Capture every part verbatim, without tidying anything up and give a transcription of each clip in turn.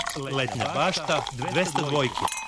Letnja bašta dvesta dva.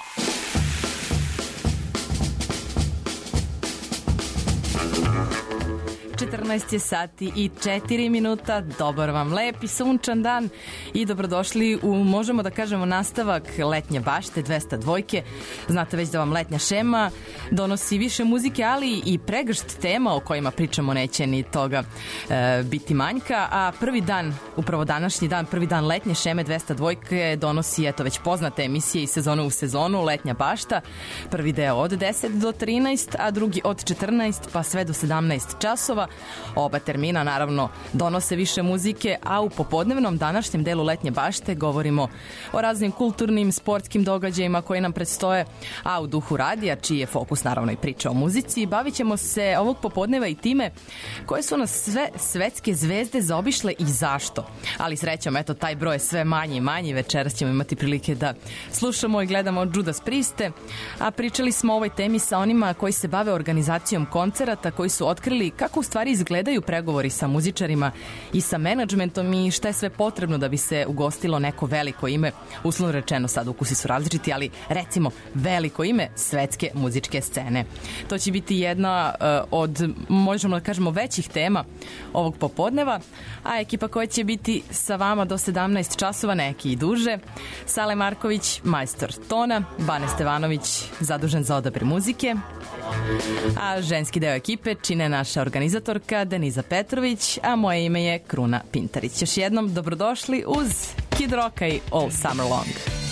četrnaest je sati i četiri minuta. Dobar vam, lep i sunčan dan i dobrodošli u, možemo da kažemo, nastavak Letnje bašte dvesta dva. Znate već da vam letnja šema donosi više muzike, ali i pregršt tema o kojima pričamo neće ni toga e, biti manjka. A prvi dan, upravo današnji dan, prvi dan letnje šeme dvesta dva donosi, eto, već poznate emisije iz sezone u sezonu, Letnja bašta. Prvi deo od deset do trinaest, a drugi od četrnaest pa sve do sedamnaest časova. Oba termina naravno donose više muzike, a u popodnevnom današnjem delu Letnje bašte govorimo o raznim kulturnim, sportskim događajima koji nam predstoje, a u duhu radija, čiji je fokus naravno i priča o muzici, bavit ćemo se ovog popodneva i time koje su nas sve svetske zvezde zaobišle i zašto. Ali srećom, eto, taj broj je sve manji i manji. Večeras ćemo imati prilike da slušamo i gledamo Judas Prieste, a pričali smo o ovoj temi sa onima koji se bave organizacijom koncerata, koji su otkrili kako u stvari izgledaju pregovori sa muzičarima i sa menadžmentom i šta je sve potrebno da bi se ugostilo neko veliko ime, uslovno rečeno, sad ukusi su različiti, ali recimo veliko ime svetske muzičke scene. To će biti jedna uh, od, možemo da kažemo, većih tema ovog popodneva, a ekipa koja će biti sa vama do sedamnaest časova, neki i duže: Sale Marković, majstor tona, Bane Stevanović, zadužen za odabir muzike, a ženski deo ekipe čine naša organizatorka Deniza Petrović, a moje ime je Kruna Pintarić. Još jednom dobrodošli uz Kid Rocka i All Summer Long.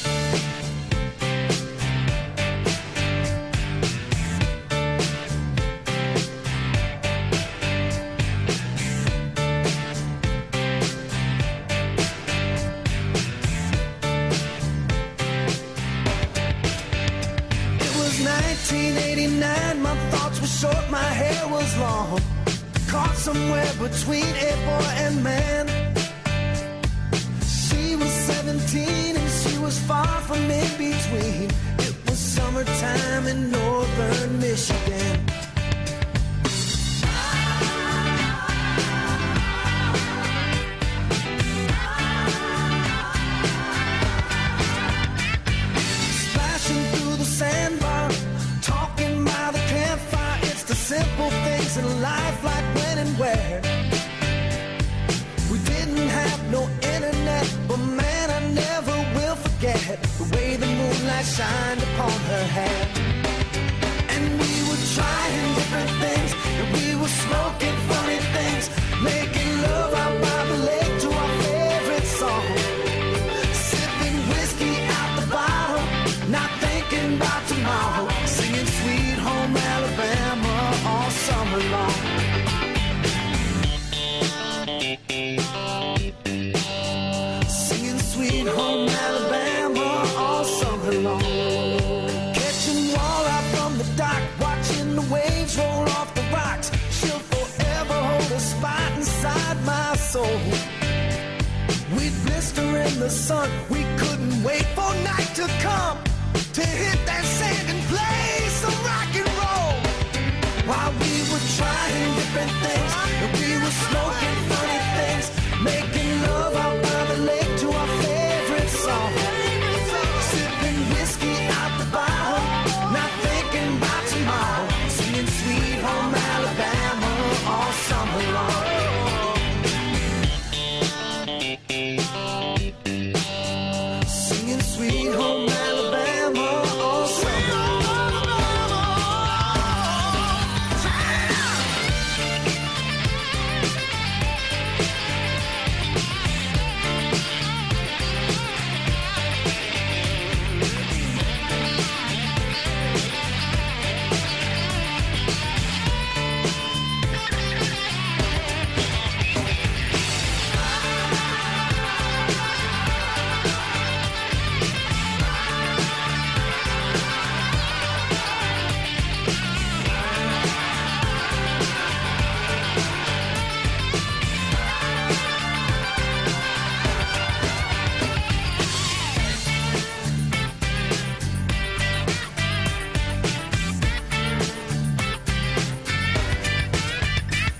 nineteen eighty-nine, my thoughts were short, my hair was long, caught somewhere between a boy and man. She was seventeen and she was far from in between. It was summertime in northern Michigan. Splashing through the sandbar, talking by the campfire. It's the simple things in life, like when and where. We didn't have no internet, but man, I never will forget the way the moonlight shined upon her hair. And we were trying different things, and we were smoking funny things, making love out by the lake to our favorite song, sipping whiskey out the bottle, not thinking about tomorrow, singing Sweet Home Alabama all summer long. Singing Sweet Home Alabama all summer long. Catching walleye from the dock, watching the waves roll off the rocks. She'll forever hold a spot inside my soul. We'd blister in the sun, we couldn't wait for night to come to hit that sand and play some rock and roll. While we were trying different things, and we were smoking funny things, making love out by the lake to our favorite song, sipping whiskey out the bottle, not thinking about tomorrow, singing Sweet Home Alabama all summer long. Singing Sweet Home Alabama all summer long.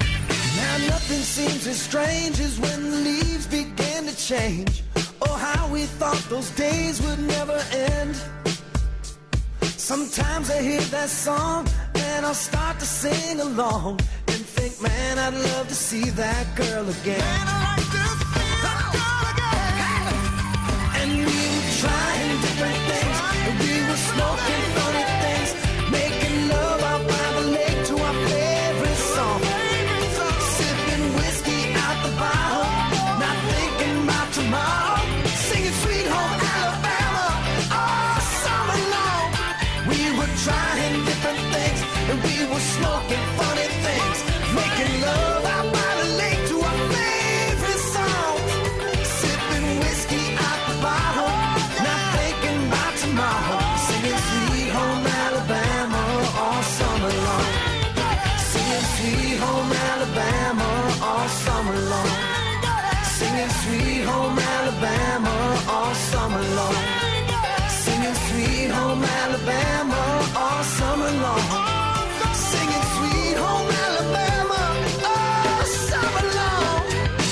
Seems as strange as when the leaves begin to change, or how we we thought those days would never end. Sometimes I hear that song and I'll start to sing along and think, man, I'd love to see that girl again. Man, I'd like to see that girl again. And we were trying different things, and we were smoking funny things, making love out by the lake to our favorite song, sipping whiskey out the bottle, not thinking about tomorrow, singing Sweet Home Alabama all summer long. We were trying different things, and we were smoking funny things, making love out by the lake to our favorite song, sipping whiskey out the bottle, not thinking about tomorrow, singing Sweet Home Alabama all summer long, singing Sweet Home Alabama all summer long, singing Sweet Home Alabama all summer long, singing Sweet Home Alabama all summer long, singing Sweet Home Alabama all summer long.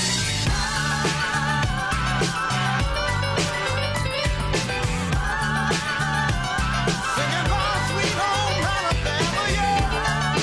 Singing my Sweet Home Alabama, yeah.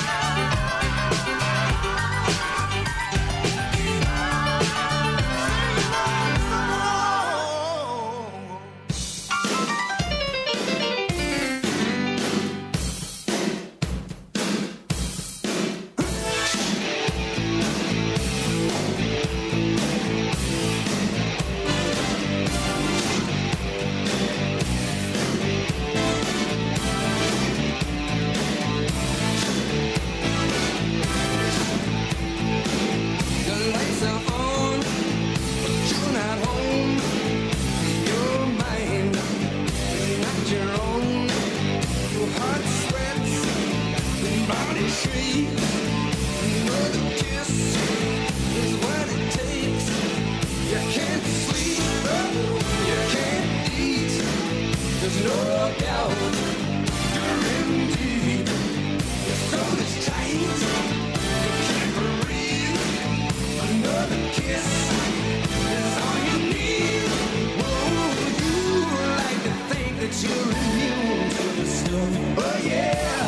The lights are on, but you're not home. You're mine, not your own. Your heart sweats, your body shakes. Another kiss is what it takes. You can't sleep, you can't eat. There's no doubt you're in deep. Your soul is tight, you can't breathe. Another kiss is all you need. Oh, you like to think that you're immune to the stuff. Oh yeah.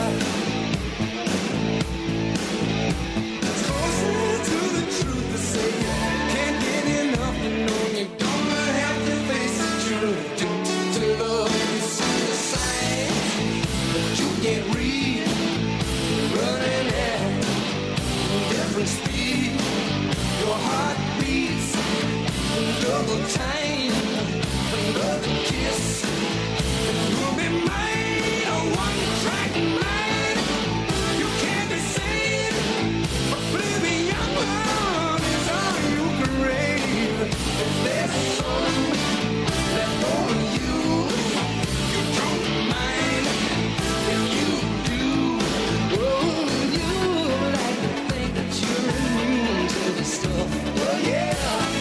It's closer to the truth to say you can't get enough to know you're gonna have to face it. You're addicted to love. You see the signs, but you can't read. You're running at a different speed. Your heart beats double time. Another kiss, and you'll be mine. A one-track mind. You can't be saved. Oblivion is all you crave. If there's some left over you, you don't mind. If you do, oh, you like to think that you're immune to the stuff. Oh yeah.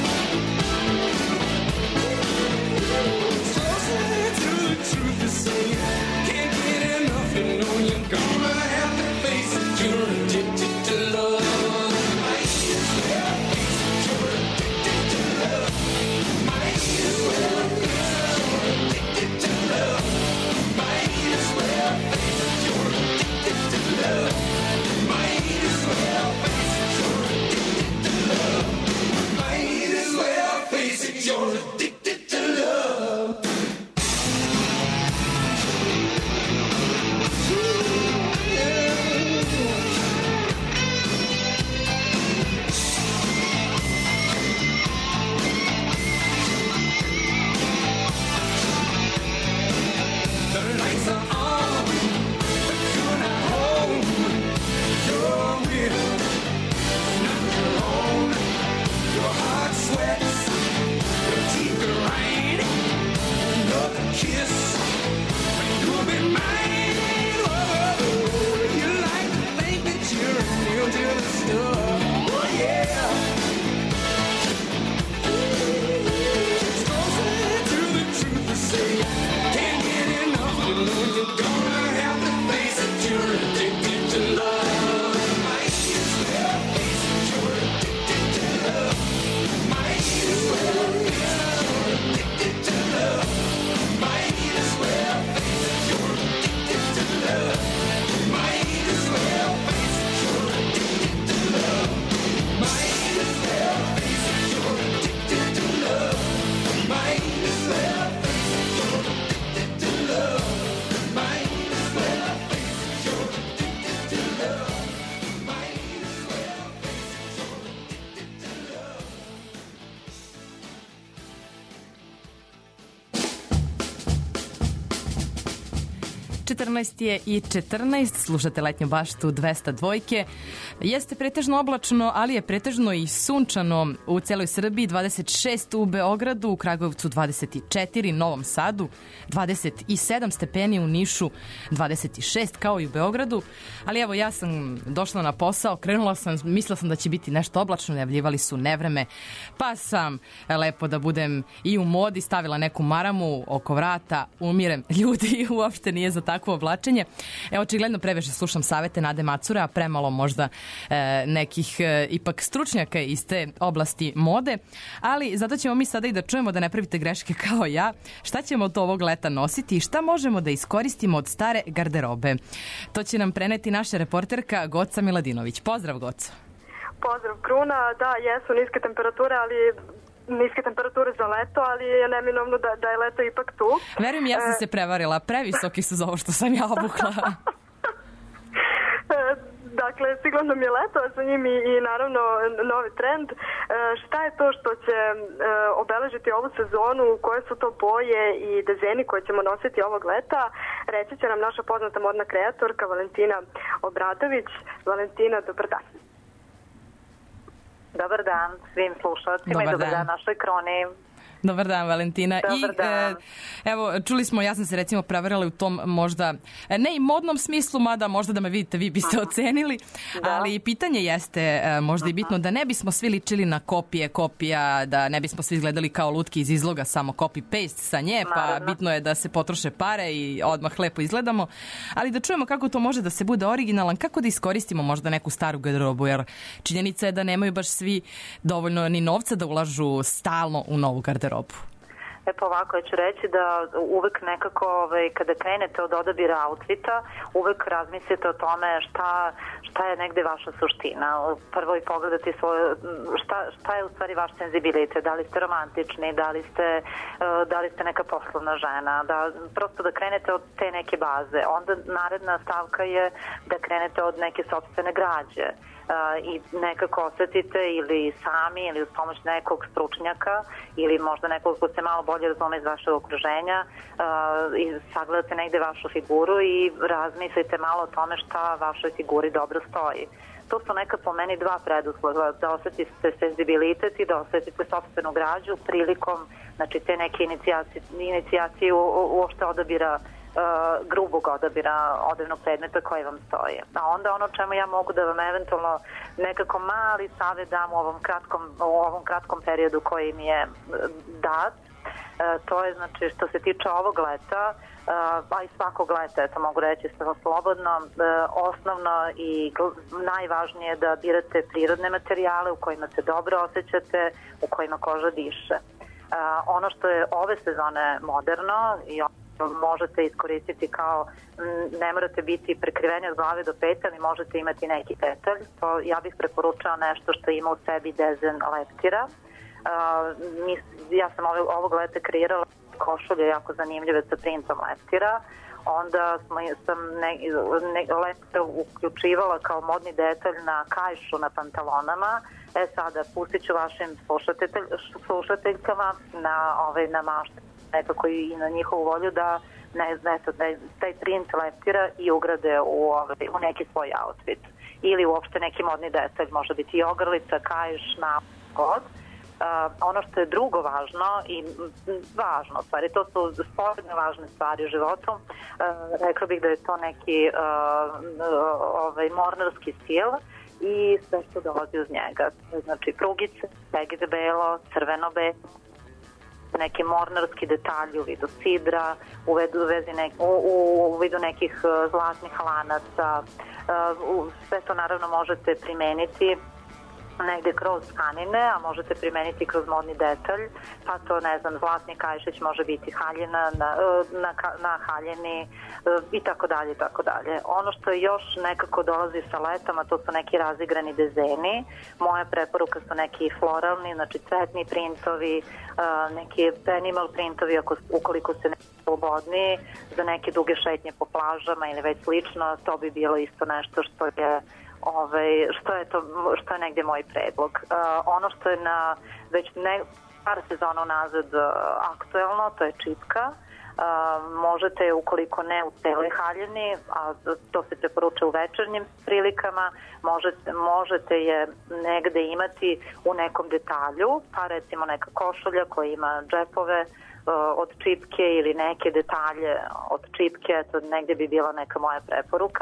It's closer to the truth to say you can't get enough. You know you're gonna have to face it. You're addicted to love. Might as well face it. You're addicted to love. Might as well face it. You're addicted to love. Might as well face it. You're addicted to love. Might as well face it. You're addicted to love. Might as well face it. You're addicted to love. The lights are on, but you're not home. Your will is not your own. Your heart sweats, your teeth grind. Another kiss, and you'll be mine. Oh, you like to think that you're immune to the stuff. Oh yeah. It's closer to the truth to say you can't get enough. You know you're gonna have to face it. You're addicted to love. Might as well face it. You're addicted to love. Might as well face it. You're addicted to love. četrnaest je i četrnaest, slušate Letnju baštu dvesta dvojke. Jeste pretežno oblačno, ali je pretežno i sunčano u celoj Srbiji, dvadeset šest u Beogradu, u Kragujevcu dvadeset četiri, Novom Sadu dvadeset sedam stepeni, u Nišu dvadeset šest kao i u Beogradu. Ali evo, ja sam došla na posao, krenula sam, mislila sam da će biti nešto oblačno, najavljivali su nevreme, pa sam lepo da budem i u modi, stavila neku maramu oko vrata, umirem ljudi, uopšte nije za takvo oblačenje. Evo, očigledno previše slušam savete Nade Macura, a premalo možda e, nekih e, ipak stručnjaka iz te oblasti mode, ali zato ćemo mi sada i da čujemo, da ne pravite greške kao ja, šta ćemo to ovog leta nositi i šta možemo da iskoristimo od stare garderobe. To će nam preneti naša reporterka Goca Miladinović. Pozdrav, Goca. Pozdrav, Kruna. Da, jesu niske temperature, ali niske temperature za leto, ali je neminovno da, da je leto ipak tu. Verujem, ja sam e... se prevarila. Previsoki su za ovo što sam ja obukla. Dakle, sigurno mi je leto, a sa njim i, i naravno novi trend. E, šta je to što će e, obeležiti ovu sezonu, koje su to boje i dezeni koje ćemo nositi ovog leta, reći će nam naša poznata modna kreatorka Valentina Obradović. Valentina, dobar dan. Dobar dan svim slušalcima dobar i dobar dan, dan našoj Kroni. Dobar dan, Valentina. Dobar dan. I, e, evo, čuli smo, ja sam se recimo prevarila u tom možda, ne i modnom smislu, mada možda da me vidite, vi biste ocenili, da. Ali pitanje jeste e, možda i bitno da ne bismo svi ličili na kopije, kopija, da ne bismo svi izgledali kao lutki iz izloga, samo copy-paste sa nje, pa naravno, bitno je da se potroše pare i odmah lepo izgledamo, ali da čujemo kako to može da se bude originalan, kako da iskoristimo možda neku staru garderobu, jer činjenica je da nemaju baš svi dovoljno ni novca da ulažu stalno u novu garderobu. E pa ovako, ja ću reći da uvek nekako ovaj, kada krenete od odabira outfita, uvek razmislite o tome šta, šta je negde vaša suština. Prvo i pogledati svoje, šta, šta je u stvari vaš senzibilitet, da li ste romantični, da li ste, da li ste neka poslovna žena, da prosto da krenete od te neke baze. Onda naredna stavka je da krenete od neke sopstvene građe. Uh, i nekako osetite ili sami ili uz pomoć nekog stručnjaka ili možda nekog ko se malo bolje razume iz vašeg okruženja uh, i sagledate negde vašu figuru i razmislite malo o tome šta vašoj figuri dobro stoji. To su neka po meni dva preduslova, da osetite senzibilitet i da osetite sopstvenu građu prilikom, znači, te neke inicijacije, inicijacije u, u, uopšte odabira Uh, grubog odabira odevnog predmeta koji vam stoji. A onda ono čemu ja mogu da vam eventualno nekako mali savjet dam u ovom kratkom, u ovom kratkom periodu koji mi je dat, uh, to je, znači, što se tiče ovog leta, uh, a i svakog leta, eto mogu reći sve slobodno, uh, osnovno i najvažnije je da birate prirodne materijale u kojima se dobro osjećate, u kojima koža diše. Uh, ono što je ove sezone moderno i možete iskoristiti kao, ne morate biti prekriveni od glave do pete, ali možete imati neki detalj. To ja bih preporučala nešto što ima u sebi dezen leptira. Uh, mi, ja sam ovog, ovog leta kreirala košulje jako zanimljive sa printom leptira. Onda smo, sam ne, ne, leptira uključivala kao modni detalj na kajšu na pantalonama. E sada, pustit ću vašim slušatelj, slušateljkama na, ovaj, na maštu nekako i na njihovu volju da ne znam, da taj print leptira i ugrade u, ovaj, u neki svoj outfit. Ili uopšte neki modni detalj, može biti i ogrlica, kajš, na god. Uh, ono što je drugo važno i važno, stvari, to su sporedne važne stvari u životu. Uh, rekla bih da je to neki uh, ovaj, mornarski stil i sve što dolazi uz njega. Znači prugice, tegide belo, crveno belo, neki mornarski detalji u vidu sidra, u, vedu, vezi nek, u, u, u vidu nekih uh, zlatnih lanaca. Uh, sve to naravno možete primeniti negde kroz tkanine, a možete primeniti kroz modni detalj, pa to, ne znam, zlatni kajšić može biti haljina na, na, na haljeni i tako dalje, tako dalje. Ono što još nekako dolazi sa letom, a to su neki razigrani dezeni. Moja preporuka su neki floralni, znači cvetni printovi, neki animal printovi ako, ukoliko se neki slobodni, za neke duge šetnje po plažama ili već slično, to bi bilo isto nešto što je Ove, što je to, što je negdje moj predlog. Uh, ono što je na već ne, par sezona nazad uh, aktuelno, to je čipka. možete, ukoliko ne u celoj haljini, a to se preporučuje u večernjim prilikama, možete, možete je negde imati u nekom detalju, pa recimo neka košulja koja ima džepove od čipke ili neke detalje od čipke, to negde bi bila neka moja preporuka.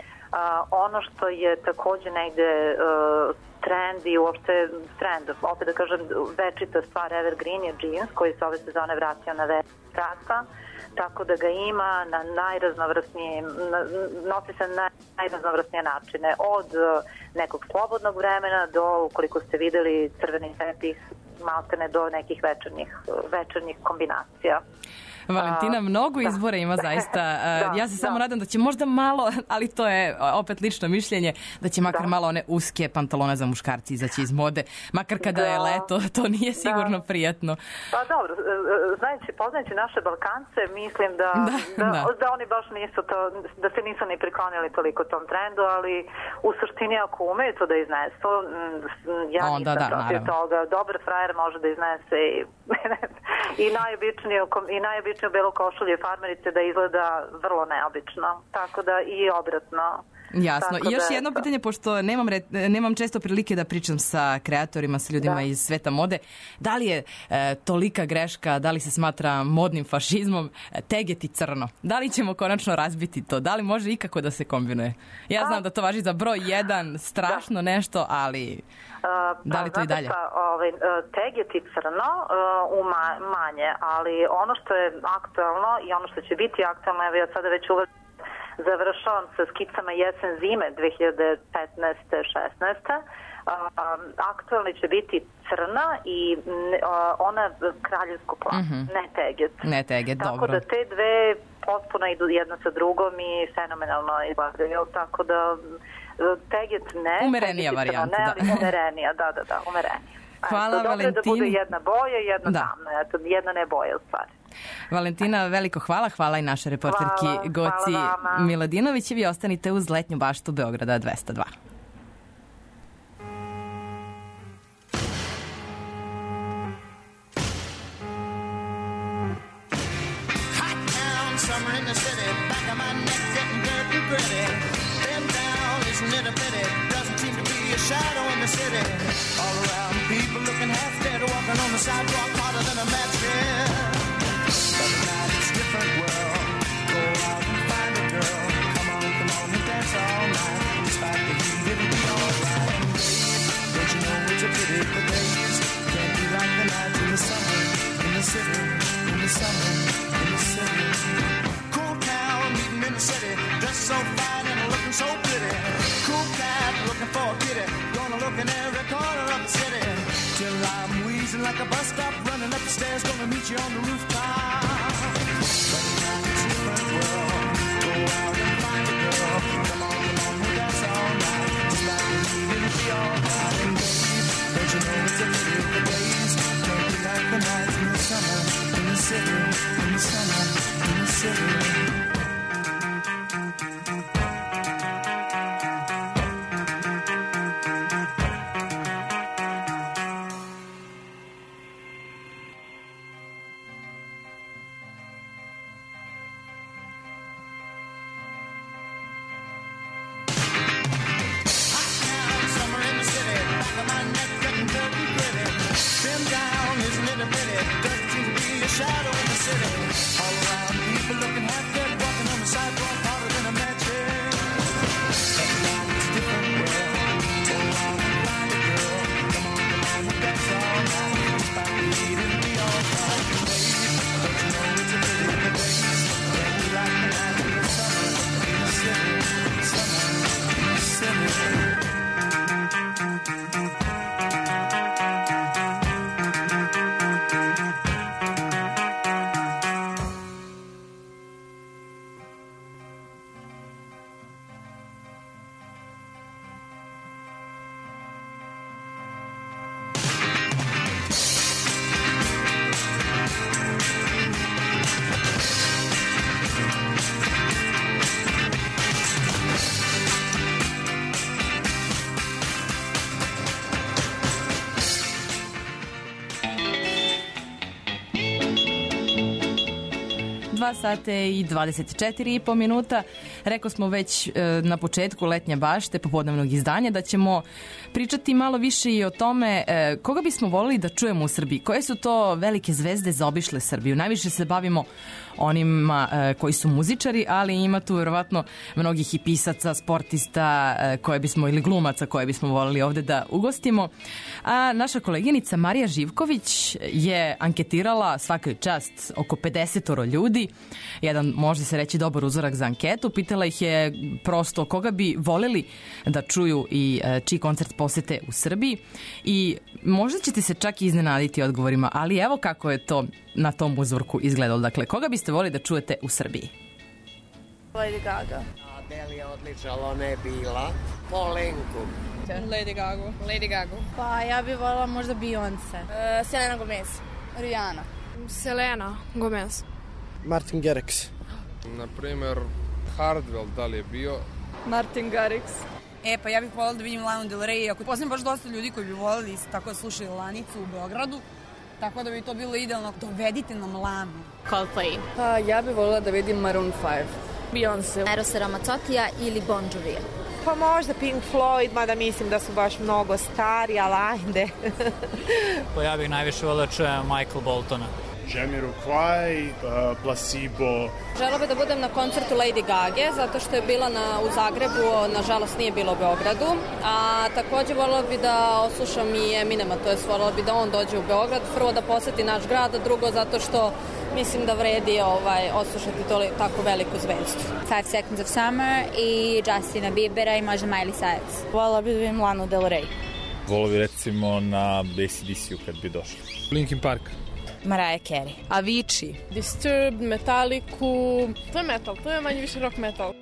Ono što je takođe negde trend i uopšte trend, opet da kažem, večita stvar evergreen je džins koji se ove sezone vratio na vrata, tako da ga ima na najraznovrsnije, nosi se na najraznovrsnije načine, od nekog slobodnog vremena do, ukoliko ste videli, crveni tepih, maltene do nekih večernjih, večernjih kombinacija. Valentina, mnogo izbora ima zaista. Da, ja se samo da. nadam da će možda malo, ali to je opet lično mišljenje, da će makar da. malo one uske pantalone za muškarci izaći iz mode. Makar kada da. je leto, to nije sigurno da. prijatno. Pa dobro, znajući, poznajući naše Balkance, mislim da, da, da, da. da oni baš nisu to, da se nisu ni priklonili toliko tom trendu, ali u suštini ako umeju to da iznesu, ja Onda, nisam da, protiv naravno. toga. Dobar frajer može da iznese i, i najobičniju i najobičniju u belu košulju farmerice da izgleda vrlo neobično, tako da i obratno. Jasno. Tako I još da, jedno pitanje, pošto nemam, re, nemam često prilike da pričam sa kreatorima, sa ljudima da. iz sveta mode. Da li je e, tolika greška, da li se smatra modnim fašizmom tegeti crno? Da li ćemo konačno razbiti to? Da li može ikako da se kombinuje? Ja znam da to važi za broj jedan, strašno da. nešto, ali da li to pa, i dalje? Pa, ovaj, tegeti crno uh, u manje, ali ono što je aktualno i ono što će biti aktualno, evo ja sada već uvek završavam sa skicama jesen zime dve hiljade petnaeste šesnaeste. Uh, aktualni će biti crna i uh, ona kraljevsko plan, mm-hmm. ne teget. Ne teget, tako dobro. Tako da te dve potpuno idu jedna sa drugom i fenomenalno izgledaju, tako da teget ne. Umerenija varijanta, ne, da. ali umerenija, da, da, da, umerenija. Hvala, Eto, Valentini. Dobro da bude jedna boja i jedna da. tamna, eto, jedna ne boja u stvari. Valentina, veliko hvala, hvala i našoj reporterki hvala, Goci hvala Miladinović i vi ostanite uz letnju baštu Beograda dvesta dva. Summer in the city, back of my neck getting dirt and gritty. Bend down, isn't it a pity? Doesn't seem to be a shadow in the city. All around, people looking half dead, walking on the sidewalk harder than a match here. But tonight it's a different world. Go out and find a girl. Come on, come on and dance all night. Despite the heat, it'll be alright. And babe, don't you know it's a pity for days can't be like the nights in the summer, in the city, in the summer, in the city. In the city, dressed so fine and looking so pretty. Cool cat looking for a kitty. Gonna look in every corner of the city till I'm wheezing like a bus stop, running up the stairs. Gonna meet you on the rooftop. But now it's a different world. Go out and find a girl. Come on, come on, we'll dance all night. Just like the heat, it'll be alright. And babe, don't you know it's a pity of the days can't be like the nights in the summer, in the city, in the summer, in the city. dva sata i dvadeset četiri i po minuta. Rekao smo već e, na početku letnje bašte popodnevnog izdanja da ćemo pričati malo više i o tome e, koga bismo volili da čujemo u Srbiji. Koje su to velike zvezde zaobišle Srbiju? Najviše se bavimo onima e, koji su muzičari, ali ima tu verovatno mnogih i pisaca, sportista e, koje bismo, ili glumaca koje bismo volili ovde da ugostimo. A naša koleginica Marija Živković je anketirala svakoj čast oko pedesetoro ljudi. Jedan, može se reći, dobar uzorak za anketu. Pitala ih je prosto koga bi voleli da čuju i e, čiji koncert posete u Srbiji. I možda ćete se čak i iznenaditi odgovorima, ali evo kako je to na tom uzorku izgledalo. Dakle, koga biste volili da čujete u Srbiji? Lady Gaga. Adele je odlična, ali ona je bila po Lenku. Lady Gaga. Lady Gaga. Pa ja bih voljela možda Beyoncé. Uh, Selena Gomez. Rihanna. Selena Gomez. Martin Garrix. Naprimer, Hardwell, da li je bio? Martin Garrix. E, pa ja bih voljela da vidim Lanu Del Rey. Ako poznam baš dosta ljudi koji bi voljeli tako da slušaju Lanicu u Beogradu, tako da bi to bilo idealno. Dovedite nam Lanu. Coldplay. Pa ja bih voljela da vidim Maroon pet. Beyoncé. Eros Ramazzotija ili Bon Jovi. Pa možda Pink Floyd, mada mislim da su baš mnogo stari, ali ajde. Pa ja bih najviše volio da čujem Michael Boltona. Jamiroquai, uh, Placebo. Žela bih da budem na koncertu Lady Gage, zato što je bila na, u Zagrebu, nažalost nije bila u Beogradu. A takođe voljela bih da oslušam i Eminema, to je voljela bih da on dođe u Beograd. Prvo da poseti naš grad, a drugo zato što mislim da vredi ovaj, oslušati toli, tako veliku zvezdu. Five Seconds of Summer i Justina Biebera i možda Miley Cyrus. Voljela bih da vidim Lanu Del Rey. Volio bih recimo na A C D C-u kad bi došli. Linkin Park. Mariah Carey. Avicii. Disturbed, Metallicu. To je metal, to je manje više rock metal.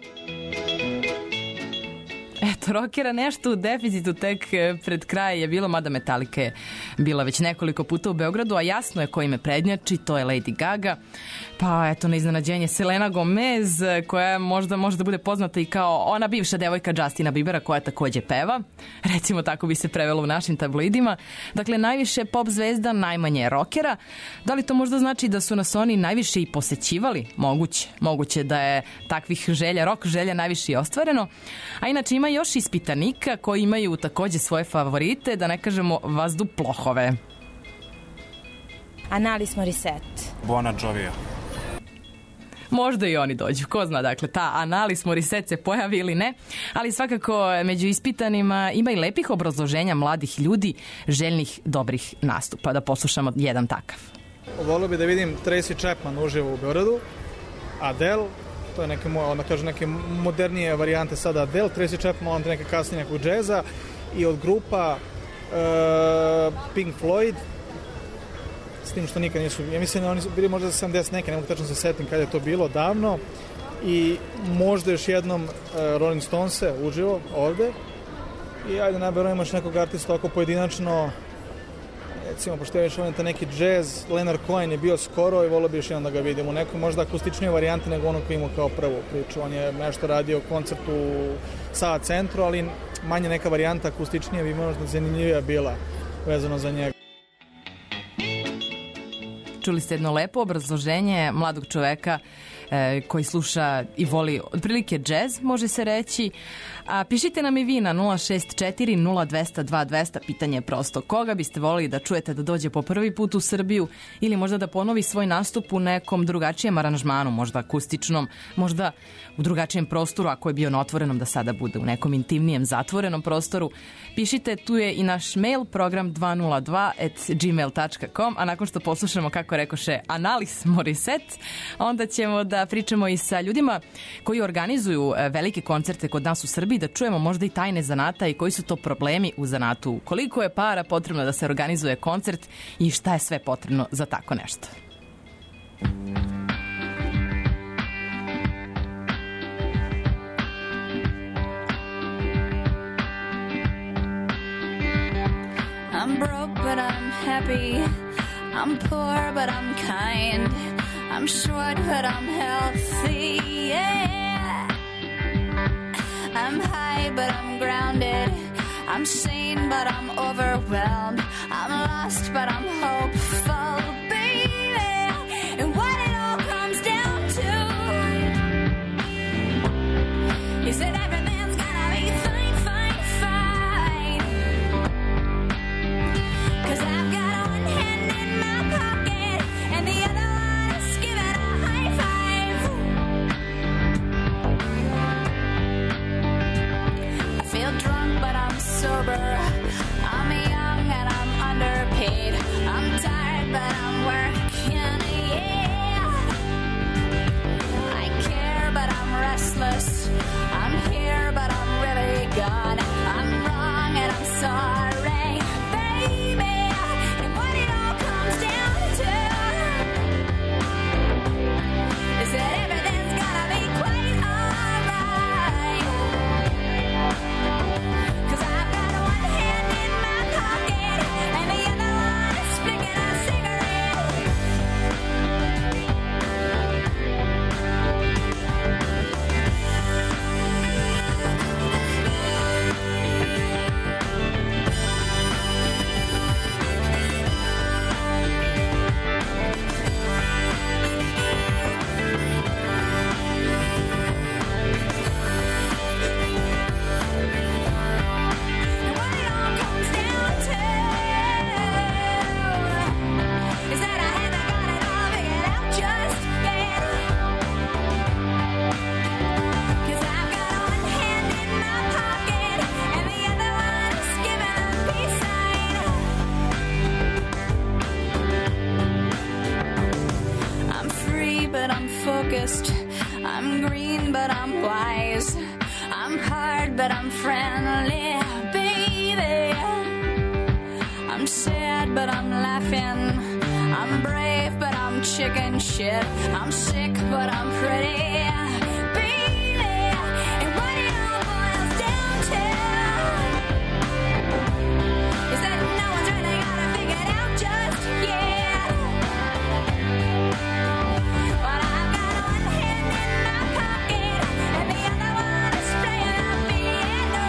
Eto, rockera nešto u deficitu tek pred kraj je bilo, mada Metallica je bila već nekoliko puta u Beogradu, a jasno je ko ime prednjači, to je Lady Gaga. Pa eto, na iznenađenje Selena Gomez, koja možda može da bude poznata i kao ona bivša devojka Justina Biebera, koja takođe peva. Recimo, tako bi se prevelo u našim tabloidima. Dakle, najviše pop zvezda, najmanje rockera. Da li to možda znači da su nas oni najviše i posećivali? Moguće. Moguće da je takvih želja, rock želja najviše i ostvareno. A inače ima još ispitanika koji imaju takođe svoje favorite, da ne kažemo vazduhplохove. Alanis Morissette. Bon Jovija. Možda i oni dođu, ko zna, dakle, ta Alanis Morissette se pojavi ili ne, ali svakako među ispitanima ima i lepih obrazloženja mladih ljudi, željnih dobrih nastupa. Da poslušamo jedan takav. Volio bi da vidim Tracy Chapman uživo u Beogradu, Adele, to je neke, onda kažu, neke modernije varijante sada Adele, Tracy Chapman, onda neke kasnije nekog džeza, i od grupa uh, Pink Floyd, s tim što nikad nisu, ja mislim da oni su bili možda za sedamdeset neke, ne mogu tačno se setim kada je to bilo, davno, i možda još jednom uh, Rolling Stonese uživo ovde, i ajde naberamo imaš nekog artista oko pojedinačno, recimo, pošto je još volim te neki džez, Leonard Cohen je bio skoro i volio bi još jedan da ga vidim u nekoj možda akustičnijoj varijanti nego ono koji imao kao prvu priču. On je nešto radio koncert u Sava centru, ali manje neka varijanta akustičnija bi možda zanimljivija bila vezano za njega. Čuli ste jedno lepo obrazloženje mladog čoveka e, koji sluša i voli otprilike džez, može se reći. A pišite nam i vi na nula šest četiri nula dva zero dva dva zero zero. Pitanje je prosto koga biste volili da čujete da dođe po prvi put u Srbiju ili možda da ponovi svoj nastup u nekom drugačijem aranžmanu, možda akustičnom, možda u drugačijem prostoru, ako je bio na otvorenom, da sada bude u nekom intimnijem zatvorenom prostoru. Pišite, tu je i naš mail, program dva nula dva at gmail dot com, a nakon što poslušamo, kako rekoše, Alanis Morissette, onda ćemo da pričamo i sa ljudima koji organizuju velike koncerte kod nas u Srbiji, da čujemo možda i tajne zanata i koji su to problemi u zanatu, koliko je para potrebno da se organizuje koncert i šta je sve potrebno za tako nešto. I'm broke, but I'm happy. I'm poor, but I'm kind. I'm short, but I'm healthy, yeah. I'm high, but I'm grounded. I'm sane, but I'm overwhelmed. I'm lost, but I'm hopeful, baby. And what it all comes down to useless. I'm here, but I'm really gone. I'm wrong and I'm sorry, baby. And what it all comes down to is that everything's gonna be quite alright. 'Cause I've got one hand in my pocket and the other one is flicking a cigarette. But I'm focused. I'm green, but I'm wise. I'm hard, but I'm friendly, baby. I'm sad, but I'm laughing. I'm brave, but I'm chicken shit. I'm sick, but I'm pretty, baby. And what it all boils down to is that no one's really got it figured out just yet. But I've got one hand in my pocket and the other one is playing a piano.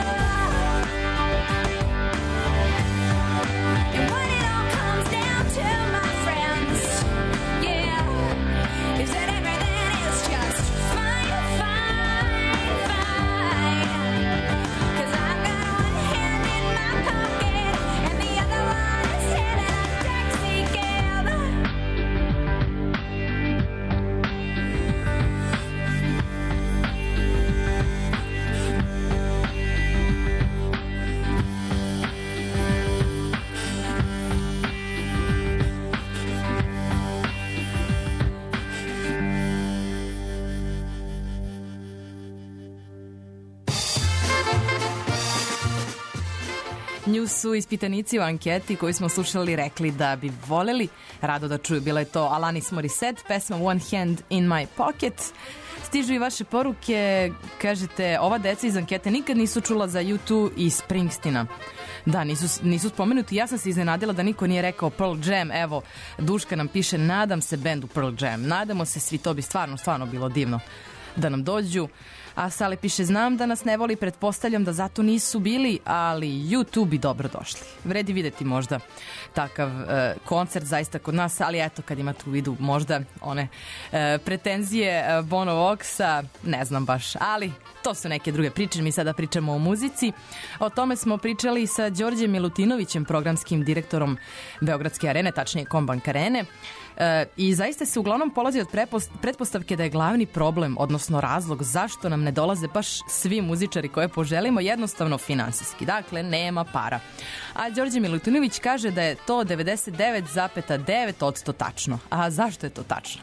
And what it all comes down to, my friends, yeah, is that everything is just fine, fine, fine. 'Cause I've got one hand in my pocket and the other one is hailing a taxi cab. Nju su ispitanici u anketi koju smo slušali rekli da bi voleli rado da čuju. Bila je to Alanis Morissette, pesma One Hand in My Pocket. Stižu i vaše poruke, kažete, ova deca iz ankete nikad nisu čula za U dva i Springsteena. Da, nisu, nisu spomenuti. Ja sam se iznenadila da niko nije rekao Pearl Jam. Evo, Duška nam piše, nadam se bendu Pearl Jam. Nadamo se svi, to bi stvarno, stvarno bilo divno da nam dođu. A Sale piše, znam da nas ne voli, pretpostavljam da zato nisu bili, ali U dva bi dobro došli. Vredi videti možda takav e, koncert zaista kod nas, ali eto, kad imate u vidu možda one e, pretenzije e, Bono Voxa, ne znam baš, ali to su neke druge priče. Mi sada pričamo o muzici. O tome smo pričali sa Đorđem Milutinovićem, programskim direktorom Beogradske arene, tačnije Kombank arene. E, I zaista se uglavnom polazi od pretpostavke da je glavni problem, odnosno razlog zašto nam ne dolaze baš svi muzičari koje poželimo, jednostavno finansijski. Dakle, nema para. A Đorđe Milutinović kaže da je to devedeset devet zarez devet posto tačno. A zašto je to tačno?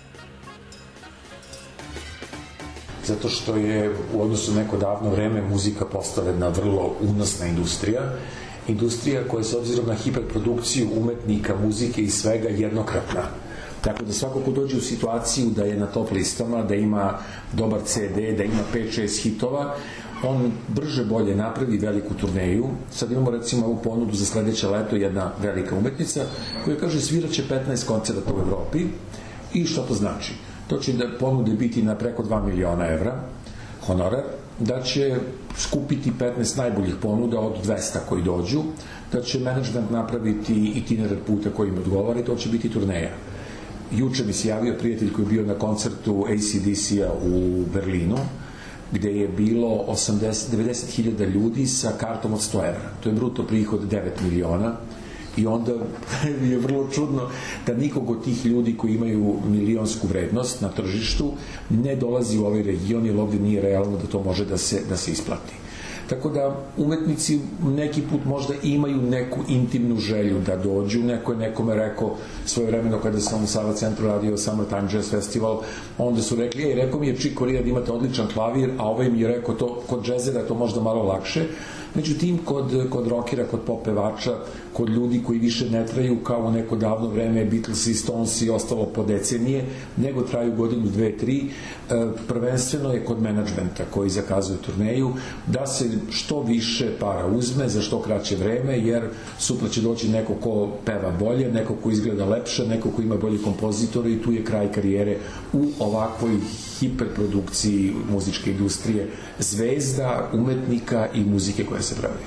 Zato što je u odnosu neko davno vreme muzika postala jedna vrlo unosna industrija. Industrija koja je s obzirom na hiperprodukciju umetnika, muzike i svega jednokratna. Tako da svako ko dođe u situaciju da je na top listama, da ima dobar ce de, da ima pet šest hitova, on brže bolje napravi veliku turneju. Sad imamo recimo ovu ponudu za sledeće leto, jedna velika umetnica koja kaže sviraće petnaest koncerata u Evropi. I što to znači? To će da ponude biti na preko dva miliona evra honorar, da će skupiti petnaest najboljih ponuda od dvesta koji dođu, da će menadžment napraviti itinerar puta koji im odgovara i to će biti turneja. Juče mi se javio prijatelj koji je bio na koncertu A C D C-a u Berlinu, gde je bilo osamdeset, devedeset hiljada ljudi sa kartom od sto evra. To je bruto prihod devet miliona. I onda je vrlo čudno da nikog od tih ljudi koji imaju milionsku vrednost na tržištu ne dolazi u ovaj region, jer ovde nije realno da to može da se, da se isplati. Tako da umetnici neki put možda imaju neku intimnu želju da dođu. Neko je nekome rekao svoje vremeno kada sam u Sava centru radio Summertime Jazz Festival, onda su rekli, ej, rekao mi je Chick Corea da imate odličan klavir, a ovaj mi je rekao to, kod džezera to možda malo lakše. Međutim, kod, kod rockera, kod pop pevača, kod ljudi koji više ne traju kao u neko davno vreme Beatles i Stones i ostalo po decenije, nego traju godinu, dve, tri, prvenstveno je kod menadžmenta koji zakazuje turneju da se što više para uzme za što kraće vreme, jer sutra će doći neko ko peva bolje, neko ko izgleda lepše, neko ko ima bolji kompozitor i tu je kraj karijere u ovakvoj hiperprodukciji muzičke industrije zvezda, umetnika i muzike koja se pravi.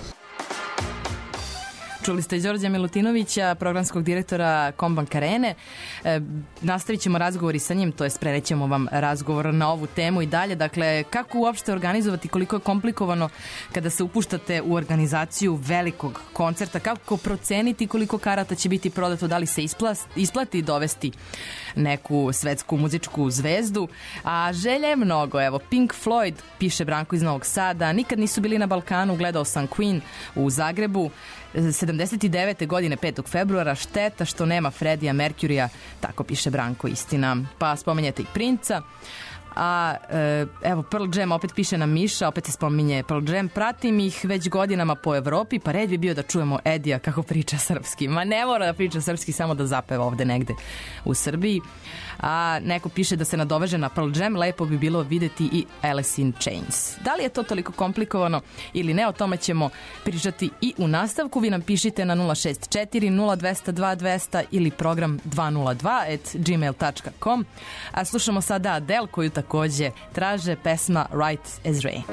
Čuli ste Đorđa Milutinovića, programskog direktora Kombank Arene. E, nastavit ćemo razgovor i sa njim, to jest prenećemo vam razgovor na ovu temu i dalje. Dakle, kako uopšte organizovati, koliko je komplikovano kada se upuštate u organizaciju velikog koncerta, kako proceniti koliko karata će biti prodato, da li se isplati dovesti neku svetsku muzičku zvezdu. A želja je mnogo, evo, Pink Floyd, piše Branko iz Novog Sada, nikad nisu bili na Balkanu, gledao sam Queen u Zagrebu, sedamdeset devete godine petog februara, šteta što nema Freddija Mercurya, tako piše Branko, istina. Pa spomenjete i Princa. A evo, Pearl Jam opet piše na Miša, opet se spominje Pearl Jam, pratim ih već godinama po Evropi, pa red bi bio da čujemo Edija kako priča srpski. Ma ne mora da priča srpski, samo da zapeva ovde negde u Srbiji. A neko piše da se nadoveže na Pearl Jam, lepo bi bilo videti i Alice in Chains. Da li je to toliko komplikovano ili ne, o tome ćemo pričati i u nastavku. Vi nam pišite na nula šest četiri nula dva nula dva dva nula nula ili program dva nula dva at gmail dot com. A slušamo sada Adele, koju takođe traže, pesma Right as Rain.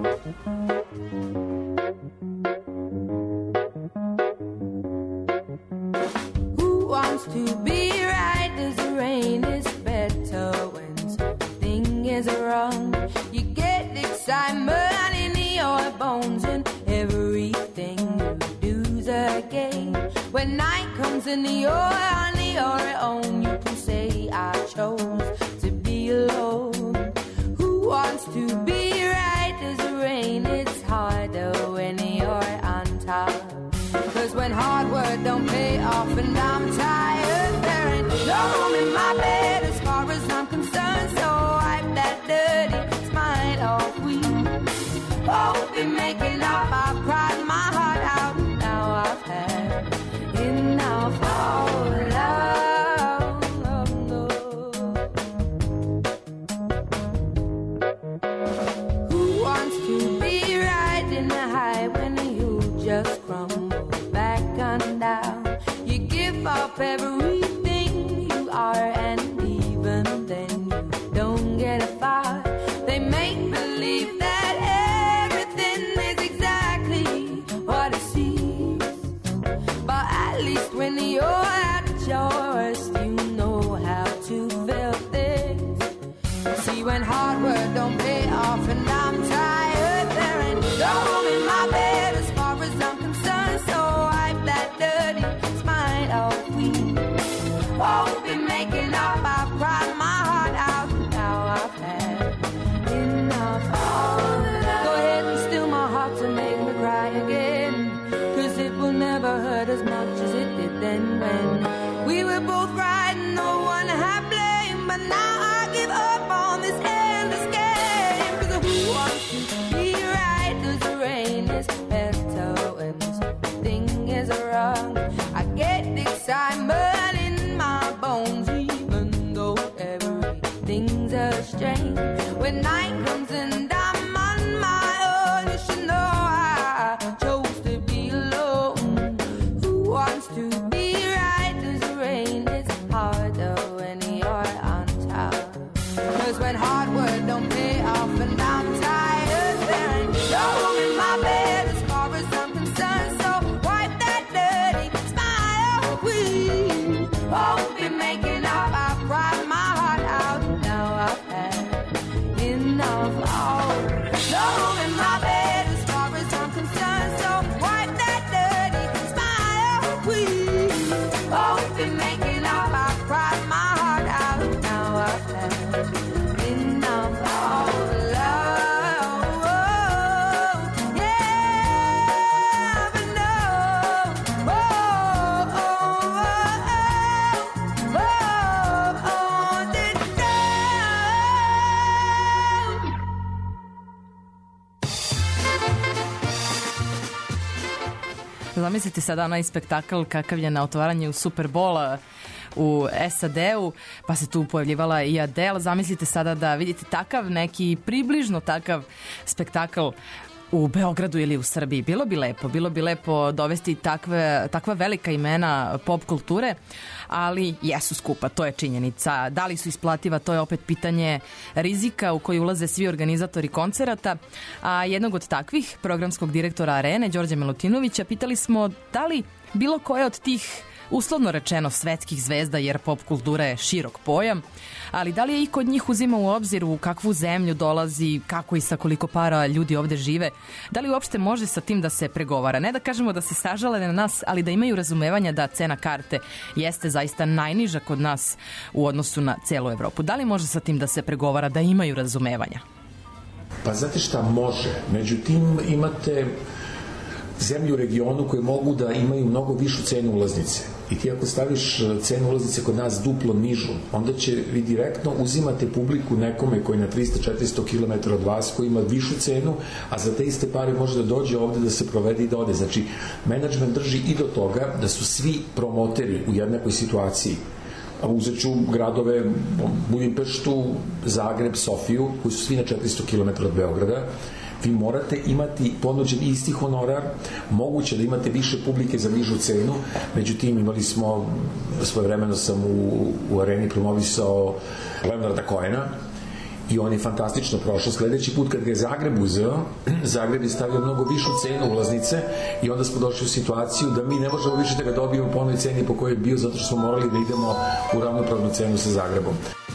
Who wants to be right as rain is better when something is wrong. You get excitement in your bones and everything you do's a game. When night comes and you're on your own, you can say I chose to be alone. Who wants to be right as rain? It's harder when you're on top. Cause when hard work don't pay off and I'm tired, there ain't no room in my bed as far as I'm concerned. So wipe that dirty smile off. We won't be making up. I've cried my heart out. Now I've had enough of love. Who wants to be right in the high when you just crumble back and down? You give up everything you are, and even then you don't get far. They make believe that everything is exactly what it seems, but at least when you're at your worst, you know how to feel things. See, when hard work don't pay off and I'm tired, there ain't no room in my bed as far as I'm concerned. So wipe that dirty smile off. We won't be making up. I've cried my heart out. Now I've had enough of love. Go ahead and steal my heart to make me cry again, cause it will never hurt as much as it did then when we were both right and no one had blame. But now I give up on this endless game. Cause who wants to be right as the rain is better when something is wrong. I get excitement in my bones even though everything's a strain. When night comes and I'm on my own, you should know I chose to be alone. Who wants to be right as the rain? It's harder when you're on top. Cause when hard work don't pay off and I'm tired, there ain't no room in my bed as far as I'm concerned. So wipe that dirty smile. We won't be making up. I've cried my heart out. Now I've had enough. Oh, no room in my bed as far as I'm concerned. So wipe that dirty smile. We won't be making up. I've cried my heart out. Now I've had enough. Zamislite sada onaj spektakl kakav je na otvaranju Superbola u S A D-u, pa se tu pojavljivala i Adele. Zamislite sada da vidite takav neki, približno takav spektakl u Beogradu ili u Srbiji. Bilo bi lepo, bilo bi lepo dovesti takve, takva velika imena pop kulture, ali jesu skupa, to je činjenica. Da li su isplativa, to je opet pitanje rizika u koji ulaze svi organizatori koncerata. A jednog od takvih, programskog direktora Arene, Đorđa Milutinovića, pitali smo da li bilo koje od tih uslovno rečeno svetskih zvezda, jer pop kultura je širok pojam, ali da li je i kod njih uzima u obzir u kakvu zemlju dolazi, kako i sa koliko para ljudi ovde žive, da li uopšte može sa tim da se pregovara? Ne da kažemo da se sažale na nas, ali da imaju razumevanja da cena karte jeste zaista najniža kod nas u odnosu na celu Evropu. Da li može sa tim da se pregovara, da imaju razumevanja? Pa znate šta, može. Međutim, imate zemlje u regionu koje mogu da imaju mnogo višu cenu ulaznice. I ti ako staviš cenu ulaznice kod nas duplo nižu, onda će vi direktno uzimate publiku nekome koji je na trista do četiristo kilometara od vas, koji ima višu cenu, a za te iste pare može da dođe ovde da se provede i da ode. Znači, menadžment drži i do toga da su svi promoteri u jednakoj situaciji. Uzet ću gradove Budimpeštu, Zagreb, Sofiju, koji su svi na četiristo kilometara od Beograda. Vi morate imati ponuđen isti honorar, moguće da imate više publike za nižu cenu, međutim imali smo, svojevremeno sam u, u Areni promovisao Leonarda Cohena i on je fantastično prošao. Sledeći put kad ga je Zagreb uzeo, Zagreb je stavio mnogo višu cenu ulaznice i onda smo došli u situaciju da mi ne možemo više da ga dobijemo po onoj ceni po kojoj je bio, zato što smo morali da idemo u ravnopravnu cenu sa Zagrebom.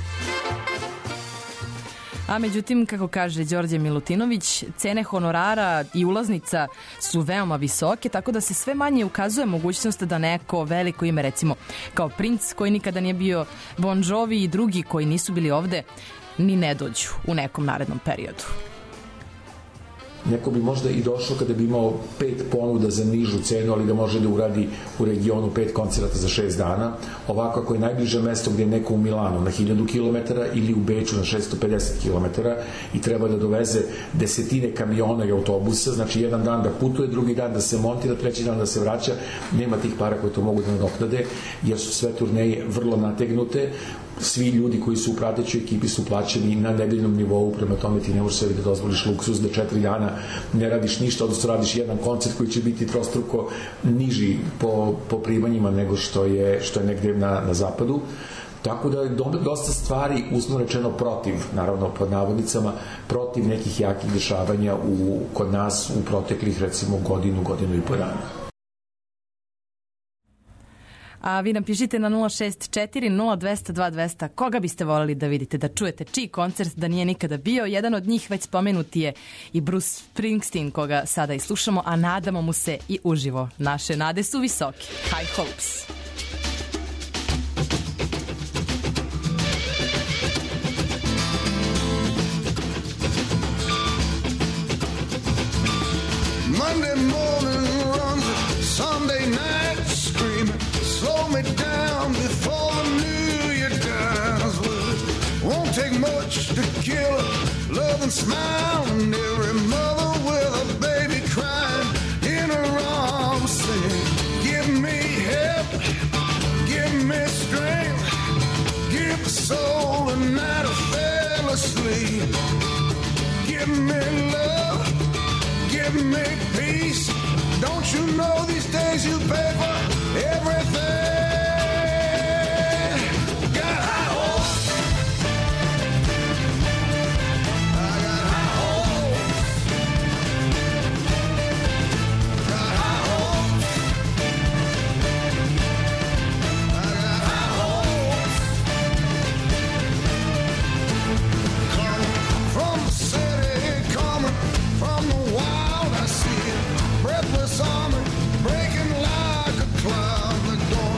A međutim, kako kaže Đorđe Milutinović, cene honorara i ulaznica su veoma visoke, tako da se sve manje ukazuje mogućnost da neko veliko ime, recimo kao Prince, koji nikada nije bio, Bon Jovi i drugi koji nisu bili ovde, ni ne dođu u nekom narednom periodu. Neko bi možda i došao kada bi imao pet ponuda za nižu cenu, ali da može da uradi u regionu pet koncerata za šest dana. Ovako, ako je najbliže mesto gde je neko u Milanu na hiljadu kilometara ili u Beču na šesto pedeset kilometara i treba da doveze desetine kamiona i autobusa, znači jedan dan da putuje, drugi dan da se montira, treći dan da se vraća, nema tih para koje to mogu da nadoknade, jer su sve turneje vrlo nategnute. Svi ljudi koji su u pratećoj ekipi su plaćeni na nedeljnom nivou, prema tome ti ne možeš sebi da dozvoliš luksuz da četiri dana ne radiš ništa, odnosno radiš jedan koncert koji će biti trostruko niži po, po primanjima nego što je, što je negde na, na zapadu. Tako da je dosta stvari, uslovno rečeno, protiv, naravno pod navodnicama, protiv nekih jakih dešavanja u, kod nas u proteklih recimo godinu, godinu i po dana. A vi nam pišite na nula šest četiri nula dva zero dva dva zero zero koga biste voleli da vidite, da čujete, čiji koncert da nije nikada bio. Jedan od njih već spomenuti je i Bruce Springsteen, koga sada i slušamo, a nadamo mu se i uživo. Naše nade su visoke. High hopes. Monday morning runs, Sunday night screaming. Slow me down before the new year dies. Well, it won't take much to kill a loving smile, and every mother with a baby crying in her arms singing, give me help, give me strength, give the soul a night of fell asleep, give me love, give me peace. Don't you know these days you pay for everything? Got high hopes. I got high hopes. Got high hopes. I got high hopes. Coming from the city, coming from the wild, I see it. Breathless armor breaking like a cloud. The door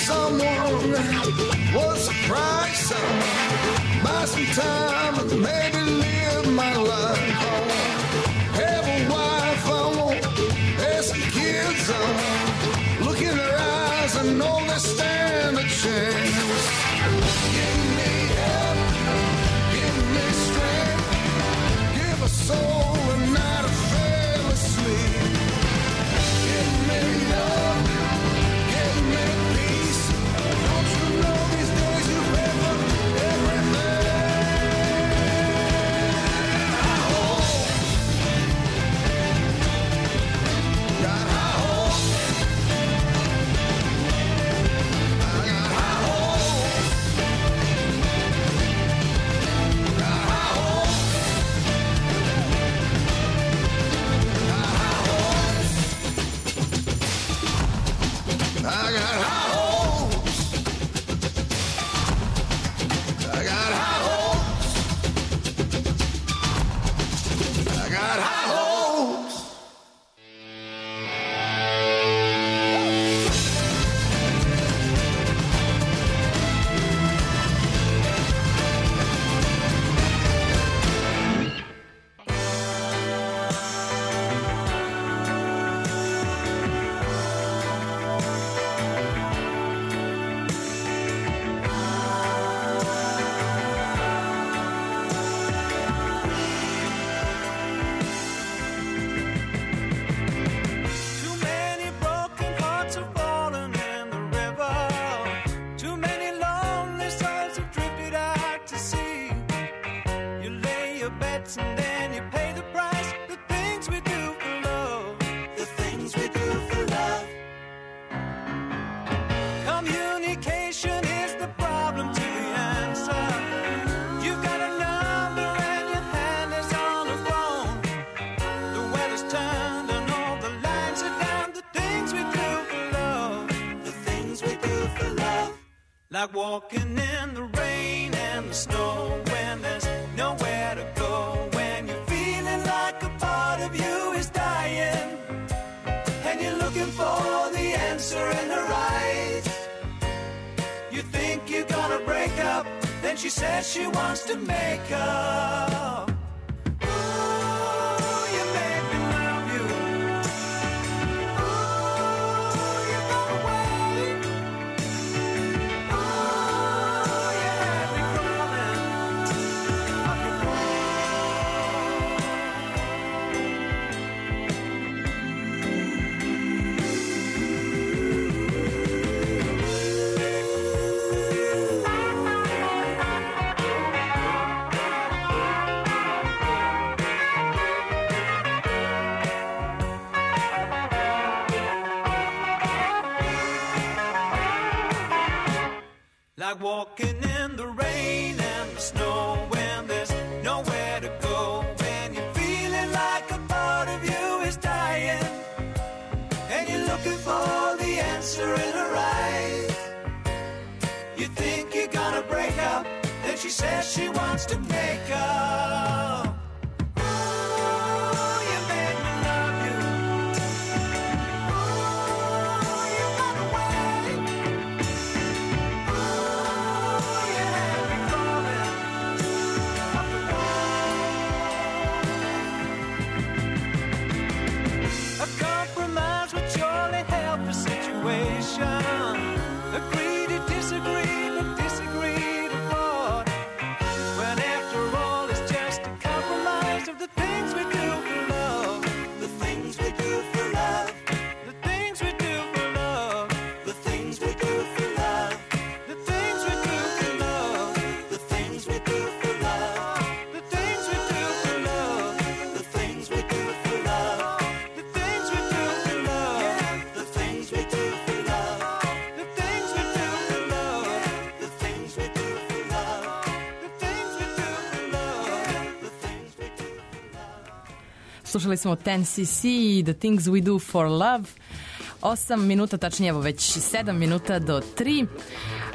someone was a price. Buy some time and maybe live my life. I won't have a wife, I won't have some kids. I look in their eyes, I know they stand a chance. Give me help, give me strength, give a soul a night of fail asleep. Give me love, give me peace. Don't you know these days you pay for everything? I hope, got high hopes. I got high hopes. Got high hopes. Got high hopes. I got high hopes. I got high hopes. I got high hopes. Too many broken hearts have fallen in the river. Too many lonely souls have drifted out to sea. You lay your bets and then you pay the price. The things we do for love. The things we do for love. Communication is the problem to the answer. You've got a number and your hand is on the phone. The weather's turned and all the lines are down. The things we do for love. The things we do for love. Like walking in the rain and the snow when there's nowhere to go. When you're feeling like a part of you is dying. And you're looking for the answer in her eyes. You think you're gonna break up. Then she says she wants to make up. Ooh, you made me love you. Ooh, you got away. Ooh, you had me crawling up your like walking in the rain and the snow when there's nowhere to go. When you're feeling like a part of you is dying. And you're looking for the answer in her eyes. You think you're gonna break up. Then she says she wants to make up. Ooh, you made me love you. Ooh, you got away. Ooh, you had me crawling up the wall. A compromise would surely help the situation. Agree to disagree, but disagree to what? When after all it's just a compromise of the things we do for love. The things we do for love. The things we do for love. The things we do for love. The things we do for love. The things we do for love. The things we do for love. The things we do for love. The things we do for love. The things we do for love. The things we do for love. The things we do for love. The things we do for love. The things we do for love. Slušali smo ten C C i The Things We Do For Love. Osam minuta, tačnije evo već sedam minuta do tri.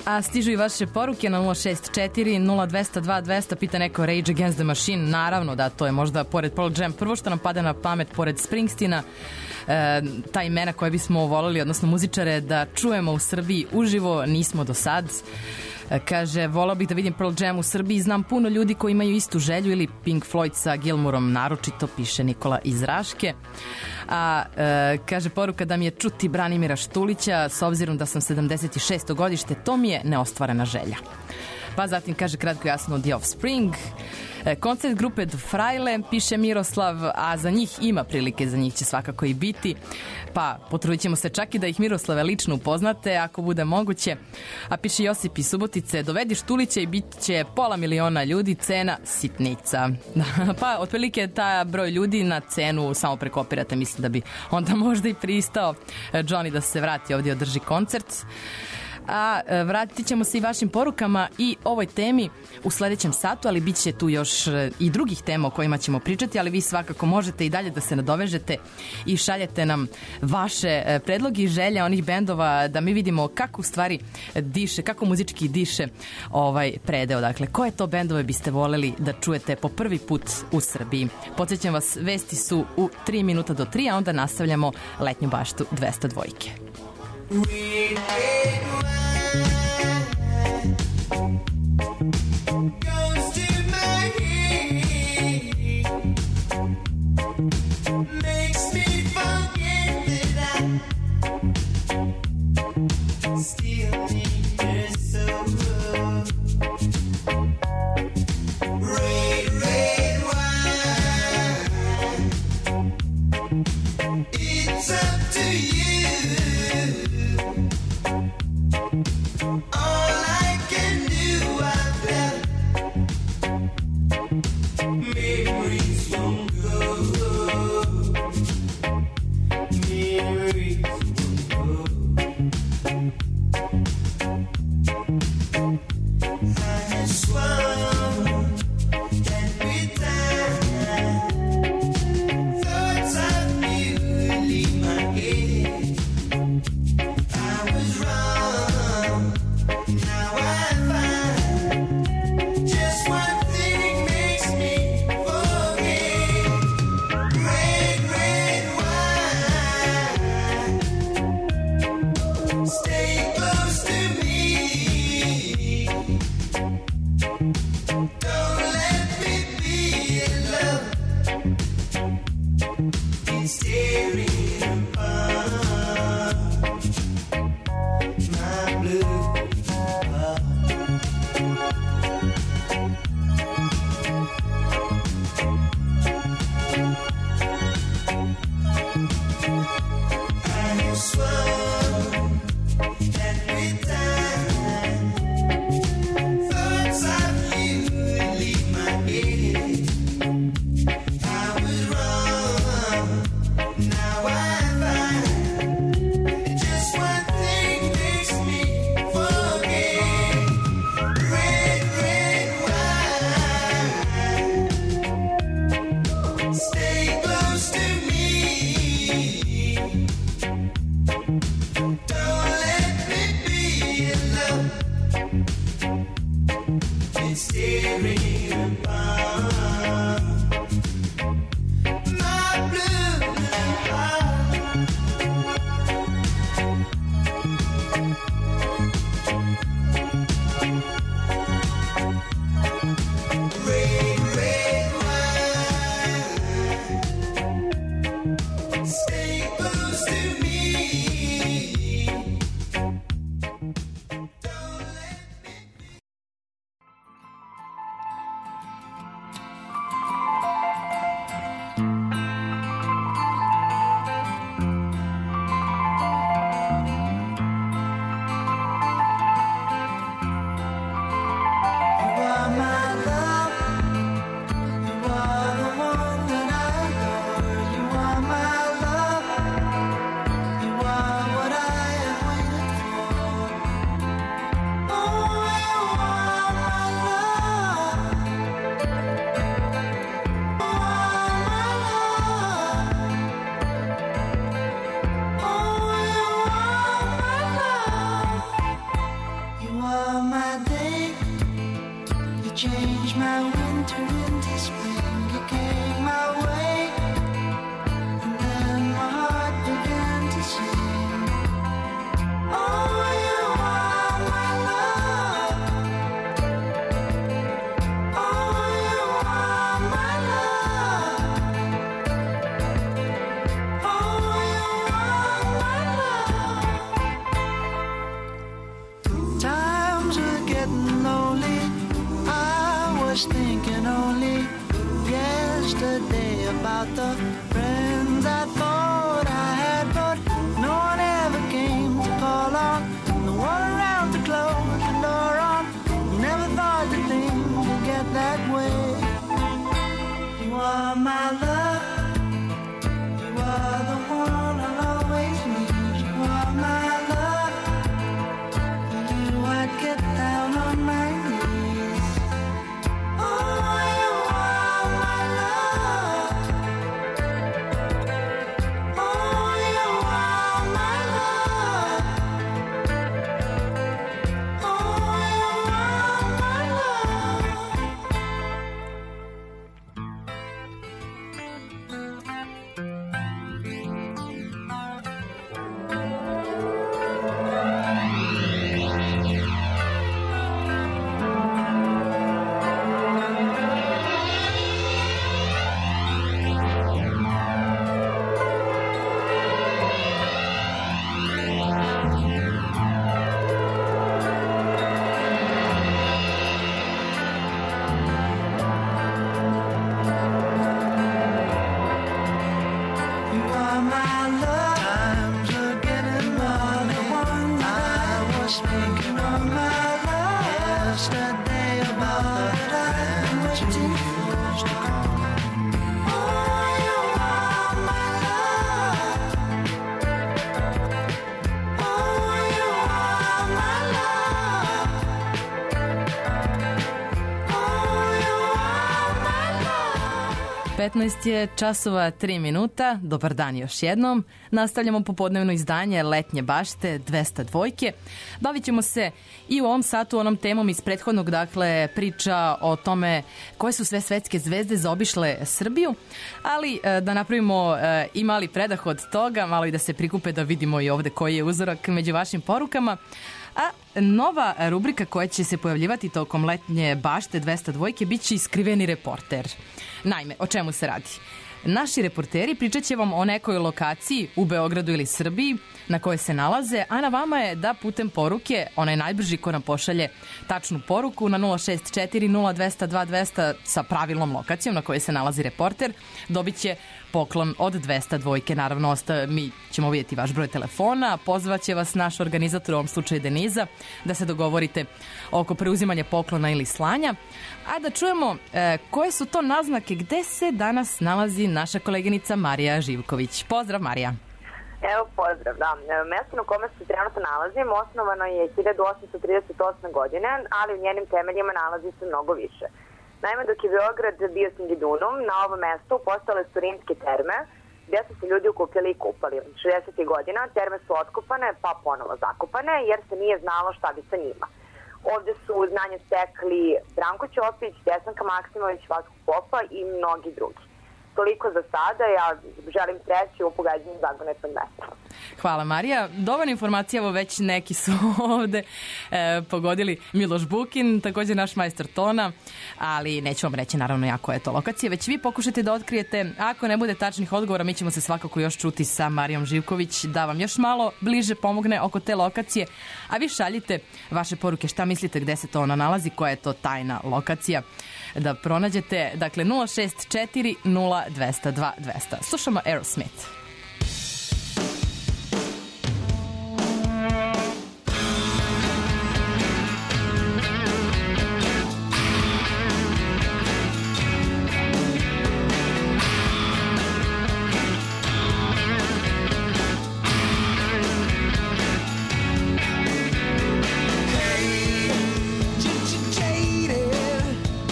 A stižu i vaše poruke na nula šest četiri nula dva nula dva dva nula, pita neko Rage Against the Machine. Naravno da, to je možda pored Pearl Jam prvo što nam pada na pamet, pored Springsteena, e, ta imena koje bismo voleli, odnosno muzičare, da čujemo u Srbiji uživo, nismo do sad. E, kaže, volao bih da vidim Pearl Jam u Srbiji, znam puno ljudi koji imaju istu želju, ili Pink Floyd sa Gilmourom naročito, piše Nikola iz Raške. A e, kaže poruka da mi je čuti Branimira Štulića, s obzirom da sam sedamdeset šesto godište, to mi je neostvarena želja. Pa zatim kaže kratko jasno The Offspring, e, koncert grupe The Frajle, piše Miroslav, a za njih ima prilike, za njih će svakako i biti, pa potrudit ćemo se čak i da ih Miroslave lično upoznate ako bude moguće. A piše Josip iz Subotice, dovedi Štulića i bit će pola miliona ljudi, cena sitnica. Pa otprilike ta broj ljudi na cenu samo prekopirate, mislim da bi onda možda i pristao Johnny da se vrati ovdje i održi koncert. A vratit ćemo se i vašim porukama i ovoj temi u sledećem satu, ali bit će tu još i drugih tema o kojima ćemo pričati, ali vi svakako možete i dalje da se nadovežete i šaljete nam vaše predloge i želje onih bendova, da mi vidimo kako u stvari diše, kako muzički diše ovaj predeo. Dakle, koje to bendove biste voleli da čujete po prvi put u Srbiji? Podsjećam vas, vesti su u tri minuta do tri, a onda nastavljamo letnju baštu dvesta dvojke. We goes to my head, makes me forget that I still need her so good. Red, red wine, it's up to you. changed my winter into spring. You came my way, and then my heart began to sing. Oh, you are my love. Oh, you are my love. Oh, you are my love. Times are getting lonely. I was thinking only yesterday about the friends I thought I had, but no one ever came to call on. No one around to close the door on. Never thought that things would get that way. You are my love. You are the one I'll always need. You are my love. For you I'd get down on my knees. Oh, you are my love. Oh, you are my love. Oh, you are my You are my love. Times are getting lonely. I was thinking of my love yesterday about the time waiting for us to call. Oh, you are my love. Oh, you are my love. Oh, you are my love. petnaest je časova tri minuta. Dobar dan još jednom. Nastavljamo popodnevno izdanje Letnje bašte dvesta dvojke. Bavit ćemo se i u ovom satu onom temom iz prethodnog, dakle, priča o tome koje su sve svetske zvezde zaobišle Srbiju, ali e, da napravimo e, i mali predah od toga, malo i da se prikupe da vidimo i ovde koji je uzorak među vašim porukama. A nova rubrika koja će se pojavljivati tokom Letnje bašte dvesta dvojke biće iskriveni reporter. Naime, o čemu se radi? Naši reporteri pričat će vam o nekoj lokaciji u Beogradu ili Srbiji na kojoj se nalaze, a na vama je da putem poruke, onaj najbrži ko nam pošalje tačnu poruku na nula šest četiri nula dvesta dva dvesta sa pravilnom lokacijom na kojoj se nalazi reporter, dobit će poklon od dvesta dvojke. Naravno, osta, mi ćemo vidjeti vaš broj telefona, pozvaće vas naš organizator, u ovom slučaju Deniza, da se dogovorite oko preuzimanja poklona ili slanja. A da čujemo e, koje su to naznake gde se danas nalazi naša koleginica Marija Živković. Pozdrav, Marija. Evo, pozdrav, da. Mesto na kome se trenutno nalazim osnovano je hiljadu osamsto trideset osme. godine, ali u njenim temeljima nalazi se mnogo više. Naime, dok je Beograd bio Singidunum, na ovom mestu postale su rimske terme, gdje su se ljudi okupljali i kupali. šezdesetih godina terme su otkopane, pa ponovo zakopane, jer se nije znalo šta bi sa njima. Ovde su znanje stekli Branko Ćopić, Desanka Maksimović, Vasko Popa i mnogi drugi. Toliko za sada, ja želim sreću u pogađanju zagonetnog mesta. Hvala, Marija. Dovoljna informacija, evo već neki su ovde e, pogodili. Miloš Bukin, također naš majstor tona, ali neću vam reći naravno ja koja je to lokacija, već vi pokušajte da otkrijete. Ako ne bude tačnih odgovora, mi ćemo se svakako još čuti sa Marijom Živković da vam još malo bliže pomogne oko te lokacije, a vi šaljite vaše poruke šta mislite gde se to ona nalazi, koja je to tajna lokacija da pronađete. Dakle, nula šest četiri nula dvesta dva dvesta. Slušamo Aerosmith.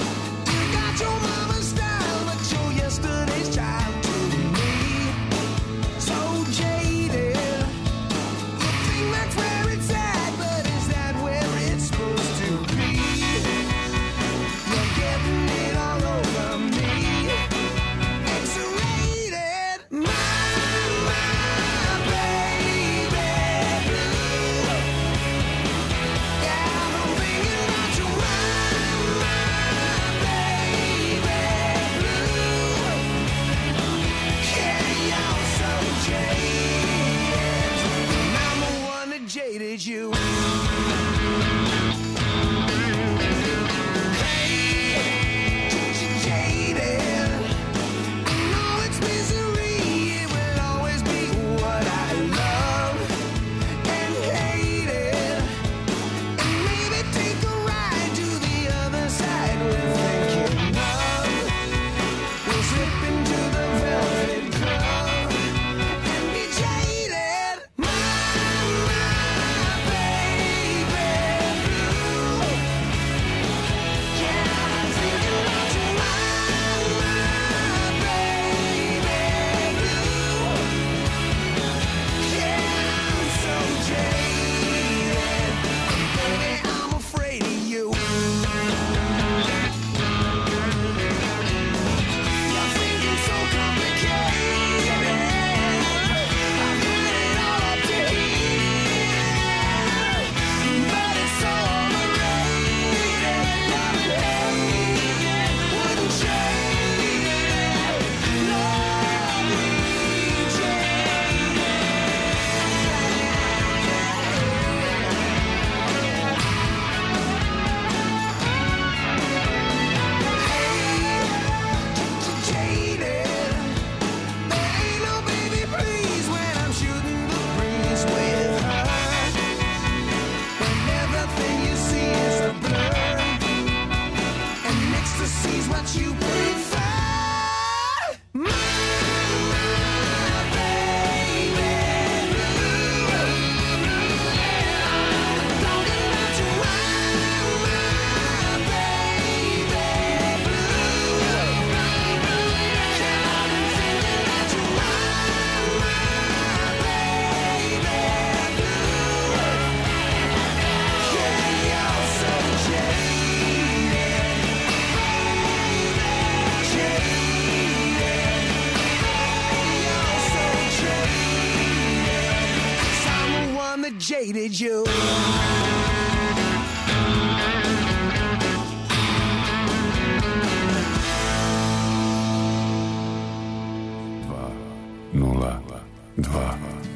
Got your mama's style, but your yesterday's child to me. jaded you. Nula dva.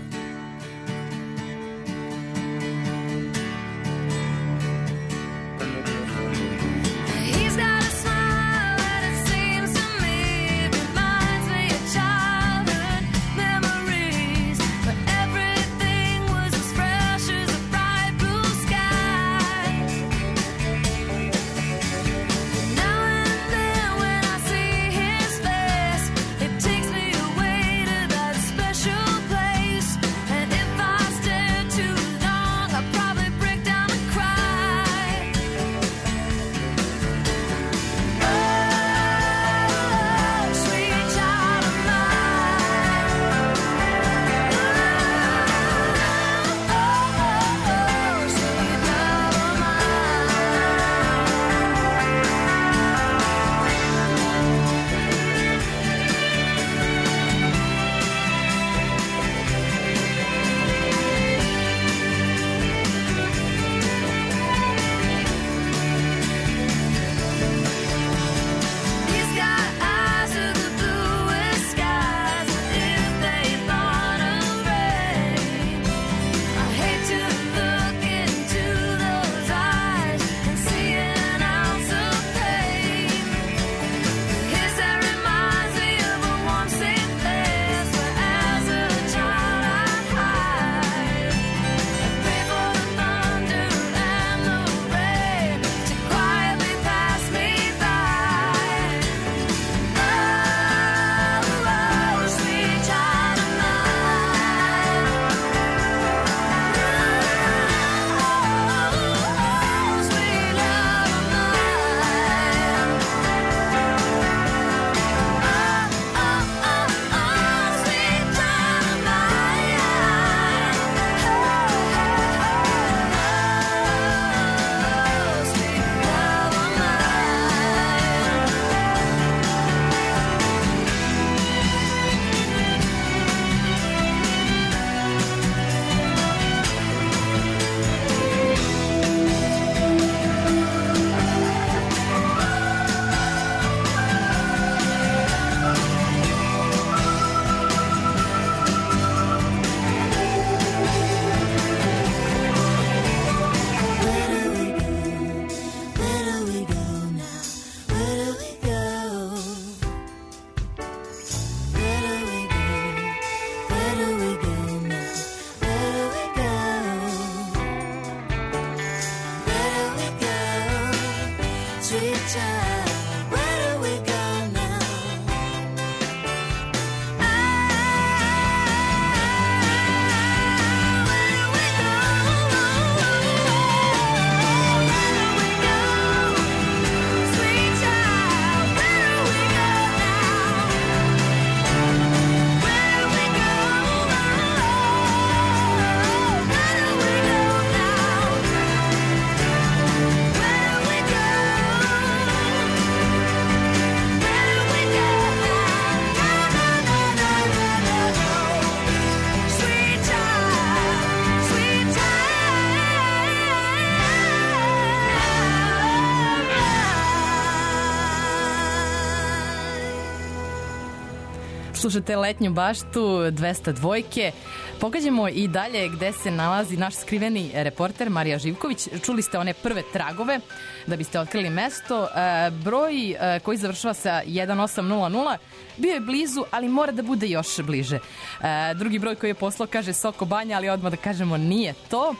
Slušate Letnju baštu dvesta dvojke. Pogađamo i dalje gde se nalazi naš skriveni reporter Marija Živković. Čuli ste one prve tragove da biste otkrili mesto. E, broj e, koji završava sa jedan osam nula nula bio je blizu, ali mora da bude još bliže. E, drugi broj koji je poslao kaže Soko Banja, ali odmah da kažemo nije to.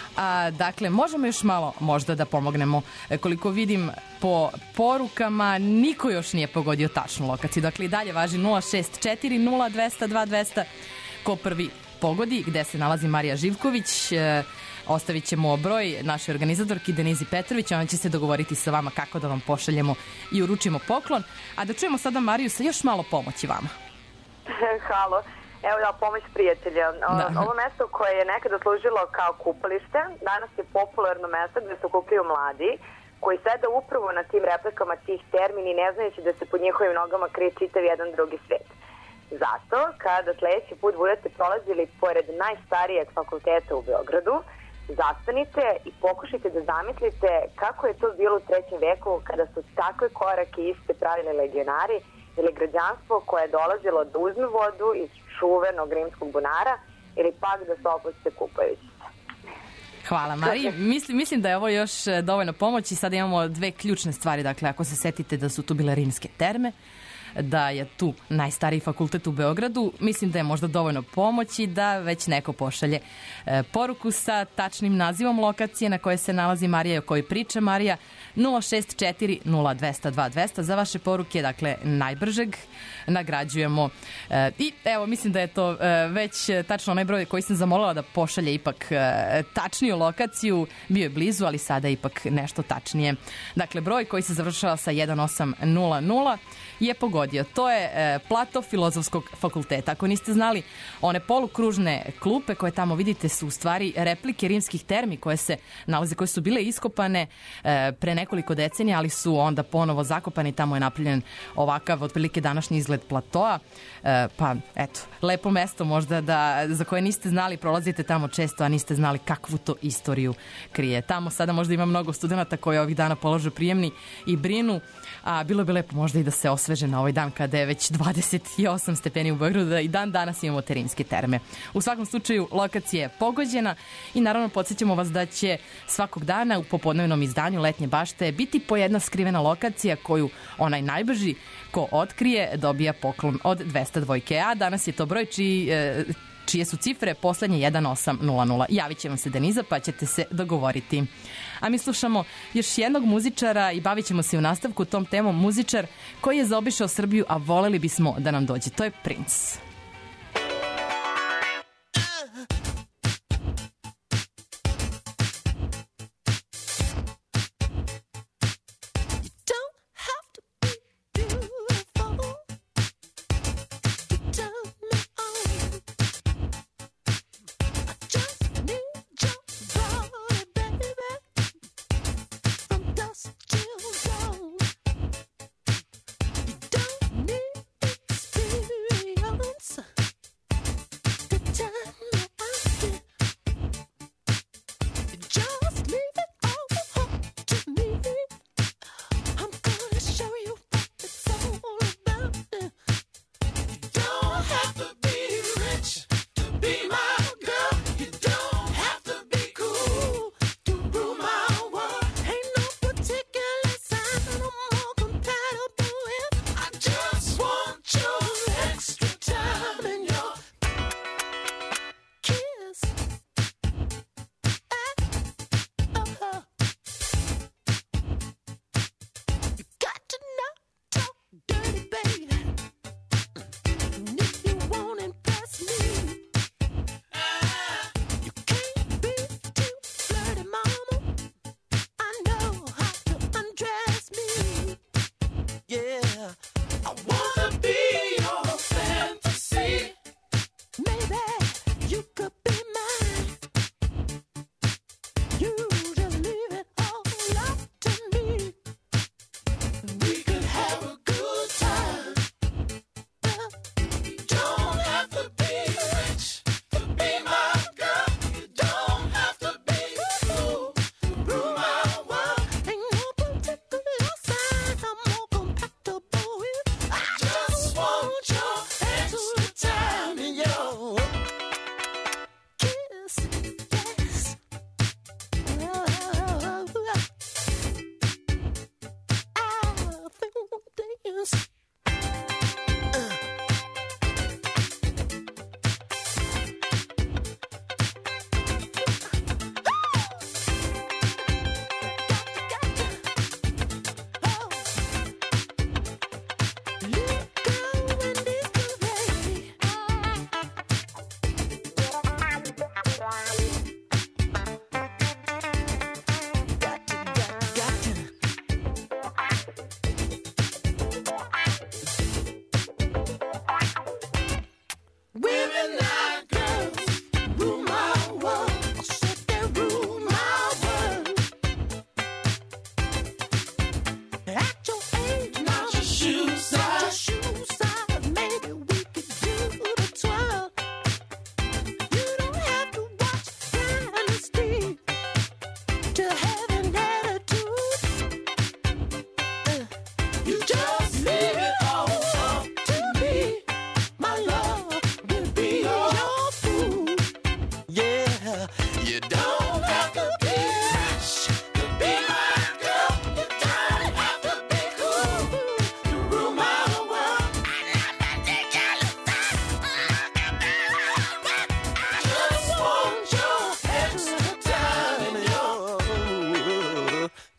A, dakle, možemo još malo možda da pomognemo. E, koliko vidim po porukama, niko još nije pogodio tačnu lokaciju. Dakle, i dalje važi nula šest četiri nula dvesta dva dvesta ko prvi pogodi gde se nalazi Marija Živković. E, ostavit ćemo broj našoj organizatorki Denizi Petrović, ona će se dogovoriti sa vama kako da vam pošaljemo i uručimo poklon. A da čujemo sada Mariju sa još malo pomoći vama. Halo. Evo da, pomoć prijatelja. Da. Ovo mesto koje je nekada služilo kao kupalište, danas je popularno mesto gde se okupljaju mladi, koji sede upravo na tim replikama tih termini, ne znajući da se pod njihovim nogama krije čitav jedan drugi svet. Zato, kada sledeći put budete prolazili pored najstarijeg fakulteta u Beogradu, zastanite i pokušajte da zamislite kako je to bilo u trećem veku kada su takve korake iste pravili legionari ili građanstvo koje je dolazilo da uzme vodu iz čuvenog rimskog bunara ili pak da se opuste kupajući se. Hvala, Mariji. Mislim, mislim da je ovo još dovoljno pomoći. Sada imamo dve ključne stvari. Dakle, ako se setite da su tu bile rimske terme, da je tu najstariji fakultet u Beogradu, mislim da je možda dovoljno pomoći da već neko pošalje e, poruku sa tačnim nazivom lokacije na kojoj se nalazi Marija i o kojoj priča Marija. Nula šest četiri nula dvesta dva dvesta za vaše poruke, dakle najbržeg nagrađujemo. E, I evo, mislim da je to e, već tačno onaj broj koji sam zamolila da pošalje ipak e, tačniju lokaciju, bio je blizu, ali sada ipak nešto tačnije. Dakle, broj koji se završava sa jedan osam nula nula je pogodio. To je e, plato Filozofskog fakulteta. Ako niste znali, one polukružne klupe koje tamo vidite su u stvari replike rimskih termi koje se nalaze, koje su bile iskopane e, pre nekoliko decenija, ali su onda ponovo zakopani. Tamo je napravljen ovakav otprilike današnji izgled platoa. E, pa eto, lepo mesto možda da, za koje niste znali, prolazite tamo često, a niste znali kakvu to istoriju krije. Tamo sada možda ima mnogo studenta koji ovih dana polože prijemni i brinu, a bilo bi lepo možda i da se osveže na ovaj dan kada je već dvadeset osam stepeni u Beogradu, da i dan danas imamo te rimske terme. U svakom slučaju, lokacija je pogođena i naravno podsjećamo vas da će svakog dana u popodnevnom izdanju Letnje bašte biti po jedna skrivena lokacija koju onaj najbrži ko otkrije dobija poklon od dvesta dvojke. A danas je to broj čiji... E, čije su cifre poslednje jedan osam nula nula. Javit će vam se Deniza pa ćete se dogovoriti. A mi slušamo još jednog muzičara i bavit ćemo se u nastavku tom temom muzičar koji je zaobišao Srbiju, a voleli bismo da nam dođe. To je Prince. Experience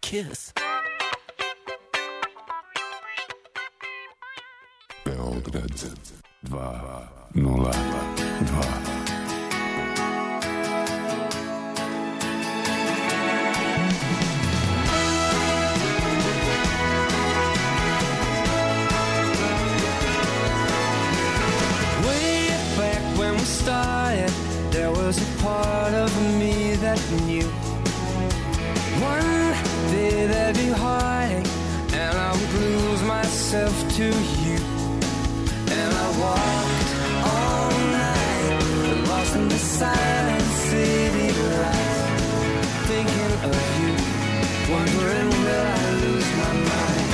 kiss. Beograd dva nula dva. Started, there was a part of me that knew one day there'd be heartache and I would lose myself to you. And I walked all night, lost in the silent city lights, thinking of you, wondering will I lose my mind.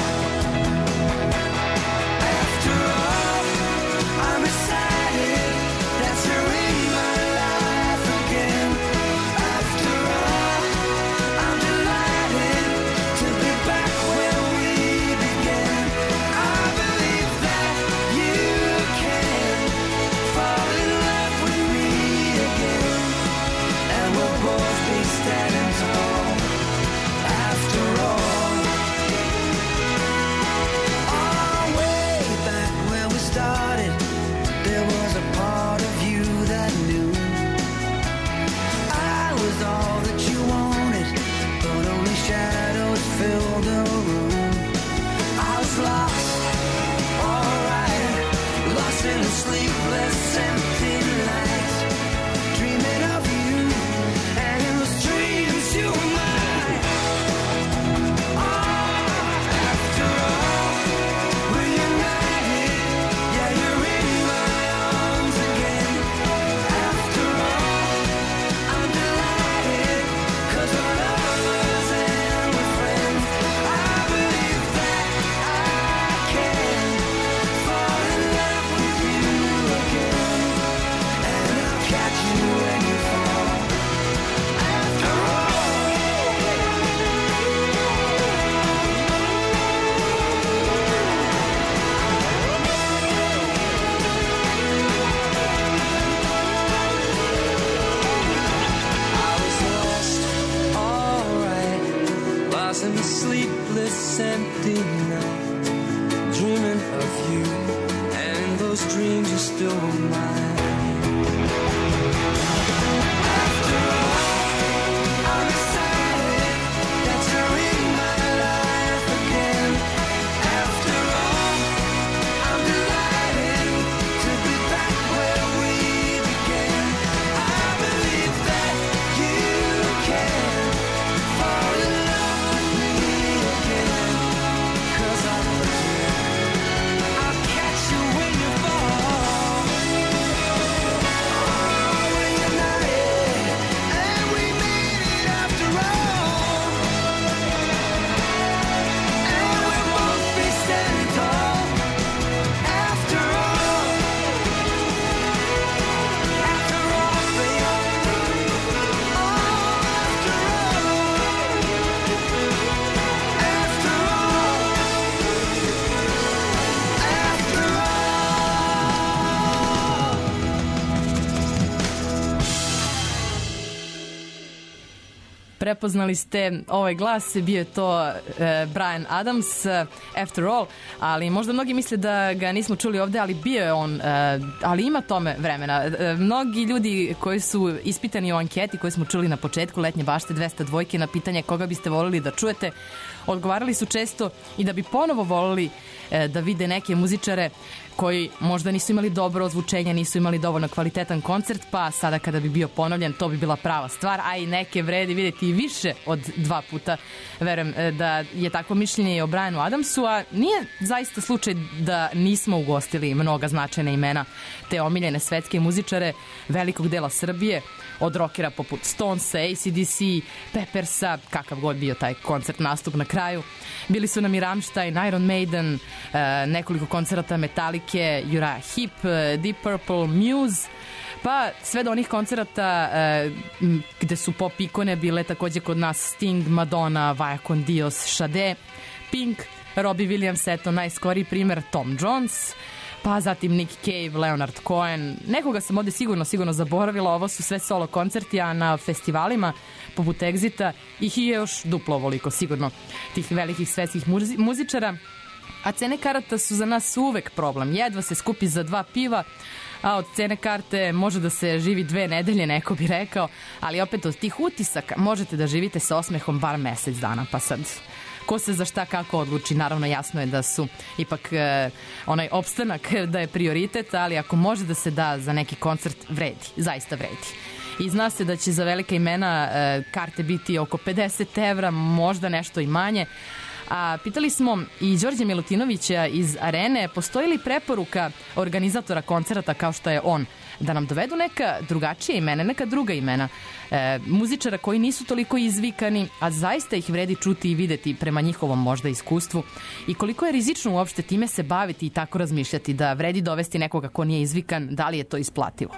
After all, I'm excited that you're in my life again. After all, I'm delighted to be back where we began. I believe that you can fall in love with me again, and we'll both be standing tall. After all, oh, way back when we started, there was a part of you that knew I was all that you wanted, but only shadows filled the room. I was lost, alright, lost in the sleepless empty nights, dreaming of you, and in those dreams you were mine. Oh, after all, we're united, yeah, you're in my arms again. After all, I'm delighted, 'cause we're lovers and we're friends. I believe that I can fall in love with you again, and I'll catch you when you fall. After all, I was lost, alright, lost in the sleepless empty night, dreaming of you, and those dreams are still mine. After all, I'm excited that you're in my life again. After all, I'm delighted to be back where we began. I believe that you can fall in love with me again, 'cause I love you. I'll catch you when you fall. Oh, we're united, and we made it after all. And we'll both be standing tall. After all, after all, baby. Oh, after all, after all, after Prepoznali ste ovaj glas, bio je to e, Bryan Adams, e, After All, ali možda mnogi misle da ga nismo čuli ovde, ali bio je on, e, ali ima tome vremena. E, mnogi ljudi koji su ispitani u anketi koji smo čuli na početku Letnje bašte dvesta dva na pitanje koga biste volili da čujete, odgovarali su često i da bi ponovo volili e, da vide neke muzičare koji možda nisu imali dobro ozvučenje, nisu imali dovoljno kvalitetan koncert, pa sada kada bi bio ponovljen, to bi bila prava stvar, a i neke vredi vidjeti i više od dva puta. Verujem da je takvo mišljenje i o Bryanu Adamsu, a nije zaista slučaj da nismo ugostili mnoga značajna imena te omiljene svetske muzičare velikog dela Srbije, od rokera poput Stonesa, A C D C, Peppersa, kakav god bio taj koncert nastup na kraju. Bili su nam i Rammstein, Iron Maiden, nekoliko koncerata Metallica, Uriah Heep, Deep Purple, Muse, pa sve do onih koncerata e, gde su pop ikone bile takođe kod nas Sting, Madonna, Vaya con Dios, Sade, Pink, Robbie Williams, eto najskoriji primer Tom Jones, pa zatim Nick Cave, Leonard Cohen, nekoga sam ovde sigurno, sigurno zaboravila, ovo su sve solo koncerti, a na festivalima poput Exita ih je još duplo ovoliko sigurno tih velikih svetskih muzi- muzičara, a cene karata su za nas uvek problem, jedva se skupi za dva piva, a od cene karte može da se živi dve nedelje, neko bi rekao, ali opet od tih utisaka možete da živite sa osmehom bar mesec dana, pa sad ko se za šta kako odluči, naravno jasno je da su ipak e, onaj opstanak da je prioritet, ali ako može da se da za neki koncert, vredi, zaista vredi. I zna se da će za velika imena e, karte biti oko pedeset evra, možda nešto i manje. A pitali smo i Đorđe Milutinovića iz Arene, postoji li preporuka organizatora koncerata kao što je on, da nam dovedu neka drugačija imena, neka druga imena, e, muzičara koji nisu toliko izvikani, a zaista ih vredi čuti i videti prema njihovom možda iskustvu, i koliko je rizično uopšte time se baviti i tako razmišljati da vredi dovesti nekoga ko nije izvikan, da li je to isplativo?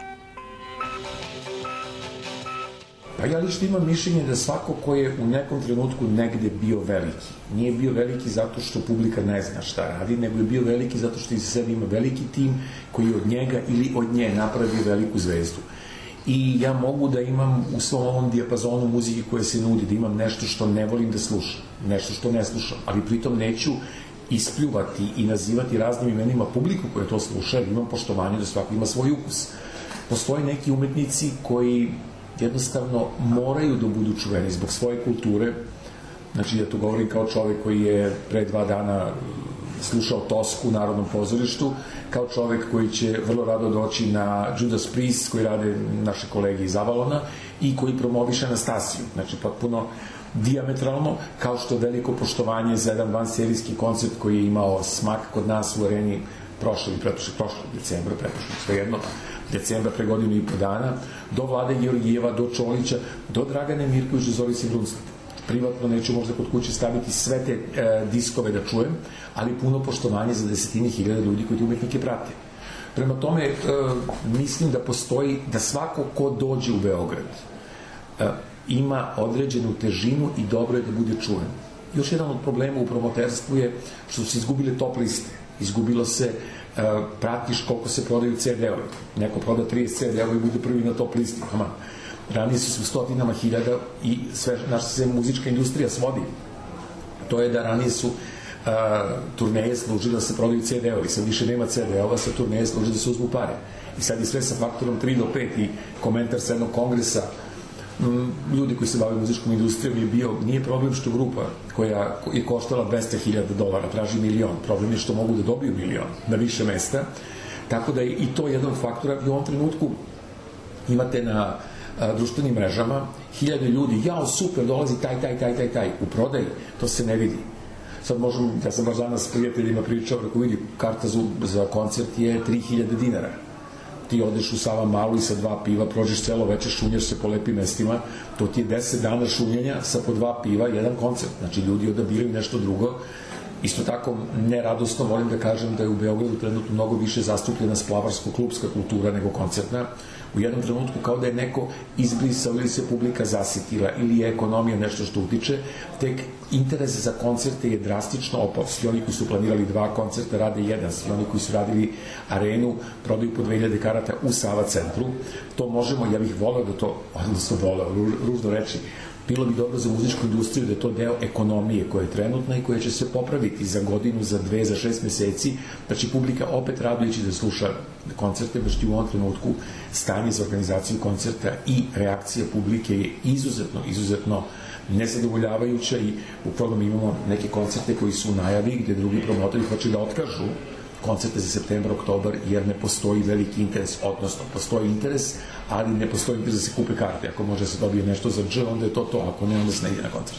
Pa ja lično imam mišljenje da svako ko je u nekom trenutku negde bio veliki, nije bio veliki zato što publika ne zna šta radi, nego je bio veliki zato što iza sebe ima veliki tim koji od njega ili od nje napravi veliku zvezdu. I ja mogu da imam u svom ovom dijapazonu muzike koje se nudi, da imam nešto što ne volim da slušam, nešto što ne slušam, ali pritom neću ispljuvati i nazivati raznim imenima publiku koja to sluša, jer imam poštovanje da svako ima svoj ukus. Postoje neki umetnici koji jednostavno moraju da budu čuveni zbog svoje kulture. Znači, ja to govorim kao čovek koji je pre dva dana slušao Tosku u Narodnom pozorištu, kao čovek koji će vrlo rado doći na Judas Priest, koji rade naše kolege iz Avalona i koji promoviše Anastasiju. Znači, potpuno diametralno, kao što veliko poštovanje za jedan vanserijski koncert koji je imao smak kod nas u Areni prošle i pretprošle, prošle decembra, pretprošle, sve jedno, decembra pre godinu i po dana, do Vlade Georgijeva, do Čolića, do Dragane Mirković, do Zorice Brunstad. Privatno neću možda kod kuće staviti sve te e, diskove da čujem, ali puno poštovanje za desetine hiljada ljudi koji ti umetnike prate. Prema tome, e, mislim da postoji, da svako ko dođe u Beograd e, ima određenu težinu i dobro je da bude čuven. Još jedan od problema u promoterstvu je što su se izgubile top liste. Izgubilo se, uh, pratiš koliko se prodaju ce de-ovi. Neko proda trideset ce de-ova i bude prvi na top listi. Ama, ranije su se u stotinama hiljada i sve, naša se muzička industrija svodi. To je da ranije su uh, turneje služile da se prodaju ce de-ovi. Sad više nema ce de-ova, sad turneje služile da se uzmu pare. I sad je sve sa faktorom tri do pet i komentar sa jednog kongresa ljudi koji se bave muzičkom industrijom je bio, nije problem što grupa koja je koštala dvesta hiljada dolara traži milion, problem je što mogu da dobiju milion na više mesta, tako da je i to jedan od faktora. I u ovom trenutku imate na a, društvenim mrežama hiljade ljudi, jao super, dolazi taj, taj, taj, taj, taj, u prodaji, to se ne vidi. Sad možem, ja sam baš danas s prijateljima pričao, ako vidi, karta za, za koncert je tri hiljade dinara. Ti odeš u Sava Malu i sa dva piva prođeš celo veče, šunjaš se po lepim mestima, to ti je deset dana šunjenja sa po dva piva, jedan koncert. Znači, ljudi odabiraju nešto drugo. Isto tako, neradosno volim da kažem da je u Beogradu trenutno mnogo više zastupljena splavarsko-klubska kultura nego koncertna. U jednom trenutku kao da je neko izbrisao ili se publika zasitila ili je ekonomija nešto što utiče, tek interes za koncerte je drastično opao. Svi oni koji su planirali dva koncerta rade jedan, svi oni koji su radili Arenu prodaju po dve hiljade karata u Sava centru. To možemo, ja bih voleo da to, odnosno voleo, ružno reći, bilo bi dobro za muzičku industriju da je to deo ekonomije koja je trenutna i koja će se popraviti za godinu, za dve, za šest meseci, da će publika opet radujući da sluša koncerte, baš ti u ovom trenutku stanje za organizaciju koncerta i reakcija publike je izuzetno, izuzetno nezadovoljavajuća i upravo imamo neke koncerte koji su u najavi gde drugi promotori hoće da otkažu koncerte za septembar, oktobar, jer ne postoji veliki interes, odnosno postoji interes, ali ne postoji interes da se kupe karte. Ako može da se dobije nešto za dž, onda je to to, ako ne, onda se ne ide na koncert.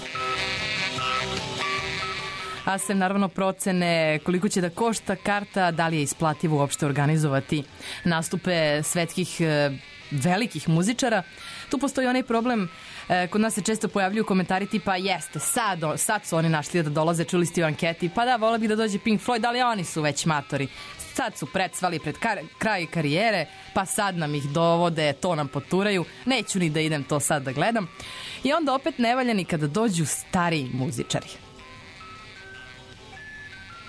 A sem naravno procene koliko će da košta karta, da li je isplativo uopšte organizovati nastupe svetskih velikih muzičara. Tu postoji onaj problem, kod nas se često pojavljuju komentari tipa jeste, sad, sad su oni našli da dolaze, čuli ste u anketi, pa da, vola bi da dođe Pink Floyd, ali oni su već matori. Sad su predsvali pred kar kraj karijere, pa sad nam ih dovode, to nam poturaju, neću ni da idem to sad da gledam. I onda opet ne valja ni kada dođu stariji muzičari.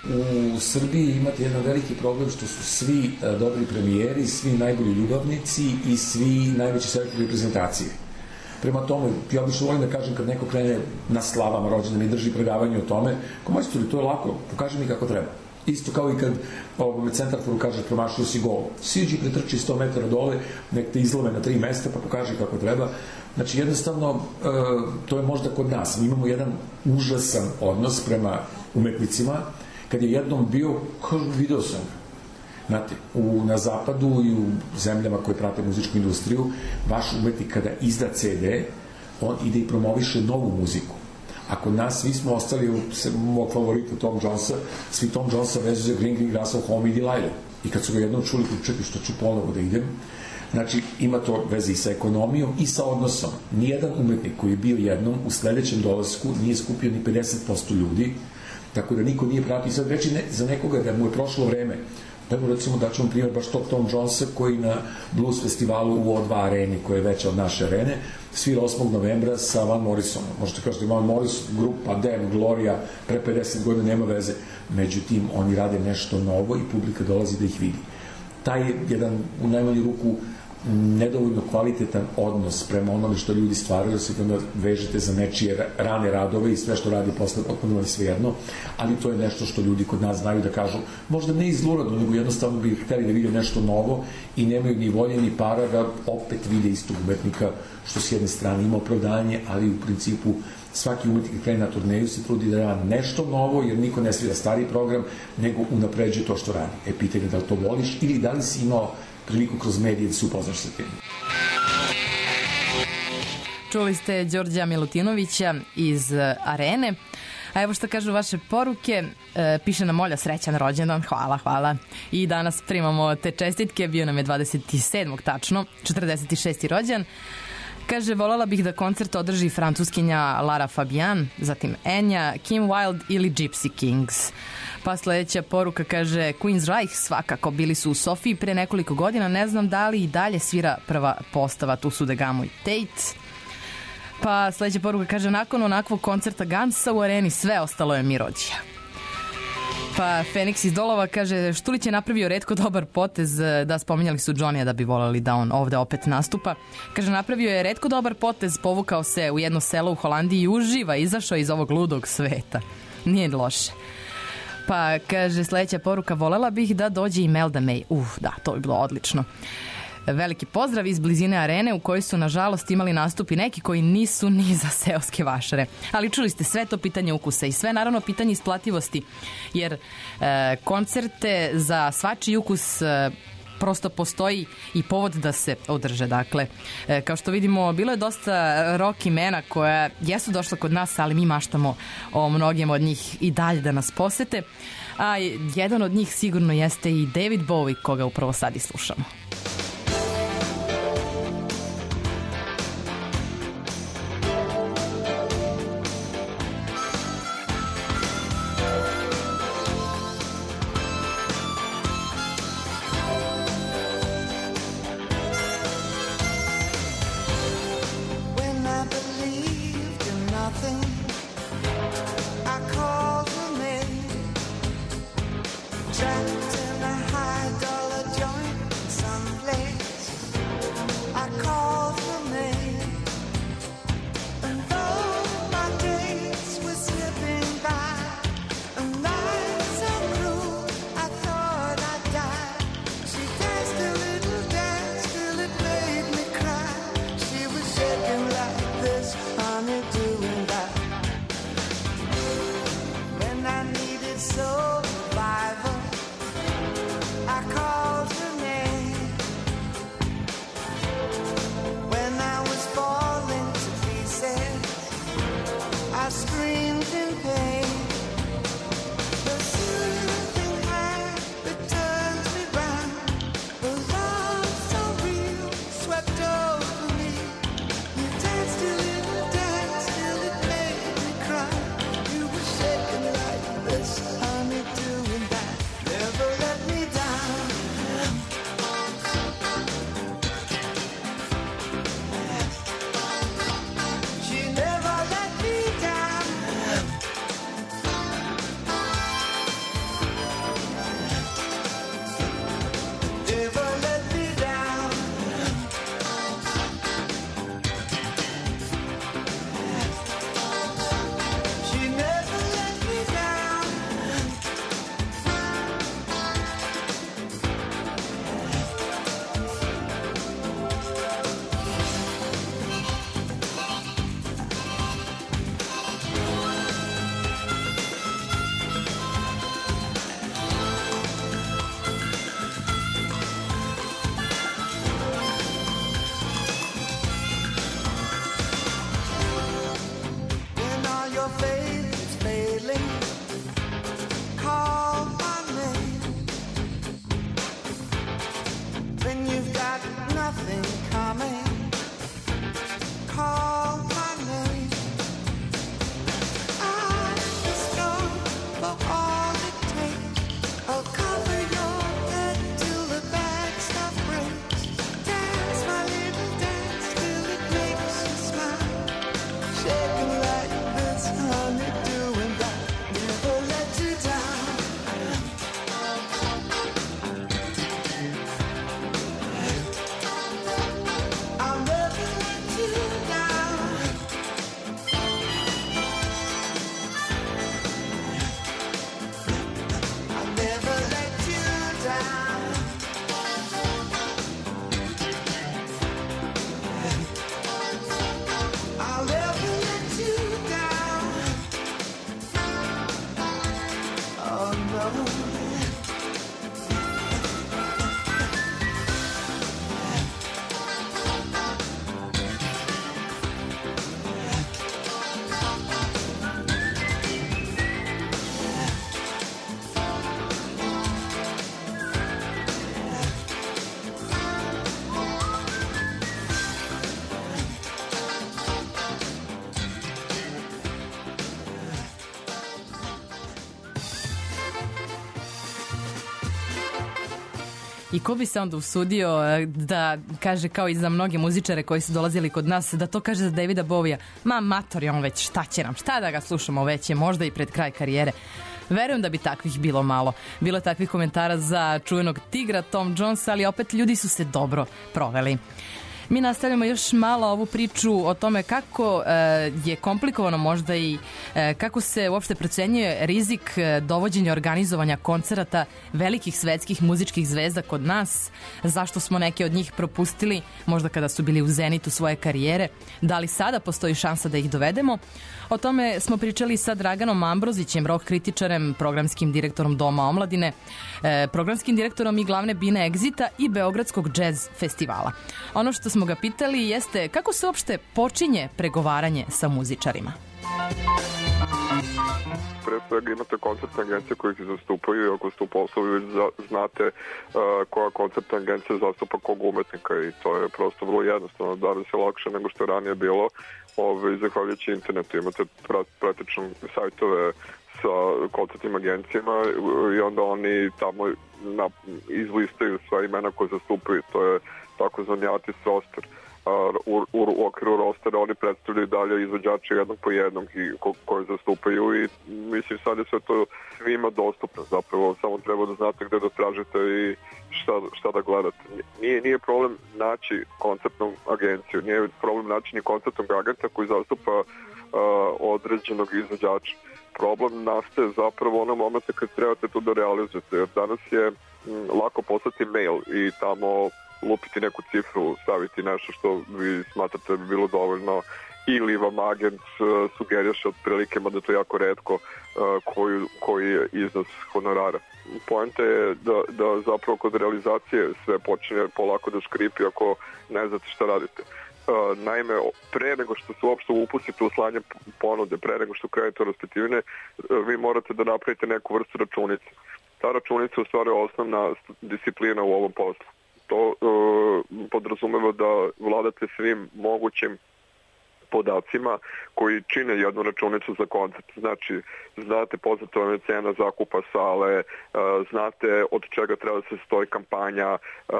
U Srbiji imate jedan veliki problem što su svi uh, dobri premijeri, svi najbolji ljubavnici i svi najveći selektori reprezentacije. Prema tome, ja obično volim da kažem kad neko krene na slavama rođendan i drži predavanje o tome, ko majstori, to je lako, pokaži mi kako treba. Isto kao i kad ovome centarforu kaže promašio si gol. Siđi, pretrči sto metara dole, nek te izlome na tri mesta pa pokaži kako treba. Znači jednostavno, e, to je možda kod nas. Mi imamo jedan užasan odnos prema umetnicima. Kad je jednom bio, kažu, video sam ga. Znate, u, na zapadu i u zemljama koje prate muzičku industriju, vaš umetnik kada izda ce de, on ide i promoviše novu muziku. A kod nas svi smo ostali u mog favorita Tom Jonesa, svi Tom Jonesa vezu za Green Green Grass of Home i Delilah. I kad su ga jednom čuli, čekaj što ću ponovo da idem, znači ima to veze i sa ekonomijom i sa odnosom. Nijedan umetnik koji je bio jednom u sledećem dolasku nije skupio ni pedeset posto ljudi, tako da niko nije pratio. I sad reći ne, za nekoga da mu je prošlo vreme, evo recimo da ćemo primjer baš tog Tom Jonesa koji na blues festivalu u O dva areni, koja je veća od naše arene, svira osmog novembra sa Van Morrisonom. Možete kažete Van Morrison, grupa Damn, Gloria, pre pedeset godina nema veze. Međutim, oni rade nešto novo i publika dolazi da ih vidi. Taj je jedan, u najmanju ruku, nedovoljno kvalitetan odnos prema onome što ljudi stvaraju, se onda vežete za nečije rane radove i sve što radi posle potpuno je svejedno, ali to je nešto što ljudi kod nas znaju da kažu, možda ne iz zluradu, nego jednostavno bi hteli da vide nešto novo i nemaju ni volje ni para da opet vide istog umetnika, što s jedne strane ima opravdanje, ali u principu svaki umetnik krene na turneju se trudi da radi nešto novo, jer niko ne svira stari program, nego unapređuje to što radi. E, pitanje da li to voliš ili da li si imao priliku kroz medije da se upoznaš sa tim. Čuli ste Đorđa Milutinovića iz Arene. A evo što kažu vaše poruke. E, piše nam Olja, srećan rođendan. Hvala, hvala. I danas primamo te čestitke. Bio nam je dvadeset sedmog tačno, četrdeset šesti rođendan. Kaže, voljela bih da koncert održi francuskinja Lara Fabian, zatim Enya, Kim Wilde ili Gypsy Kings. Pa sledeća poruka kaže, Queen's Reich svakako, bili su u Sofiji pre nekoliko godina, ne znam da li i dalje svira prva postava, tu su Degamo i Tate. Pa sledeća poruka kaže, nakon onakvog koncerta Gansa u areni sve ostalo je mirođija. Pa Feniks iz Dolova kaže, Štulić je napravio retko dobar potez, da spominjali su Johnny-a da bi volali da on ovde opet nastupa. Kaže, napravio je retko dobar potez, povukao se u jedno selo u Holandiji i uživa, izašao iz ovog ludog sveta. Nije loše. Pa kaže, sledeća poruka, volela bih da dođe i Melda May. Uf, da, to bi bilo odlično. Veliki pozdrav iz blizine arene u kojoj su nažalost imali nastupi neki koji nisu ni za seoske vašare. Ali čuli ste sve to pitanje ukusa i sve naravno pitanje isplativosti, jer e, koncerte za svačiji ukus e, prosto postoji i povod da se održe. Dakle, e, kao što vidimo, bilo je dosta rock imena koja jesu došla kod nas, ali mi maštamo o mnogim od njih i dalje da nas posete. A jedan od njih sigurno jeste i David Bowie, koga upravo sad i slušamo. I ko bi se onda usudio da kaže, kao i za mnoge muzičare koji su dolazili kod nas, da to kaže za Davida Bowija, ma mator je on već, šta će nam, šta da ga slušamo već je, možda i pred kraj karijere. Verujem da bi takvih bilo malo. Bilo je takvih komentara za čuvenog tigra Tom Jonesa, ali opet ljudi su se dobro proveli. Mi nastavljamo još malo ovu priču o tome kako e, je komplikovano možda i e, kako se uopšte procenjuje rizik e, dovođenja organizovanja koncerata velikih svetskih muzičkih zvezda kod nas, zašto smo neke od njih propustili, možda kada su bili u zenitu svoje karijere, da li sada postoji šansa da ih dovedemo. O tome smo pričali sa Draganom Ambrozićem, rock kritičarem, programskim direktorom Doma omladine, e, programskim direktorom i glavne bine Exita i Beogradskog džez festivala. Ono što smo ga pitali jeste kako se uopšte počinje pregovaranje sa muzičarima. Pre svega imate koncertne agencije koje ih zastupaju i ako ste u poslovi već znate uh, koja koncertna agencija zastupa kog umetnika i to je prosto vrlo jednostavno, danas je lakše nego što je ranije bilo. Ove, zahvaljujući internetu imate praktično sajtove sa koncertnim agencijama i onda oni tamo na, izlistaju sva imena koje zastupaju, to je takozvani artist roster. U, u, u okviru rostera oni predstavljaju dalje izvođače jednog po jednog i ko, koje zastupaju i mislim sad je sve to svima dostupno, zapravo samo treba da znate gde da tražite i šta, šta da gledate. Nije, nije problem naći koncertnu agenciju, nije problem naći ni koncertnog agenta koji zastupa uh, određenog izvođača. Problem nastaje zapravo onom momentu kad trebate to da realizujete, jer danas je m, lako poslati mail i tamo lupiti neku cifru, staviti nešto što vi smatrate da bi bilo dovoljno ili vam agent uh, sugeriše otprilike, mada to jako retko, uh, koju, koji je iznos honorara. Poenta je da, da zapravo kod realizacije sve počne polako da škripi ako ne znate šta radite. Uh, naime, pre nego što se uopšte upustite u slanje ponude, pre nego što krenete u raspitivine, uh, vi morate da napravite neku vrstu računice. Ta računica je u stvari osnovna disciplina u ovom poslu. To uh, podrazumeva da vladate svim mogućim podacima koji čine jednu računicu za koncert. Znači, znate poznata vam je cena zakupa sale, znate od čega treba da se stoji kampanja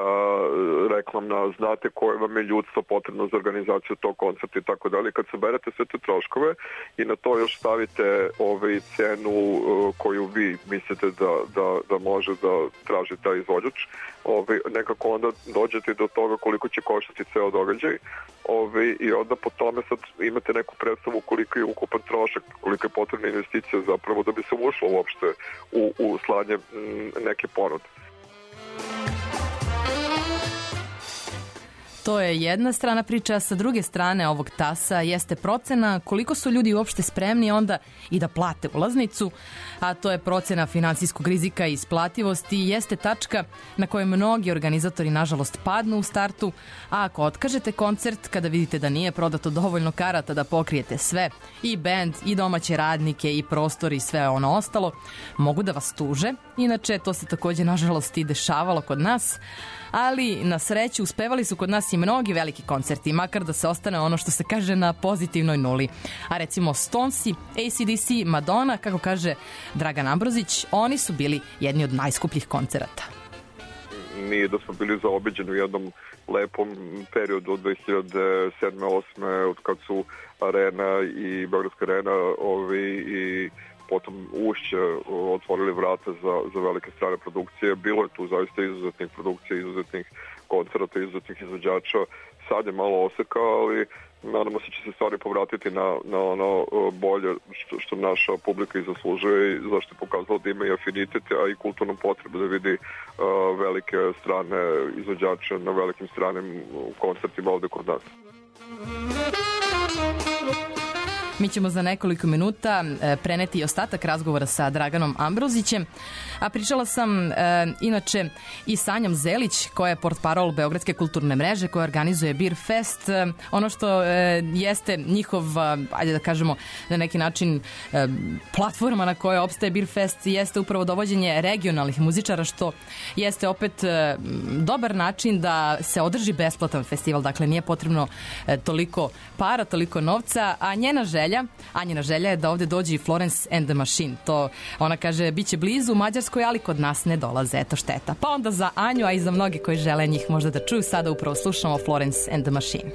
reklamna, znate koje vam je ljudstvo potrebno za organizaciju tog koncerta i tako dalje. Kad saberete sve te troškove i na to još stavite ovaj cenu koju vi mislite da, da, da može da traži taj izvođač, ovaj, nekako onda dođete do toga koliko će koštati ceo događaj ovaj, i onda po tome sad imate neku predstavu koliko je ukupan trošak, koliko je potrebna investicija zapravo da bi se ušlo uopšte u, u slanje neke ponude. To je jedna strana priča, a sa druge strane ovog tasa jeste procena koliko su ljudi uopšte spremni onda i da plate ulaznicu, a to je procena finansijskog rizika i isplativosti i jeste tačka na kojoj mnogi organizatori nažalost padnu u startu, a ako otkažete koncert kada vidite da nije prodato dovoljno karata da pokrijete sve, i bend, i domaće radnike, i prostor i sve ono ostalo, mogu da vas tuže. Inače, to se takođe nažalost i dešavalo kod nas, ali na sreću uspevali su kod nas i mnogi veliki koncerti, makar da se ostane ono što se kaže na pozitivnoj nuli. A recimo Stonesi, A C D C, Madonna, kako kaže Dragan Ambrozić, oni su bili jedni od najskupljih koncerata. Nije da smo bili zaobiđeni u jednom lepom periodu od dve hiljade sedme osme od kad su Arena i Beogradska Arena ovi, i potom Ušće otvorili vrata za, za velike strane produkcije. Bilo je tu zaista izuzetnih produkcija, izuzetnih koncerata, izuzetnih izvođača. Sad je malo oseka, ali nadamo se će se stvari povratiti na, na ono bolje što, što naša publika i zaslužuje i zašto je pokazalo da ima i afinitet, a i kulturnu potrebu da vidi uh, velike strane izvođače na velikim stranim koncertima ovde kod nas. Mi ćemo za nekoliko minuta preneti ostatak razgovora sa Draganom Ambrozićem, a pričala sam e, inače i Sanjom Zelić, koja je portparol Beogradske kulturne mreže, koja organizuje Beer Fest. E, ono što e, jeste njihov, ajde da kažemo na neki način, e, platforma na kojoj opstaje Beer Fest jeste upravo dovođenje regionalnih muzičara, što jeste opet e, dobar način da se održi besplatan festival. Dakle, nije potrebno e, toliko para, toliko novca, a njena želja želja, Anjina želja je da ovde dođe i Florence and the Machine. To, ona kaže, bit će blizu u Mađarskoj, ali kod nas ne dolaze, eto šteta. Pa onda za Anju, a i za mnogi koji žele njih možda da čuju, sada upravo slušamo Florence and the Machine.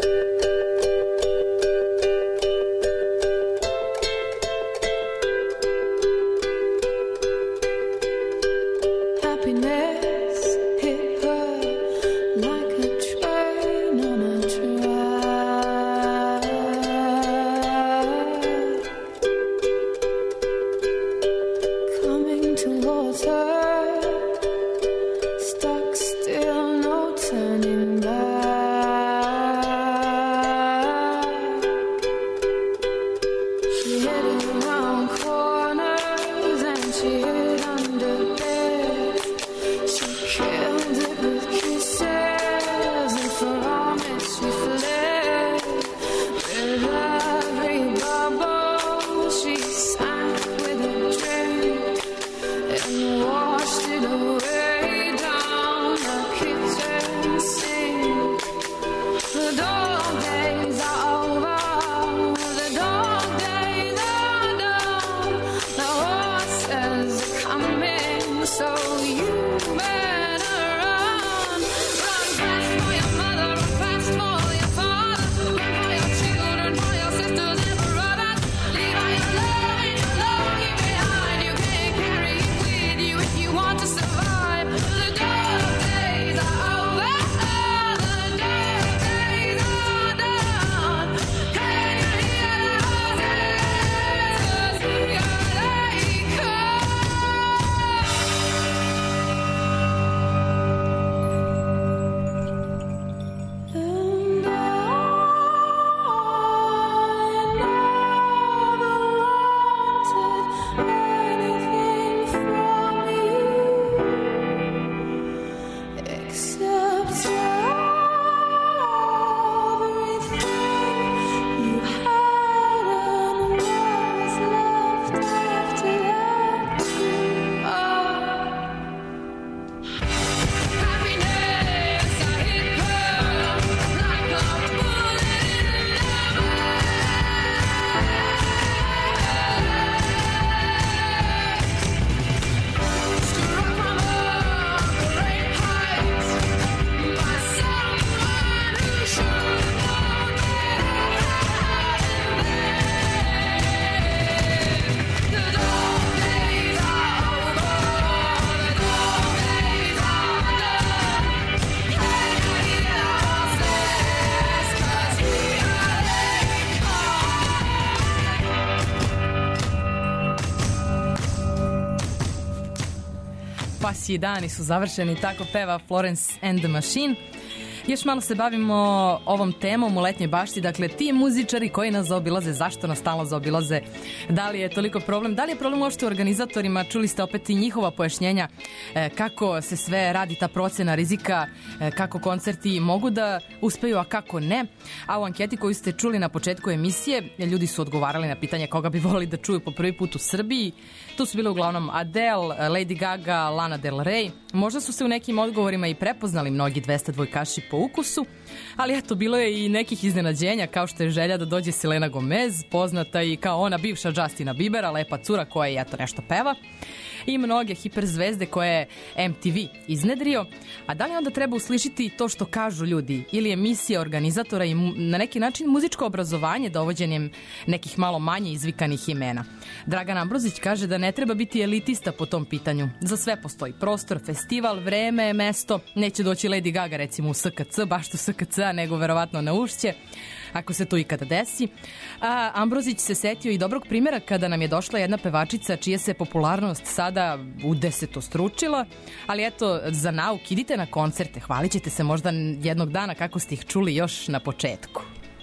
Pasji dani su završeni, tako peva Florence and the Machine. Još malo se bavimo ovom temom u letnjoj bašti, dakle ti muzičari koji nas zaobilaze, zašto nas stalno zaobilaze, da li je toliko problem, da li je problem uopšte u organizatorima, čuli ste opet i njihova pojašnjenja e, kako se sve radi ta procena rizika, e, kako koncerti mogu da uspeju, a kako ne. A u anketi koju ste čuli na početku emisije, ljudi su odgovarali na pitanje koga bi volili da čuju po prvi put u Srbiji. Tu su bile uglavnom Adele, Lady Gaga, Lana Del Rey. Možda su se u nekim odgovorima i prepoznali mnogi dvesta dvojkaši po ukusu, ali eto, bilo je i nekih iznenađenja, kao što je želja da dođe Selena Gomez, poznata i kao ona bivša Justina Biebera, lepa cura koja je eto nešto peva, i mnoge hiperzvezde koje je M T V iznedrio. A da li onda treba uslišiti to što kažu ljudi, ili je misija organizatora i na neki način muzičko obrazovanje dovođenjem nekih malo manje izvikanih imena? Dragan Ambrozić kaže da ne treba biti elitista po tom pitanju. Za sve postoji prostor, festival, vreme, mesto. Neće doći Lady Gaga recimo u S K C, baš to S K C-a, nego verovatno na Ušće, ako se to ikada desi. A Ambrozić se setio i dobrog primjera kada nam je došla jedna pevačica čija se popularnost sada udesetostručila, ali eto, za nauk idite na koncerte, hvalit ćete se možda jednog dana kako ste ih čuli još na početku.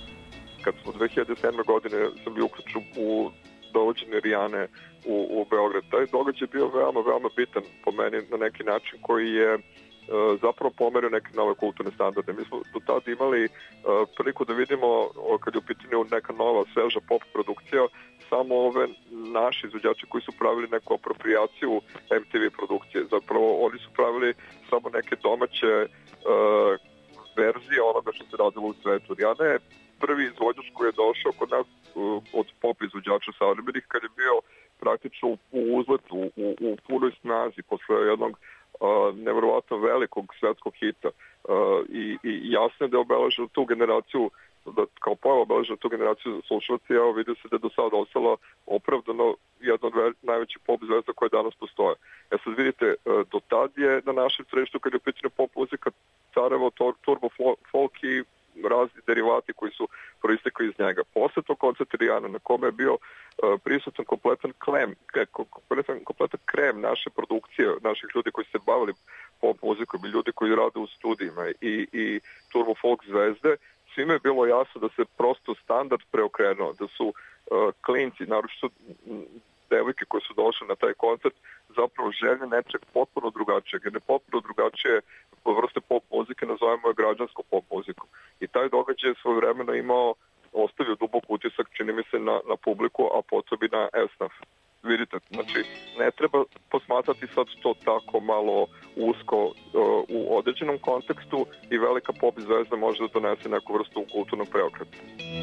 Kad smo dve hiljade sedme godine sam bio uključen u dovođenje Rijane u, u Beograd. Taj događaj je bio veoma, veoma bitan po meni na neki način koji je zapravo pomerio neke nove kulturne standarde. Mi smo do tada imali uh, priliku da vidimo, kad je u pitanju neka nova, sveža pop produkcija, samo ove naši izvođači koji su pravili neku apropriaciju M T V produkcije. Zapravo oni su pravili samo neke domaće uh, verzije onoga što se radilo u svetu. Rijana je prvi izvođač koji je došao kod nas od pop izvođača savremenih, kad je bio praktično u uzletu, u, u punoj snazi posle jednog uh, nevjerovatno velikog svetskog hita. Uh, i, i jasno je da je obeležio tu generaciju, da kao pojava obeležio tu generaciju slušalaca, evo vidio se da je do sada ostala opravdano jedna od najvećih pop zvezda koje danas postoje. E sad vidite, uh, do tad je na našem tržištu, kad je u pitanju pop muzika, carevo turbo folk i razni derivati koji su proistekli iz njega. Posle tog koncerta Rijana, na kome je bio uh, prisutan kompletan klem, kompletan, kompletan krem naše produkcije, naših ljudi koji se bavili pop muzikom i ljudi koji rade u studijima i, i turbo folk zvezde, svime je bilo jasno da se prosto standard preokrenuo, da su uh, klinci, naročito devojke koje su došle na taj koncert, zapravo želje nečeg potpuno drugačijeg, jer ne potpuno drugačije vrste pop muzike nazovemo je građanskom pop muzikom. I taj događaj je svojevremeno imao, ostavio dubok utisak, čini mi se, na, na publiku, a potom i na esnaf. Vidite, znači, ne treba posmatrati sad to tako malo usko uh, u određenom kontekstu i velika pop zvezda može da donese neku vrstu kulturnog preokreta.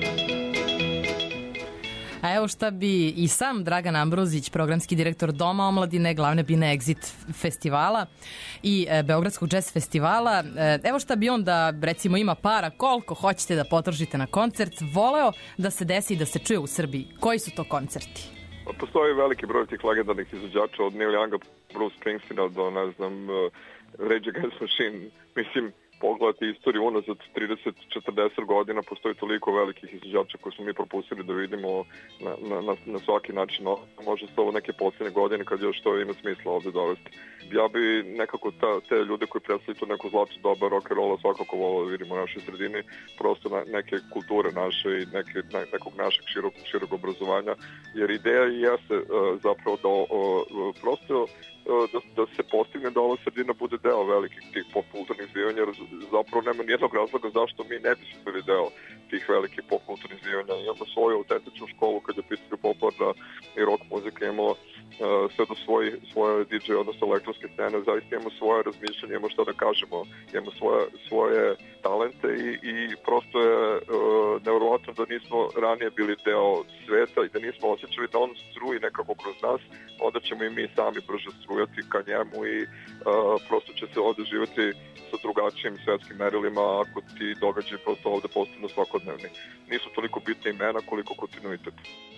A evo šta bi i sam Dragan Ambrozić, programski direktor Doma omladine, glavne bine Exit festivala i e, Beogradskog jazz festivala, e, evo šta bi on da recimo ima para, koliko hoćete da potrošite na koncert, voleo da se desi i da se čuje u Srbiji. Koji su to koncerti? Postoji veliki broj tih legendarnih izvođača od Neil Younga, Bruce Springsteena do, ne znam, uh, Rage Against Machine. Mislim, pogledati istoriju unazad trideset do četrdeset godina, postoji toliko velikih izvođača koje smo mi propustili da vidimo na, na, na, na svaki način. No, možda su ovo neke posljednje godine kad još to ima smisla ovde dovesti. Ja bi nekako ta, te ljude koji predstavljaju to neko zlato doba rock and rolla svakako volao da vidimo u našoj sredini, prosto na, neke kulture naše i neke, ne, nekog našeg širog, širog obrazovanja, jer ideja jeste uh, zapravo da uh, prosto Da, da se postigne da ova sredina bude deo velikih tih popkulturnih zbivanja, jer zapravo nema nijednog razloga zašto mi ne bismo bili deo tih velikih popkulturnih zbivanja. Imamo svoju autentičnu školu kad je pitanje popularna i rock muzika, imamo uh, sve do svoje, svoje D J, odnosno elektronske scene, zaista imamo svoje razmišljanje, imamo šta da kažemo, imamo svoje, svoje talente i, i prosto je uh, nevjerovatno da nismo ranije bili deo sveta i da nismo osjećali da on struji nekako kroz nas, onda ćemo i mi sami brže strujati ka njemu i uh, prosto će se ovde živjeti sa drugačijim svetskim merilima ako ti događaji prosto ovde postanu svakodnevni. Nisu toliko bitne imena koliko kontinuitet.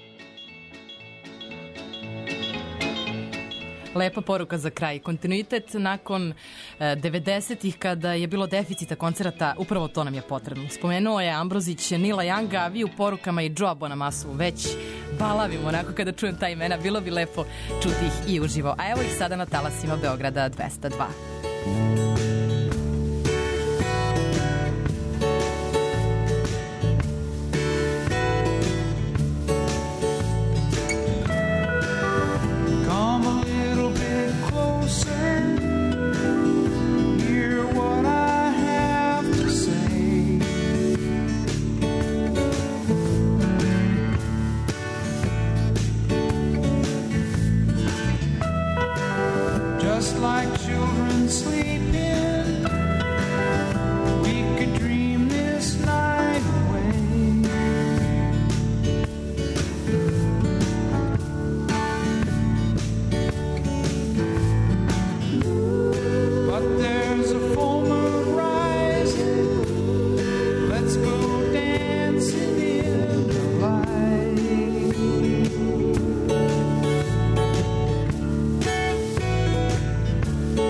Lepa poruka za kraj. Kontinuitet nakon devedesetih kada je bilo deficita koncerata, upravo to nam je potrebno. Spomenuo je Ambrozić Nila Younga, a vi u porukama i Joe Bonamasu već balavimo onako kada čujem ta imena. Bilo bi lepo čuti ih i uživo. A evo ih sada na talasima Beograda dvesta dva. Thank you.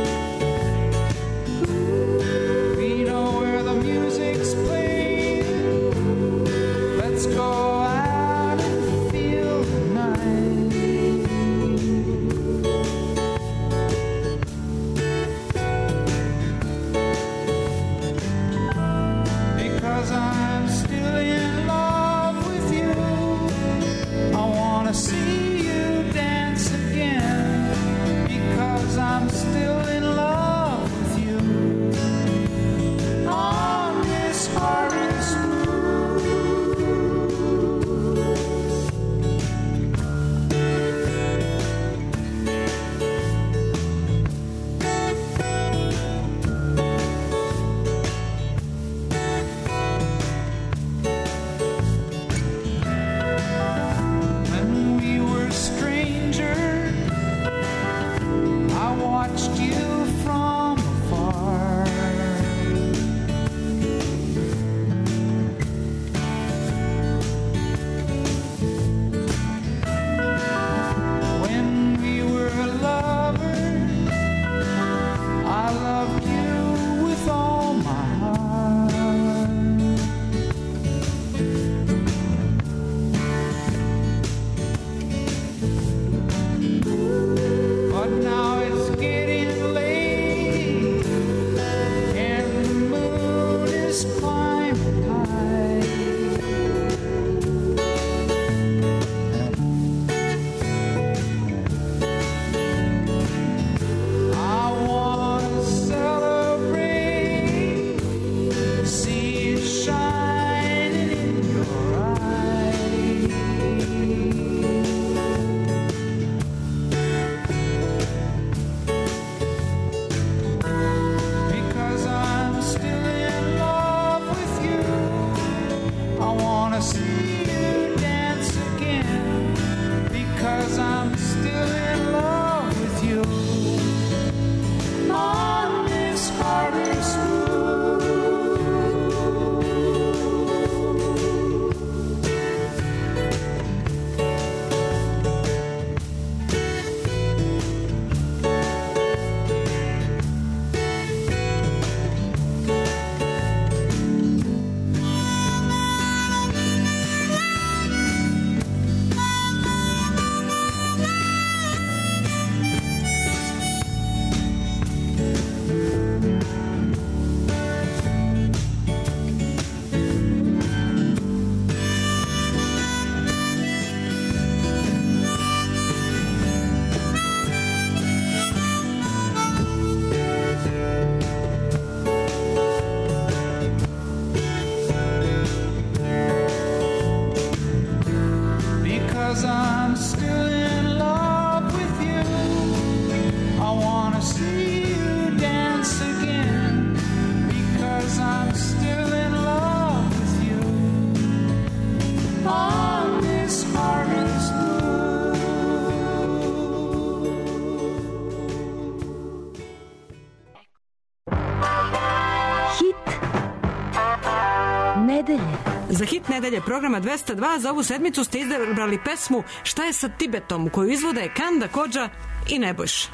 Za hit nedelje programa dvesta dva za ovu sedmicu ste izabrali pesmu Šta je sa Tibetom, koju izvode Kanda Kodža i Nebojša.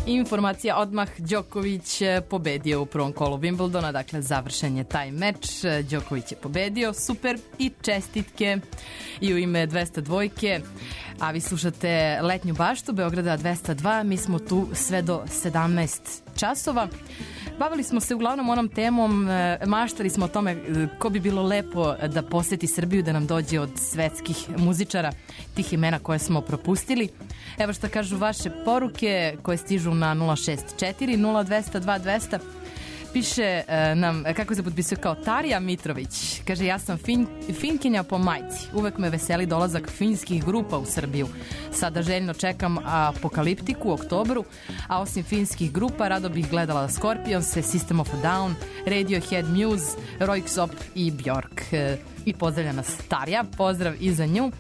informacija odmah, Đoković pobedio u prvom kolu Wimbledona, dakle završen je taj meč, Đoković je pobedio, super i čestitke i u ime dvesta dvojke, a vi slušate Letnju baštu Beograda dvesta dva, mi smo tu sve do sedamnaest časova. Bavili smo se uglavnom onom temom, maštali smo o tome ko bi bilo lepo da poseti Srbiju, da nam dođe od svetskih muzičara, tih imena koje smo propustili. Evo šta kažu vaše poruke koje stižu na nula šest četiri nula dvesta dva dvesta. Piše nam, kako se potpisuje, kao Tarija Mitrović. Kaže, ja sam fin, finkinja po majci. Uvek me veseli dolazak finskih grupa u Srbiju. Sada željno čekam Apokaliptiku u oktobru, a osim finskih grupa rado bih gledala Scorpions, System of a Down, Radiohead, Muse, Röyksopp i Björk. I pozdravlja nas Tarija. Pozdrav i za nju.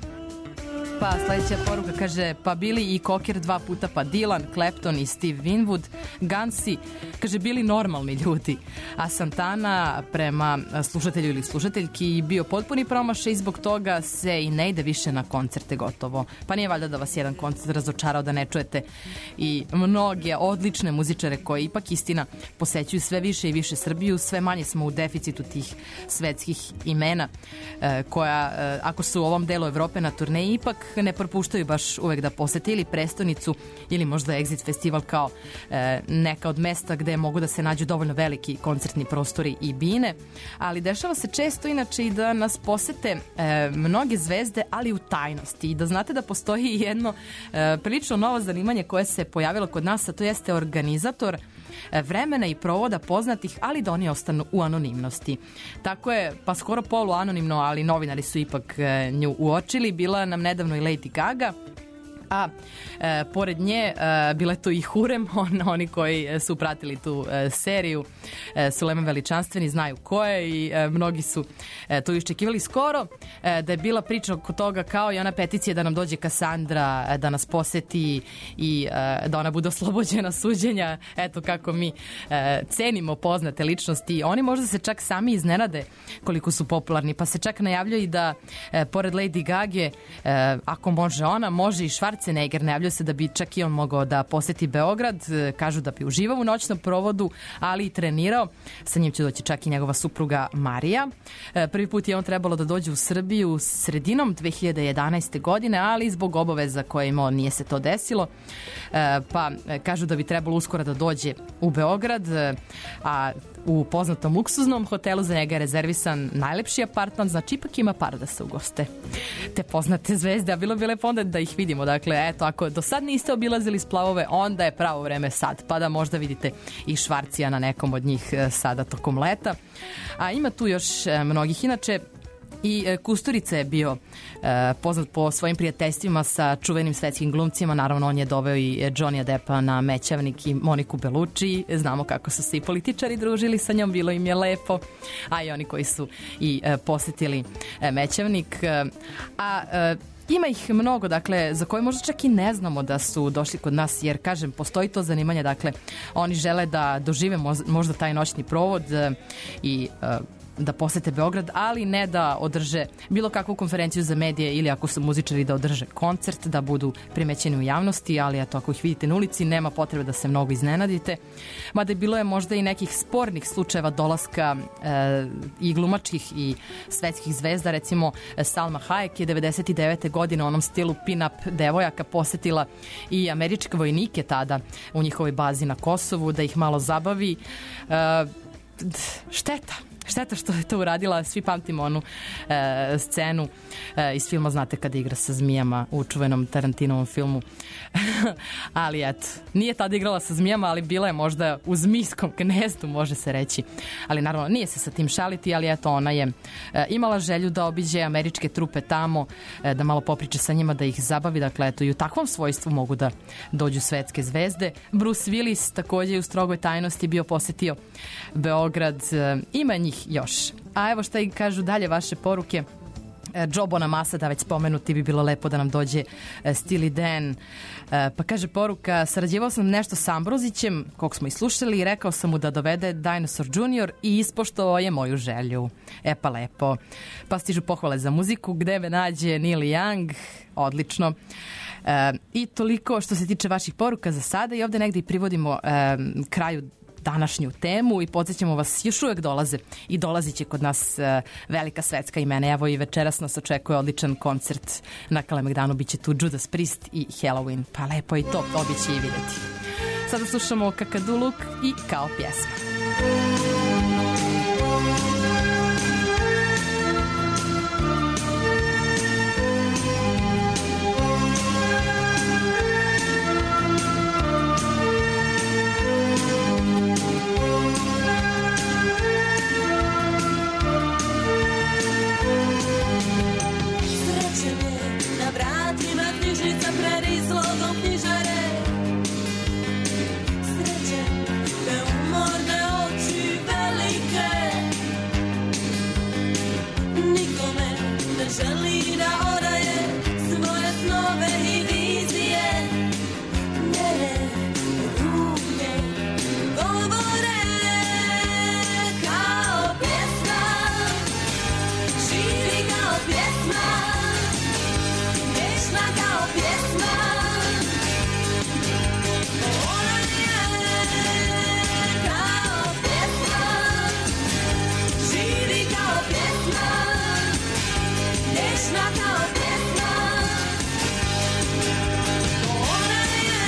Pa sledeća poruka kaže, pa bili i Cocker dva puta, pa Dylan, Clapton i Steve Winwood, Gansi, kaže, bili normalni ljudi, a Santana prema slušatelju ili slušateljki bio potpuni promašaj i zbog toga se i ne ide više na koncerte gotovo. Pa nije valjda da vas jedan koncert razočarao da ne čujete i mnoge odlične muzičare koji ipak istina posećuju sve više i više Srbiju, sve manje smo u deficitu tih svetskih imena koja, ako su u ovom delu Evrope na turneji, ipak ne propuštaju baš uvek da posete ili prestonicu ili možda Exit festival kao e, neka od mesta gde mogu da se nađu dovoljno veliki koncertni prostori i bine, ali dešava se često inače i da nas posete e, mnoge zvezde, ali u tajnosti, i da znate da postoji jedno e, prilično novo zanimanje koje se pojavilo kod nas, a to jeste organizator vremena i provoda poznatih, ali da oni ostanu u anonimnosti. Tako je, pa skoro polu anonimno, ali novinari su ipak e, nju uočili. Bila nam nedavno i Lady Gaga, a e, pored nje e, bila je tu i Hurem, on, oni koji su pratili tu e, seriju e, su Lemen Veličanstveni, znaju ko je i e, mnogi su e, to iščekivali skoro, e, da je bila priča oko toga kao i ona peticija da nam dođe Kasandra, e, da nas poseti i e, da ona bude oslobođena suđenja, eto kako mi e, cenimo poznate ličnosti. Oni možda se čak sami iznenade koliko su popularni, pa se čak najavljaju i da e, pored Lady Gage, e, ako može ona, može i Švarc Schwarzenegger, najavljuje se da bi čak i on mogao da poseti Beograd, kažu da bi uživao u noćnom provodu, ali i trenirao. Sa njim će doći čak i njegova supruga Marija. Prvi put je on trebalo da dođe u Srbiju sredinom dve hiljade jedanaeste. godine, ali zbog obaveza koje je imao nije se to desilo. Pa kažu da bi trebalo uskoro da dođe u Beograd, a u poznatom luksuznom hotelu za njega je rezervisan najlepši apartman, znači ipak ima par da se ugoste te poznate zvezde, a bilo bi lepo onda da ih vidimo. Dakle, eto, ako do sad niste obilazili splavove, onda je pravo vreme sad, pa da možda vidite i Švarcija na nekom od njih sada tokom leta. A ima tu još mnogih. Inače, i Kusturica je bio e, poznat po svojim prijateljstvima sa čuvenim svetskim glumcima. Naravno, on je doveo i Johnnyja Deppa na Mećavnik i Moniku Bellucci. Znamo kako su se i političari družili sa njom, bilo im je lepo. A i oni koji su i e, posetili e, Mećavnik. E, a e, ima ih mnogo, dakle, za koje možda čak i ne znamo da su došli kod nas, jer, kažem, postoji to zanimanje, dakle, oni žele da dožive možda taj noćni provod e, i e, da posete Beograd, ali ne da održe bilo kakvu konferenciju za medije ili ako su muzičari da održe koncert, da budu primećeni u javnosti, ali eto, ako ih vidite na ulici, nema potrebe da se mnogo iznenadite. Mada je bilo je možda i nekih spornih slučajeva dolaska e, i glumačkih i svetskih zvezda, recimo Salma Hayek je devedeset devete. godine u onom stilu pin-up devojaka posetila i američke vojnike tada u njihovoj bazi na Kosovu, da ih malo zabavi. E, šteta. Šteta što je to uradila, svi pamtimo onu e, scenu e, iz filma, znate, kada igra sa zmijama u čuvenom Tarantinovom filmu. Ali eto, nije tada igrala sa zmijama, ali bila je možda u zmijskom gnezdu, može se reći. Ali naravno, nije se sa tim šaliti, ali eto, ona je e, imala želju da obiđe američke trupe tamo, e, da malo popriče sa njima, da ih zabavi. Dakle, eto, i u takvom svojstvu mogu da dođu svetske zvezde. Bruce Willis takođe u strogoj tajnosti bio posetio Beograd. E, ima njih još. A evo šta i kažu dalje vaše poruke. Joe Bonamassa, da već spomenuti, bi bilo lepo da nam dođe Steely Dan. Pa kaže poruka, sarađivao sam nešto sa Ambrozićem, kog smo i slušali, i rekao sam mu da dovede Dinosaur junior i ispoštovao je moju želju. E pa lepo. Pa stižu pohvale za muziku, gde me nađe Neil Young, odlično. E, I toliko što se tiče vaših poruka za sada i ovde negde i privodimo e, kraju današnju temu i podsjećamo vas, još uvek dolaze i dolazit će kod nas uh, velika svetska imena. Evo i večeras nas očekuje odličan koncert na Kalemegdanu, bit će tu Judas Priest i Halloween, pa lepo i to obiće i videti. Sada slušamo Kakaduluk i Kao pjesma. Želi da oraje svoje snove i vizije, njene ruke govore kao pjesma, živi kao pjesma, vječna kao pjesma. Ona je kao pjesma, živi kao pjesma, vječna kao pjesma. Ona je.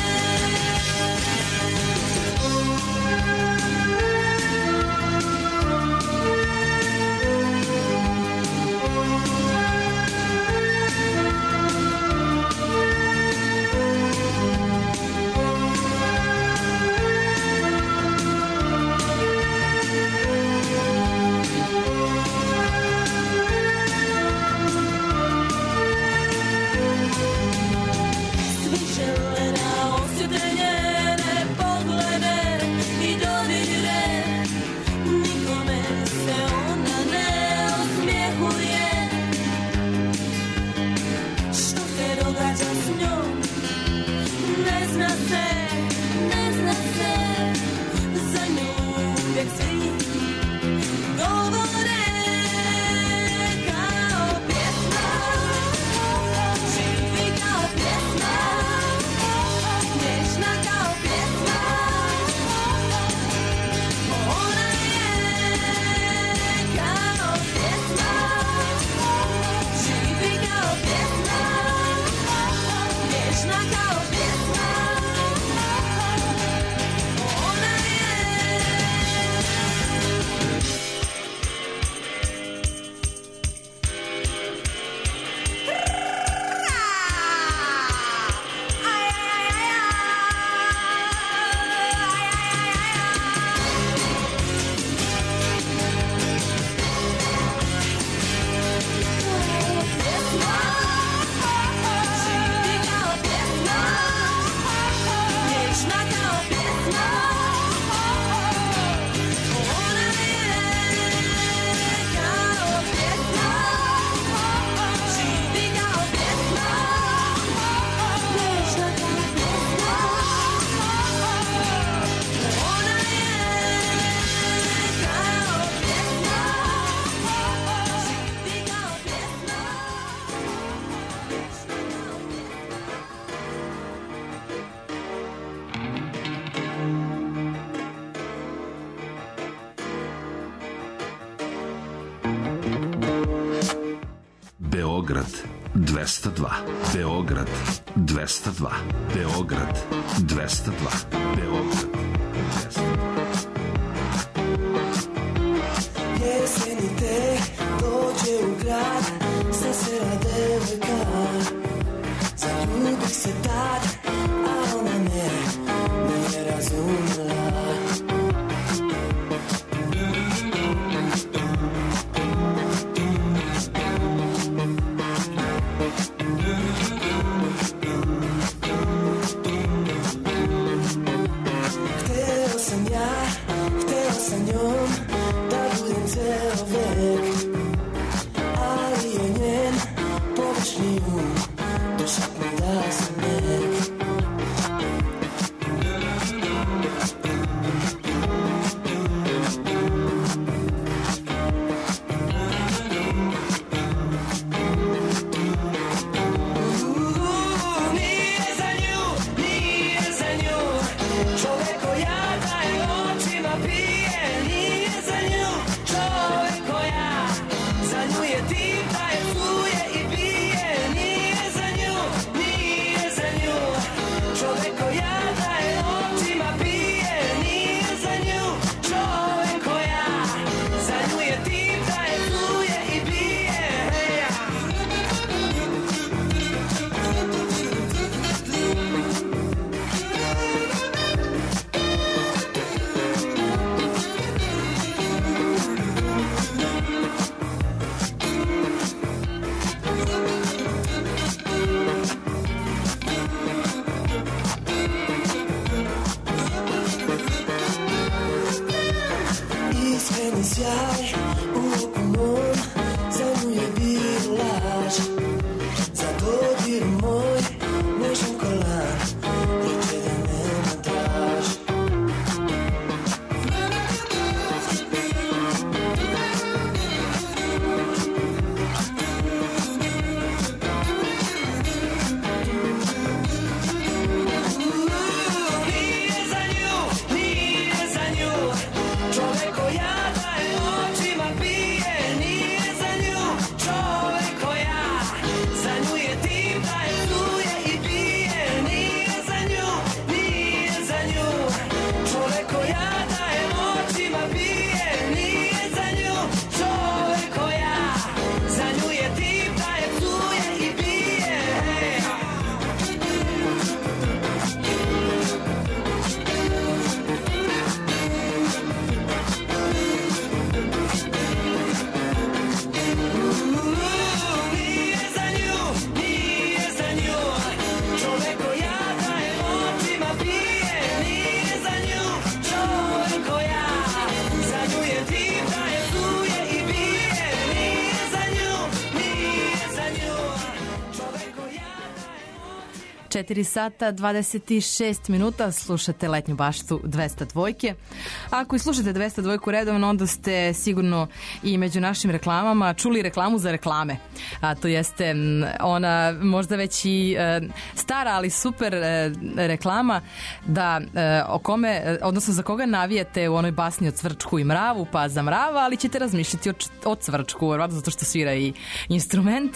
Beograd dvesta dva. Beograd dvesta dva. Beograd dvesta dva. Beograd dvesta dva. Jesenite dođe u grad, sa sela devojka, zaljubih se tad, a ona me nije razumela. četiri sata dvadeset šest minuta, slušate Letnju baštu dvesta dvojke. Ako i slušate dvesta dvojku redovno, onda ste sigurno i među našim reklamama čuli reklamu za reklame. A to jeste ona možda već i e, stara, ali super e, reklama da e, o kome, odnosno za koga navijete u onoj basni o cvrčku i mravu, pa za mrava, ali ćete razmišljati o, o cvrčku, vjerojatno zato što svira i instrument.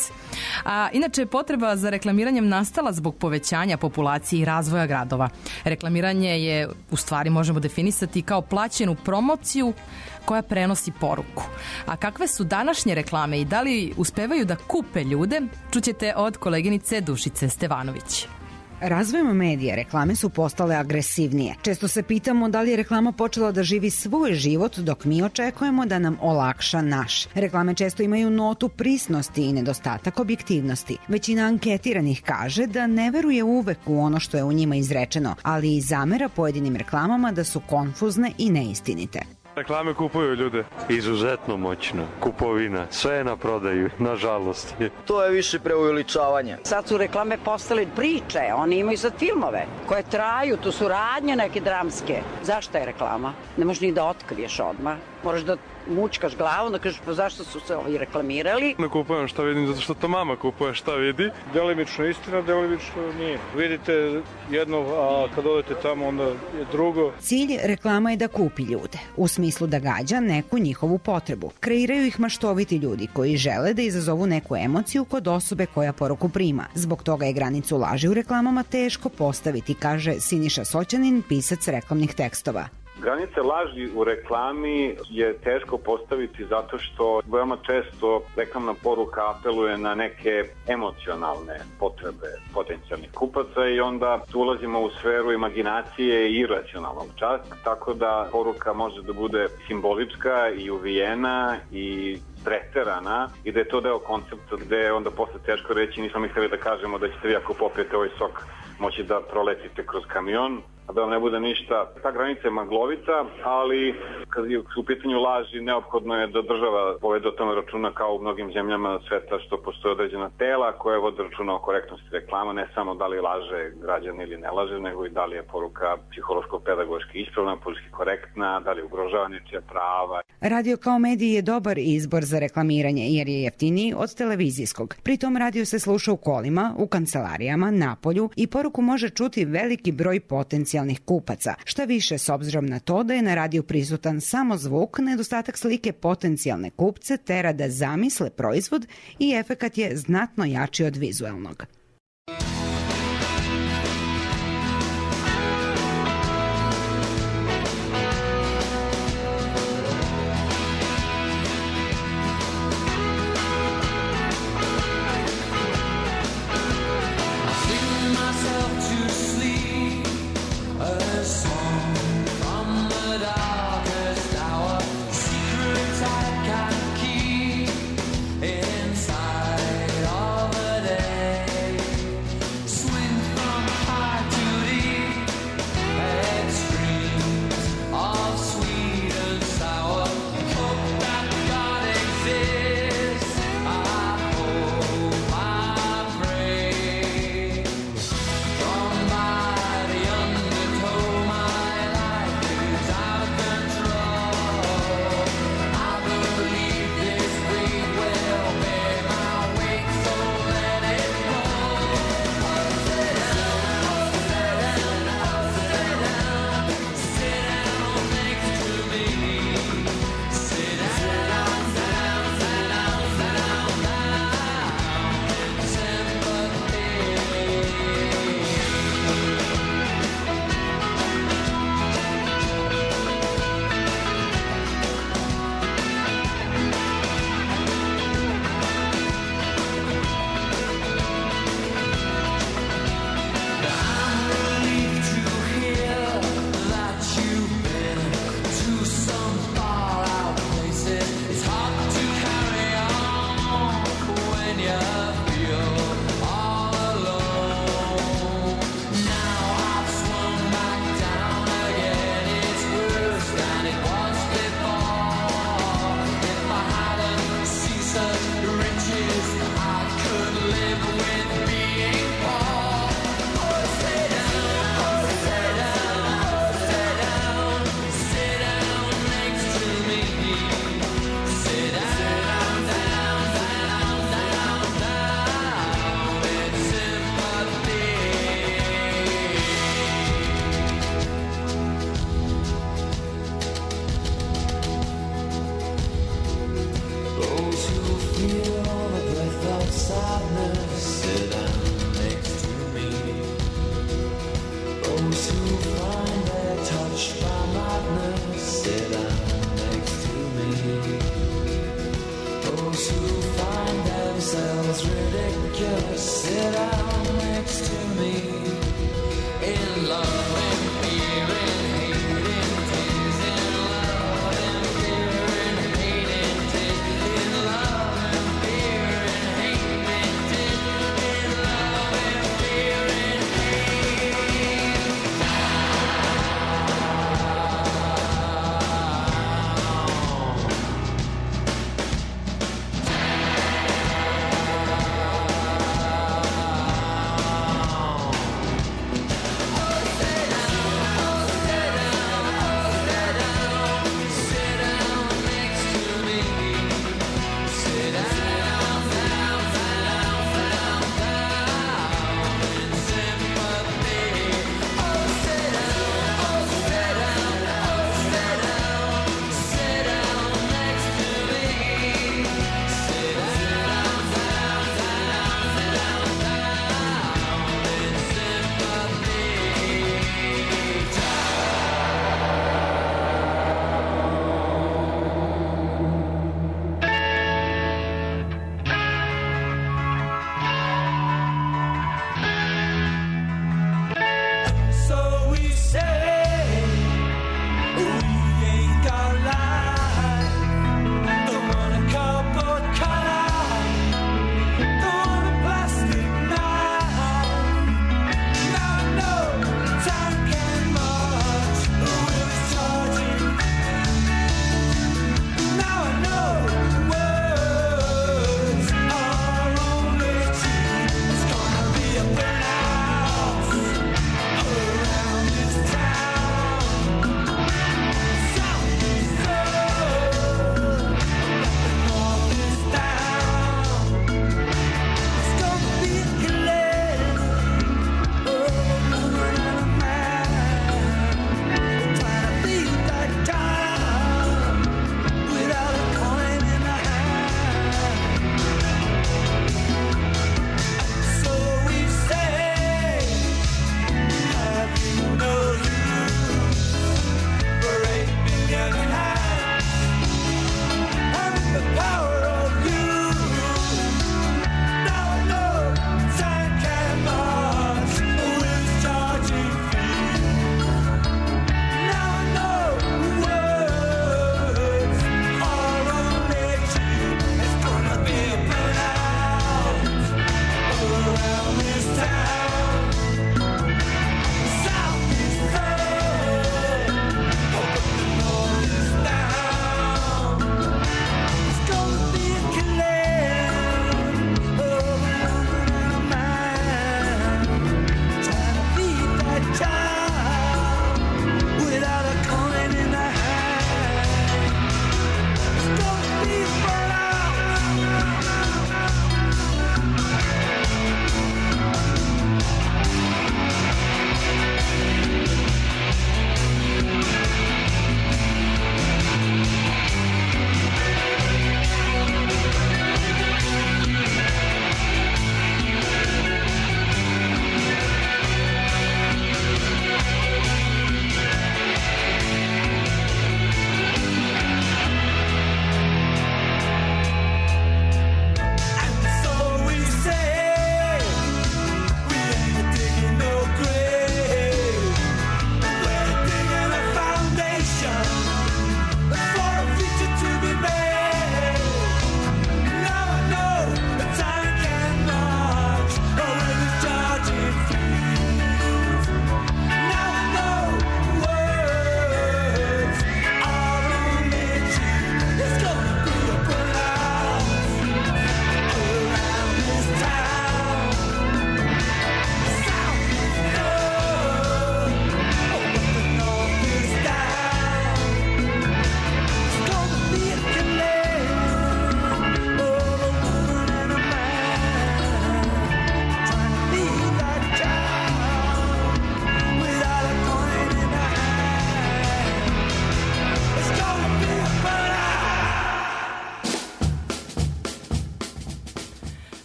A inače, potreba za reklamiranjem nastala zbog povećanja populacije i razvoja gradova. Reklamiranje je, u stvari možemo definisati kao plaćenu promociju koja prenosi poruku. A kakve su današnje reklame i da li uspevaju da kupe ljude, čućete od koleginice Dušice Stevanović. Razvojem medija reklame su postale agresivnije. Često se pitamo da li je reklama počela da živi svoj život dok mi očekujemo da nam olakša naš. Reklame često imaju notu prisnosti i nedostatak objektivnosti. Većina anketiranih kaže da ne veruje uvek u ono što je u njima izrečeno, ali i zamera pojedinim reklamama da su konfuzne i neistinite. Reklame kupuju ljude. Izuzetno moćno. Kupovina. Sve je na prodaju, nažalost. To je više preuveličavanje. Sad su reklame postale priče. Oni imaju sad filmove koje traju. Tu su radnje neke dramske. Zašto je reklama? Ne možeš ni da otkriješ odmah. Moraš da mučkaš glavu, da kažeš pa zašto su se ovi reklamirali. Ne kupujem šta vidim, zato što to mama kupuje šta vidi. Delimično istina, delimično nije. Vidite jedno, a kad odete tamo onda je drugo. Cilj reklama je da kupi ljude, u smislu da gađa neku njihovu potrebu. Kreiraju ih maštoviti ljudi koji žele da izazovu neku emociju kod osobe koja poruku prima. Zbog toga je granicu laži u reklamama teško postaviti, kaže Siniša Soćanin, pisac reklamnih tekstova. Granice laži u reklami je teško postaviti zato što veoma često reklamna poruka apeluje na neke emocionalne potrebe potencijalnih kupaca i onda tu ulazimo u sferu imaginacije i iracionalnog čak, tako da poruka može da bude simbolička i uvijena i preterana i da je to deo koncepta gde je onda posle teško reći nismo mislili da kažemo da ćete vi ako popijete ovaj sok moći da proletite kroz kamion, a da vam ne bude ništa. Ta granica je maglovita, ali kad je u pitanju laži, neophodno je da država povede o tome računa kao u mnogim zemljama sveta što postoje određena tela koje vode računa o korektnosti reklama, ne samo da li laže građan ili ne laže, nego i da li je poruka psihološko-pedagoški ispravna, politički korektna, da li ugrožava nečija prava. Radio kao medij je dobar izbor za reklamiranje jer je jeftiniji od televizijskog. Pritom radio se sluša u kolima, u kancelarijama, napolju i poruku može čuti veliki broj potencijalnih kupaca. Šta više, s obzirom na to da je na radiju prisutan samo zvuk, nedostatak slike potencijalne kupce tera da zamisle proizvod i efekat je znatno jači od vizuelnog. Inside of a day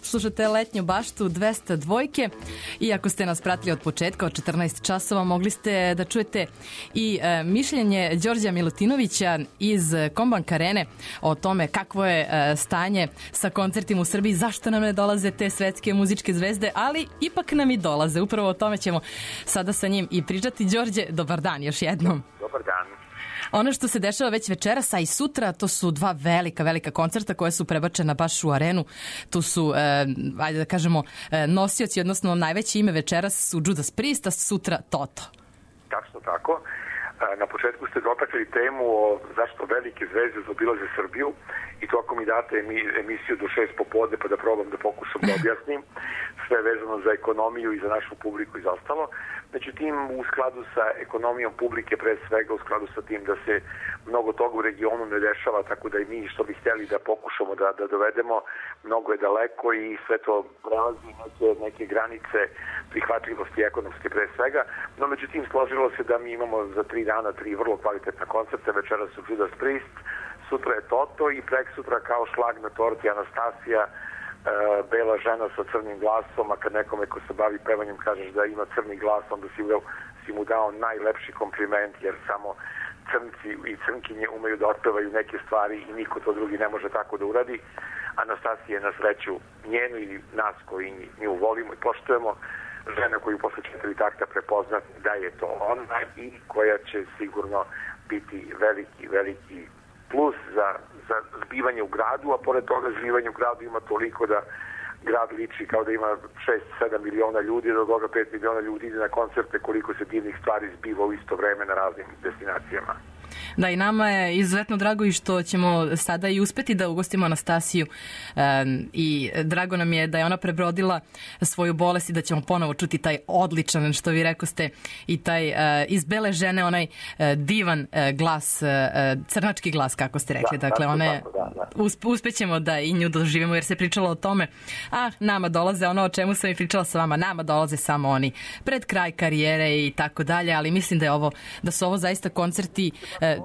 slušate Letnju baštu dvesta dva. I ako ste nas pratili od početka, od četrnaest časova, mogli ste da čujete i e, mišljenje Đorđa Milutinovića iz Kombank Arene o tome kakvo je e, stanje sa koncertima u Srbiji, zašto nam ne dolaze te svetske muzičke zvezde, ali ipak nam i dolaze. Upravo o tome ćemo sada sa njim i pričati. Đorđe, dobar dan još jednom. Dobar dan. Ono što se dešava već večeras, a i sutra, to su dva velika, velika koncerta koje su prebačena baš u arenu. Tu su, e, ajde da kažemo, e, nosioci, odnosno najveće ime večeras su Judas Priest, a sutra Toto. Tačno tako. Na početku ste dotakli temu o zašto velike zvezde zaobilaze Srbiju i to ako mi date emisiju do šest popodne pa da probam da pokušam da objasnim sve vezano za ekonomiju i za našu publiku i za ostalo. Međutim, u skladu sa ekonomijom publike, pre svega u skladu sa tim da se mnogo toga u regionu ne dešava, tako da i mi što bi htjeli da pokušamo da, da dovedemo, mnogo je daleko i sve to prelazi neke, neke granice prihvatljivosti ekonomske pre svega. No, međutim, složilo se da mi imamo za tri dana tri vrlo kvalitetna koncerta. Večera su Judas Priest, sutra je Toto i prek sutra kao šlag na torti Anastasija, Uh, bela žena sa crnim glasom, a kad nekome ko se bavi pevanjem kažeš da ima crni glas, onda si, uveo, si mu dao najlepši kompliment, jer samo crnci i crnkinje umeju da otpevaju neke stvari i niko to drugi ne može tako da uradi. Anastasija je na sreću njenu i nas koji nju volimo i poštujemo, žena koju posle četiri takta prepozna da je to ona i koja će sigurno biti veliki, veliki plus za, za zbivanje u gradu, a pored toga zbivanje u gradu ima toliko da grad liči kao da ima šest sedam miliona ljudi, do toga pet miliona ljudi ide na koncerte, koliko se divnih stvari zbiva u isto vreme na raznim destinacijama. Da, i nama je izuzetno drago i što ćemo sada i uspeti da ugostimo Anastasiju um, i drago nam je da je ona prebrodila svoju bolest i da ćemo ponovo čuti taj odličan, što vi rekoste, i taj uh, iz bele žene onaj uh, divan uh, glas, uh, crnački glas, kako ste rekli. Da, dakle, one, da, da. Usp, uspećemo da i nju doživimo, jer se pričalo o tome, a nama dolaze ono o čemu sam i pričala sa vama, nama dolaze samo oni pred kraj karijere i tako dalje, ali mislim da je ovo, da su ovo zaista koncerti. Uh,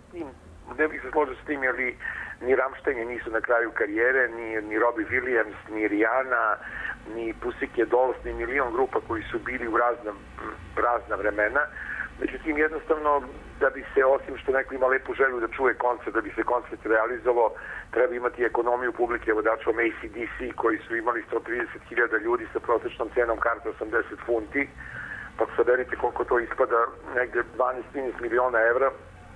Ne bih se složio s tim, jer ni, ni Rammstein nisu na kraju karijere, ni, ni Robbie Williams, ni Rihanna, ni Pussycat Dolls, ni milion grupa koji su bili u razna, razna vremena. Međutim, jednostavno, da bi se, osim što neko ima lepu želju da čuje koncert, da bi se koncert realizovao, treba imati ekonomiju publike. Evo da čuvam A C D C koji su imali sto trideset hiljada ljudi sa prosječnom cenom karte osamdeset funti, pa saberite koliko to ispada, negde dvanaest trinaest miliona evra,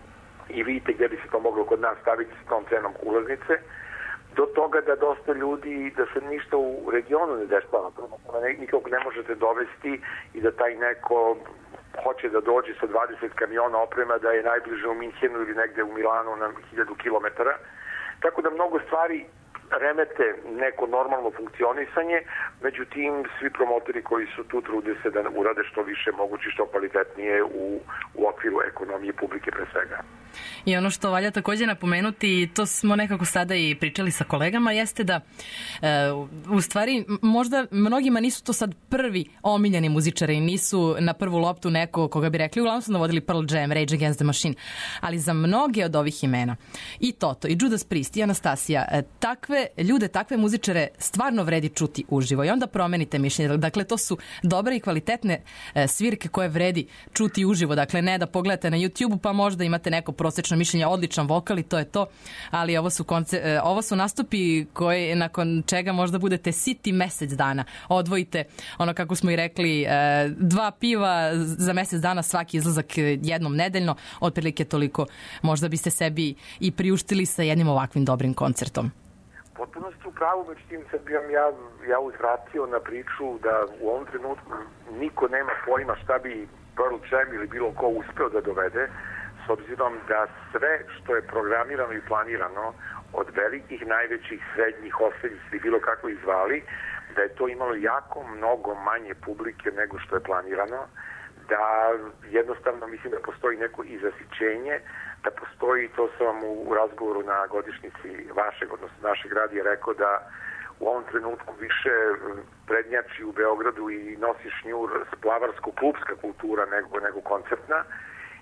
i vidite gdje bi se to moglo kod nas staviti s tom cenom ulaznice, do toga da dosta ljudi, da se ništa u regionu ne dešava, nikog ne možete dovesti i da taj neko hoće da dođe sa dvadeset kamiona oprema, da je najbliže u Minhenu ili negde u Milanu na hiljadu kilometara. Tako da mnogo stvari remete neko normalno funkcionisanje, međutim svi promotori koji su tu trude se da urade što više moguće, što kvalitetnije u, u okviru ekonomije publike pre svega. I ono što valja također napomenuti, to smo nekako sada i pričali sa kolegama, jeste da e, u stvari možda mnogima nisu to sad prvi omiljeni muzičari i nisu na prvu loptu neko koga bi rekli, uglavnom su navodili Pearl Jam, Rage Against the Machine, ali za mnoge od ovih imena, i Toto, i Judas Priest, i Anastasija, e, takve ljude, takve muzičare stvarno vredi čuti uživo i onda promenite mišljenje. Dakle, to su dobre i kvalitetne e, svirke koje vredi čuti uživo. Dakle, ne da pogledate na YouTube-u pa možda imate neko prosečno mišljenje, odličan vokal i to je to, ali ovo su, konce, e, ovo su nastupi koji, nakon čega možda budete siti mesec dana. Odvojite, ono kako smo i rekli, e, dva piva za mesec dana svaki izlazak jednom nedeljno, otprilike toliko možda biste sebi i priuštili sa jednim ovakvim dobrim koncertom. Potpuno ste u pravu, međutim sad bi vam ja, ja uzvratio na priču da u ovom trenutku niko nema pojma šta bi Pearl Jam ili bilo ko uspeo da dovede, s obzirom da sve što je programirano i planirano od velikih, najvećih, srednjih, osrednjih ili bilo kako ih zvali, da je to imalo jako mnogo manje publike nego što je planirano, da jednostavno mislim da postoji neko izasićenje, da postoji, to sam vam u razgovoru na godišnjici vašeg, odnosno našeg radija rekao da u ovom trenutku više prednjači u Beogradu i nosi šnjur splavarsko-klubska kultura nego, nego koncertna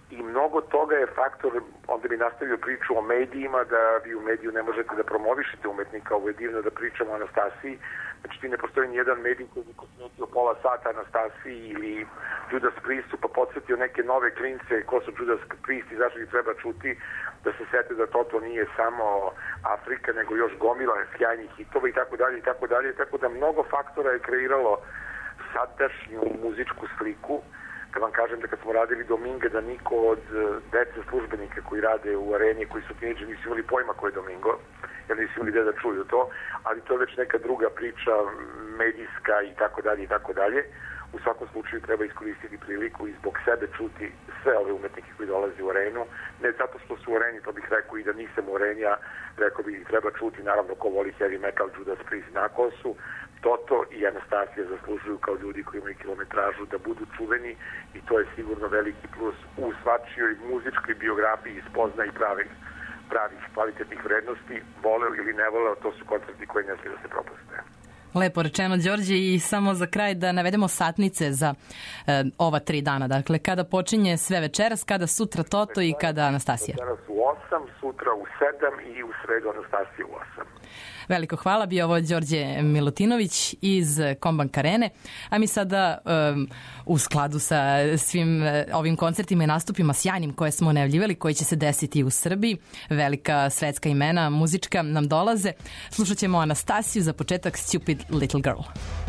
i mnogo toga je faktor, onda bi nastavio priču o medijima, da vi u mediju ne možete da promovišete umetnika, ovo je divno da pričamo o Anastasiji, znači ti ne postoji nijedan medij koji bi posvetio pola sata Anastasiji ili Judas Priestu pa podsjetio neke nove klince ko su Judas Priest i zašto ih treba čuti, da se sete da Toto nije samo Afrika nego još gomila sjajnih hitova i tako dalje i tako dalje, tako da mnogo faktora je kreiralo sadašnju muzičku sliku. Kad vam kažem da kad smo radili Domingo, da niko od dece službenika koji rade u areni, koji su tineđeri, nisu imali pojma ko je Domingo, jer nisu imali gde da čuju to, ali to je već neka druga priča, medijska i tako dalje i tako dalje. U svakom slučaju treba iskoristiti priliku i zbog sebe čuti sve ove umetnike koji dolaze u arenu, ne zato što su u areni, to bih rekao i da nisam u areni, a rekao bih treba čuti, naravno ko voli heavy metal, Judas Priest, nakon su, Toto i Anastasija zaslužuju kao ljudi koji imaju kilometražu da budu čuveni i to je sigurno veliki plus u svačijoj muzičkoj biografiji spoznaji pravih, pravih kvalitetnih vrednosti, voleo ili ne voleo, to su koncerti koji ne smije da se propuste. Lepo rečeno, Đorđe, i samo za kraj da navedemo satnice za e, ova tri dana. Dakle, kada počinje sve večeras, kada sutra Toto i kada Anastasija? Večeras u osam, sutra u sedam i u sredu Anastasija u osam. Veliko hvala, bio ovo Đorđe Milutinović iz Kombank Arene, a mi sada um, u skladu sa svim ovim koncertima i nastupima sjajnim koje smo najavljivali, koji će se desiti u Srbiji, velika svetska imena muzička nam dolaze. Slušat ćemo Anastasiju, za početak Stupid Little Girl.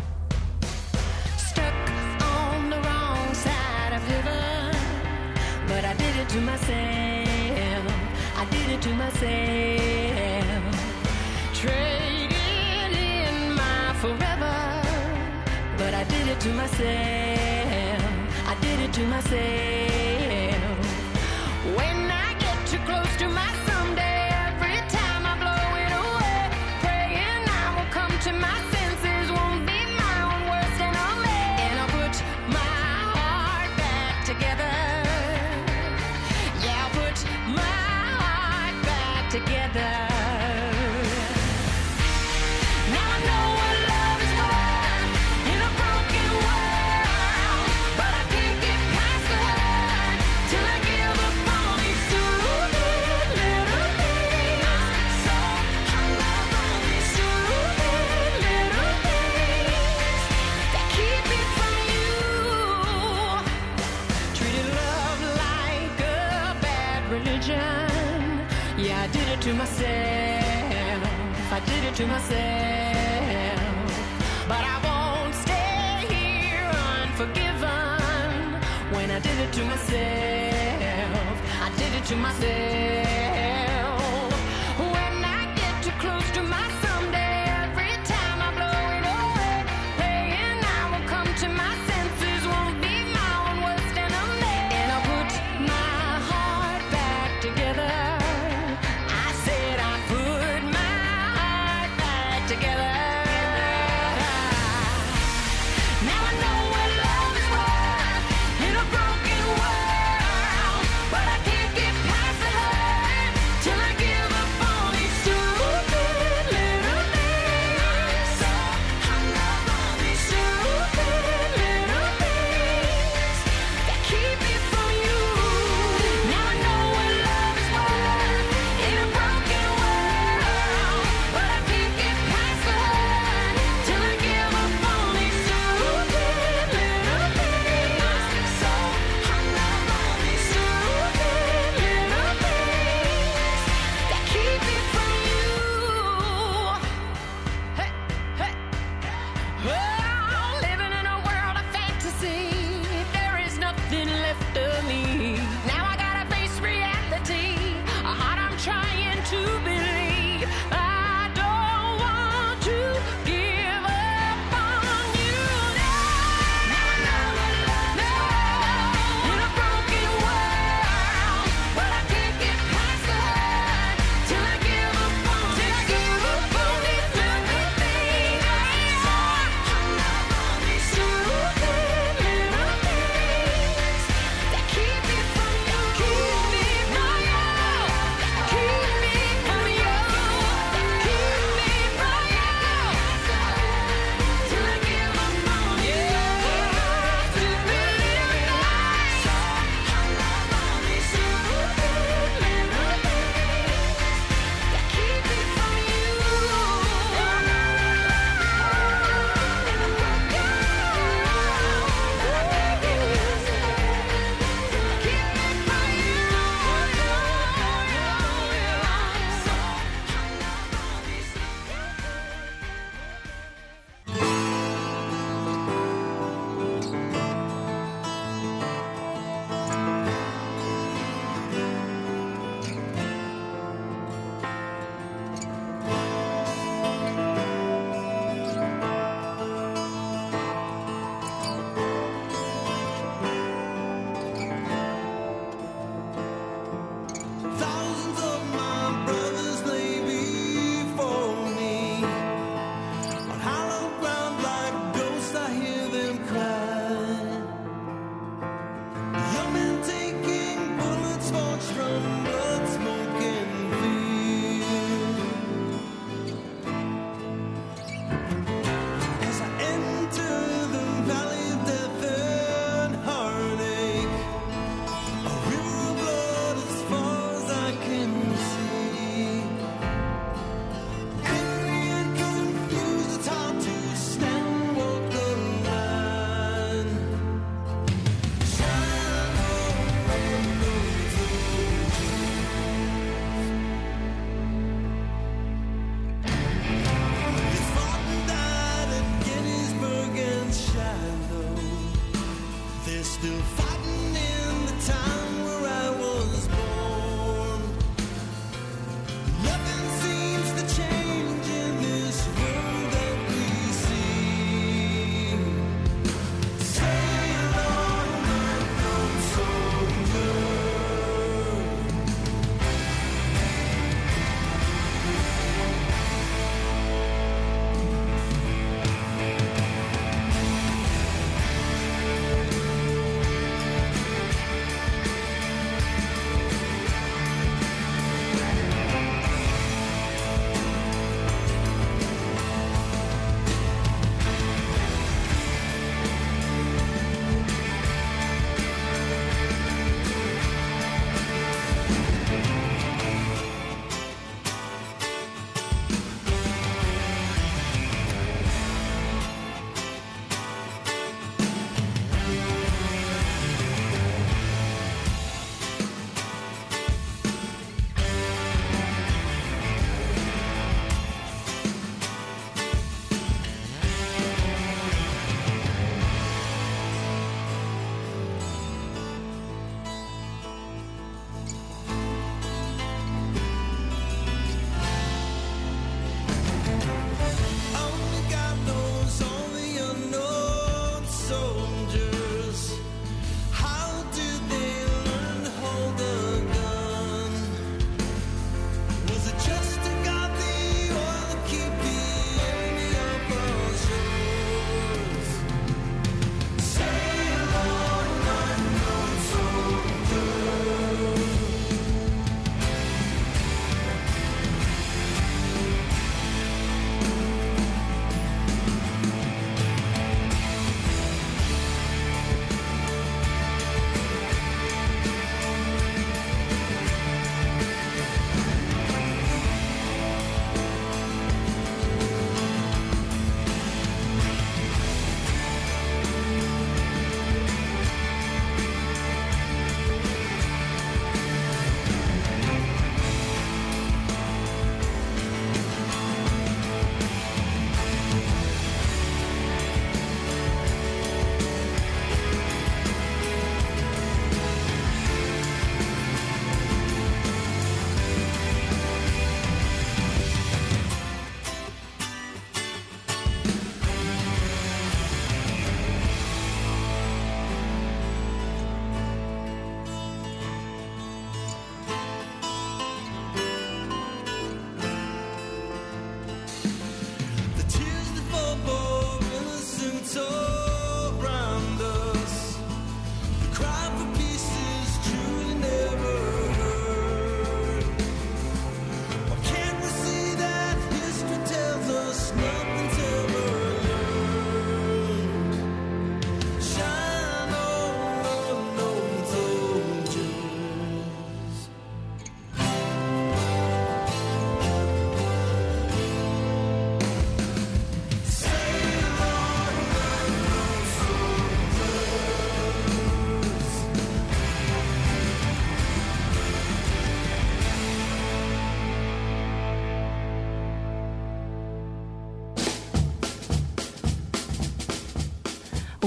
Stuck on the wrong side of heaven, but I did it to myself, I did it to myself. Traded in my forever, but I did it to myself, I did it to myself. When I get too close to my someday, every time I blow it away, praying I will come to my senses, won't be my own worst enemy. And I'll put my heart back together, yeah, I'll put my heart back together. Yeah, I did it to myself, I did it to myself. But I won't stay here unforgiven. When I did it to myself, I did it to myself. When I get too close to my someday, every time I blow it away, praying I will come to my senses, won't be my own worst enemy. And I'll put my heart back together. Together. Now I know what love is worth in a broken world, but I can't get past the hurt.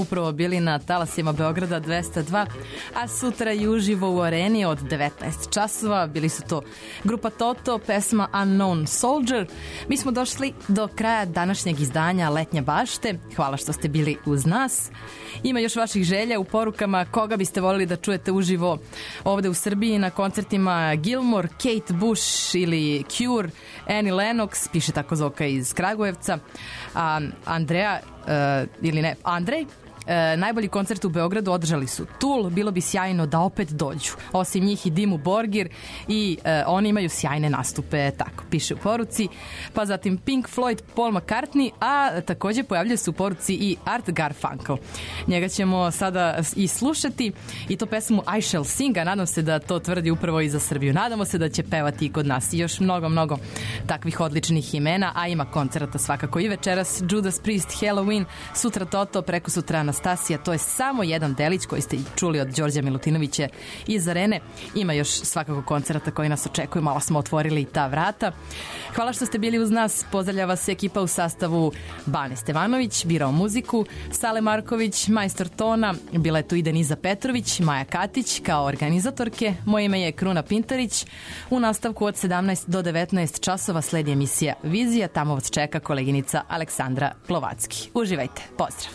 upravo bili na talasima Beograda dvesta dva, a sutra i uživo u areni od devetnaest časova. Bili su to grupa Toto, pesma Unknown Soldier. Mi smo došli do kraja današnjeg izdanja Letnje bašte. Hvala što ste bili uz nas. Ima još vaših želja u porukama, koga biste volili da čujete uživo ovde u Srbiji na koncertima Gilmore, Kate Bush ili Cure, Annie Lennox, piše tako Zoka iz Kragujevca, a Andreja, uh, ili ne, Andrej, E, najbolji koncert u Beogradu održali su Tool, bilo bi sjajno da opet dođu. Osim njih i Dimu Borgir i e, oni imaju sjajne nastupe, tako piše u poruci. Pa zatim Pink Floyd, Paul McCartney, a takođe pojavljaju se u poruci i Art Garfunkel. Njega ćemo sada i slušati i to pesmu I Shall Sing, a nadam se da to tvrdi upravo i za Srbiju. Nadamo se da će pevati i kod nas i još mnogo, mnogo takvih odličnih imena, a ima koncerata svakako i večeras Judas Priest, Halloween, sutra Toto, preko sutra Anastasija. To je samo jedan delić koji ste čuli od Đorđa Milutinovića iz Arene. Ima još svakako koncerata koji nas očekuju, malo smo otvorili i ta vrata. Hvala što ste bili uz nas, pozdravlja vas ekipa u sastavu Bane Stevanović, birao muziku, Sale Marković, majstor tona, bila je tu i Deniza Petrović, Maja Katić kao organizatorke, moje ime je Kruna Pintarić. U nastavku od sedamnaest do devetnaest časova sledi emisija Vizija, tamo vas čeka koleginica Aleksandra Plovacki. Uživajte, pozdrav!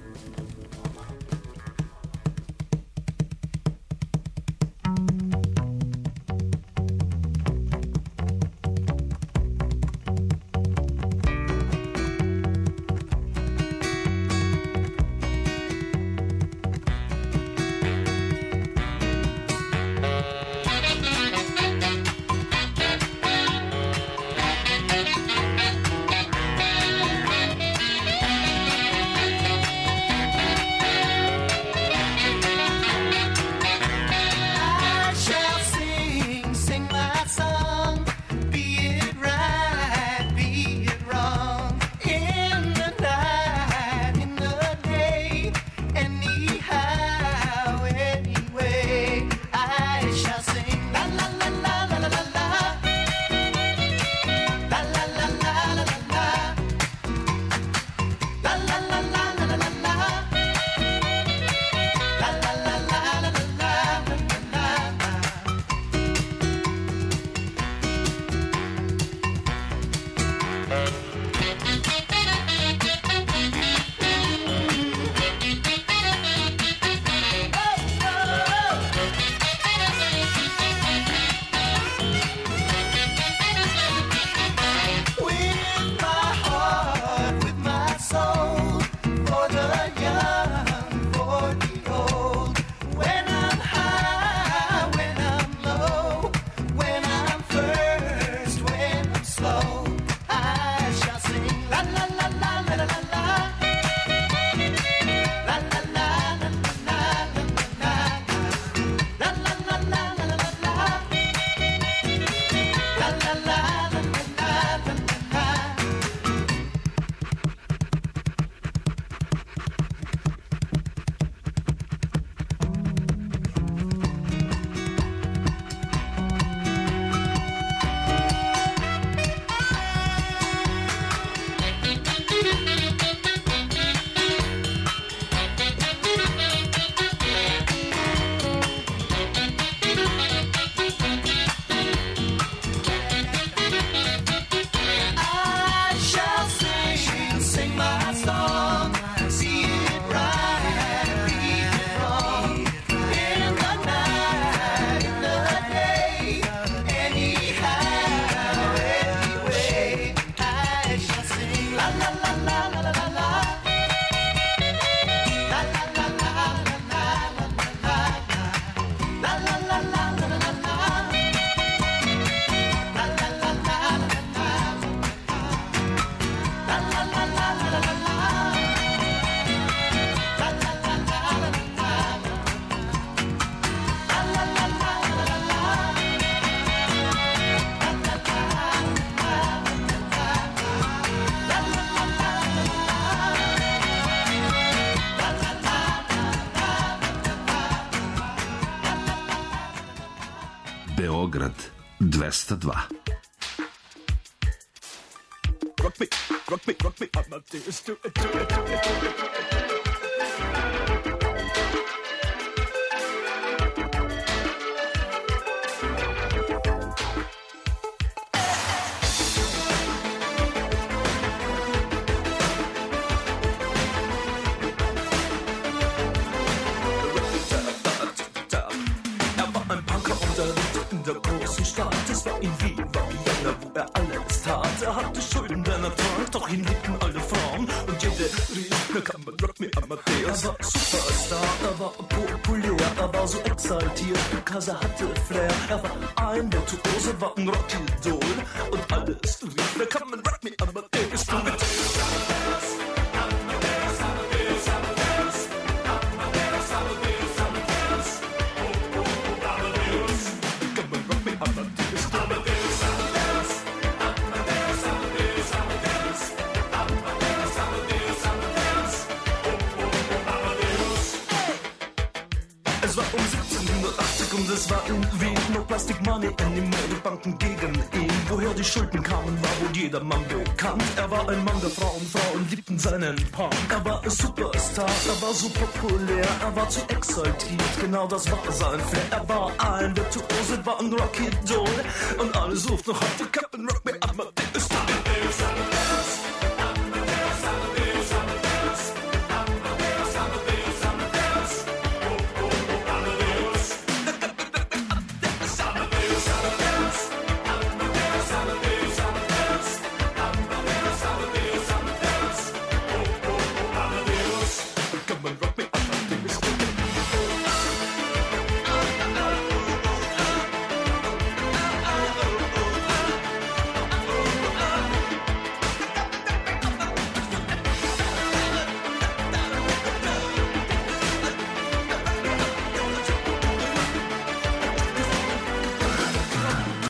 Beograd dvesta dva. Rock me, rock me, rock me, I'm not serious to it, to it, to it, to it. der großen Stadt. Es war in Wien, war Vienna, wo er alles tat. Er hatte Schulden, denn er trank, doch ihn liebten alle Frauen. Und jede rief, na kann man Rock Me Amadeus. Er war Superstar, er war populär, er war so exaltiert, because er hatte Flair. Er war ein Virtuose, war ein Rockidol. Und alles rief, na kann man Rock Me Amadeus. Du mit und es war in Wien, no Plastic Money anymore, die Banken gegen ihn. Woher die Schulden kamen, war wohl jedermann bekannt. Er war ein Mann der Frauen, Frauen liebten seinen Punk. Er war ein Superstar, er war so populär, er war zu exaltiert, genau das war sein Flair. Er war ein Virtuose, war ein Rocky-Doll und alle suchten noch heute Captain Rock Me Amadeus.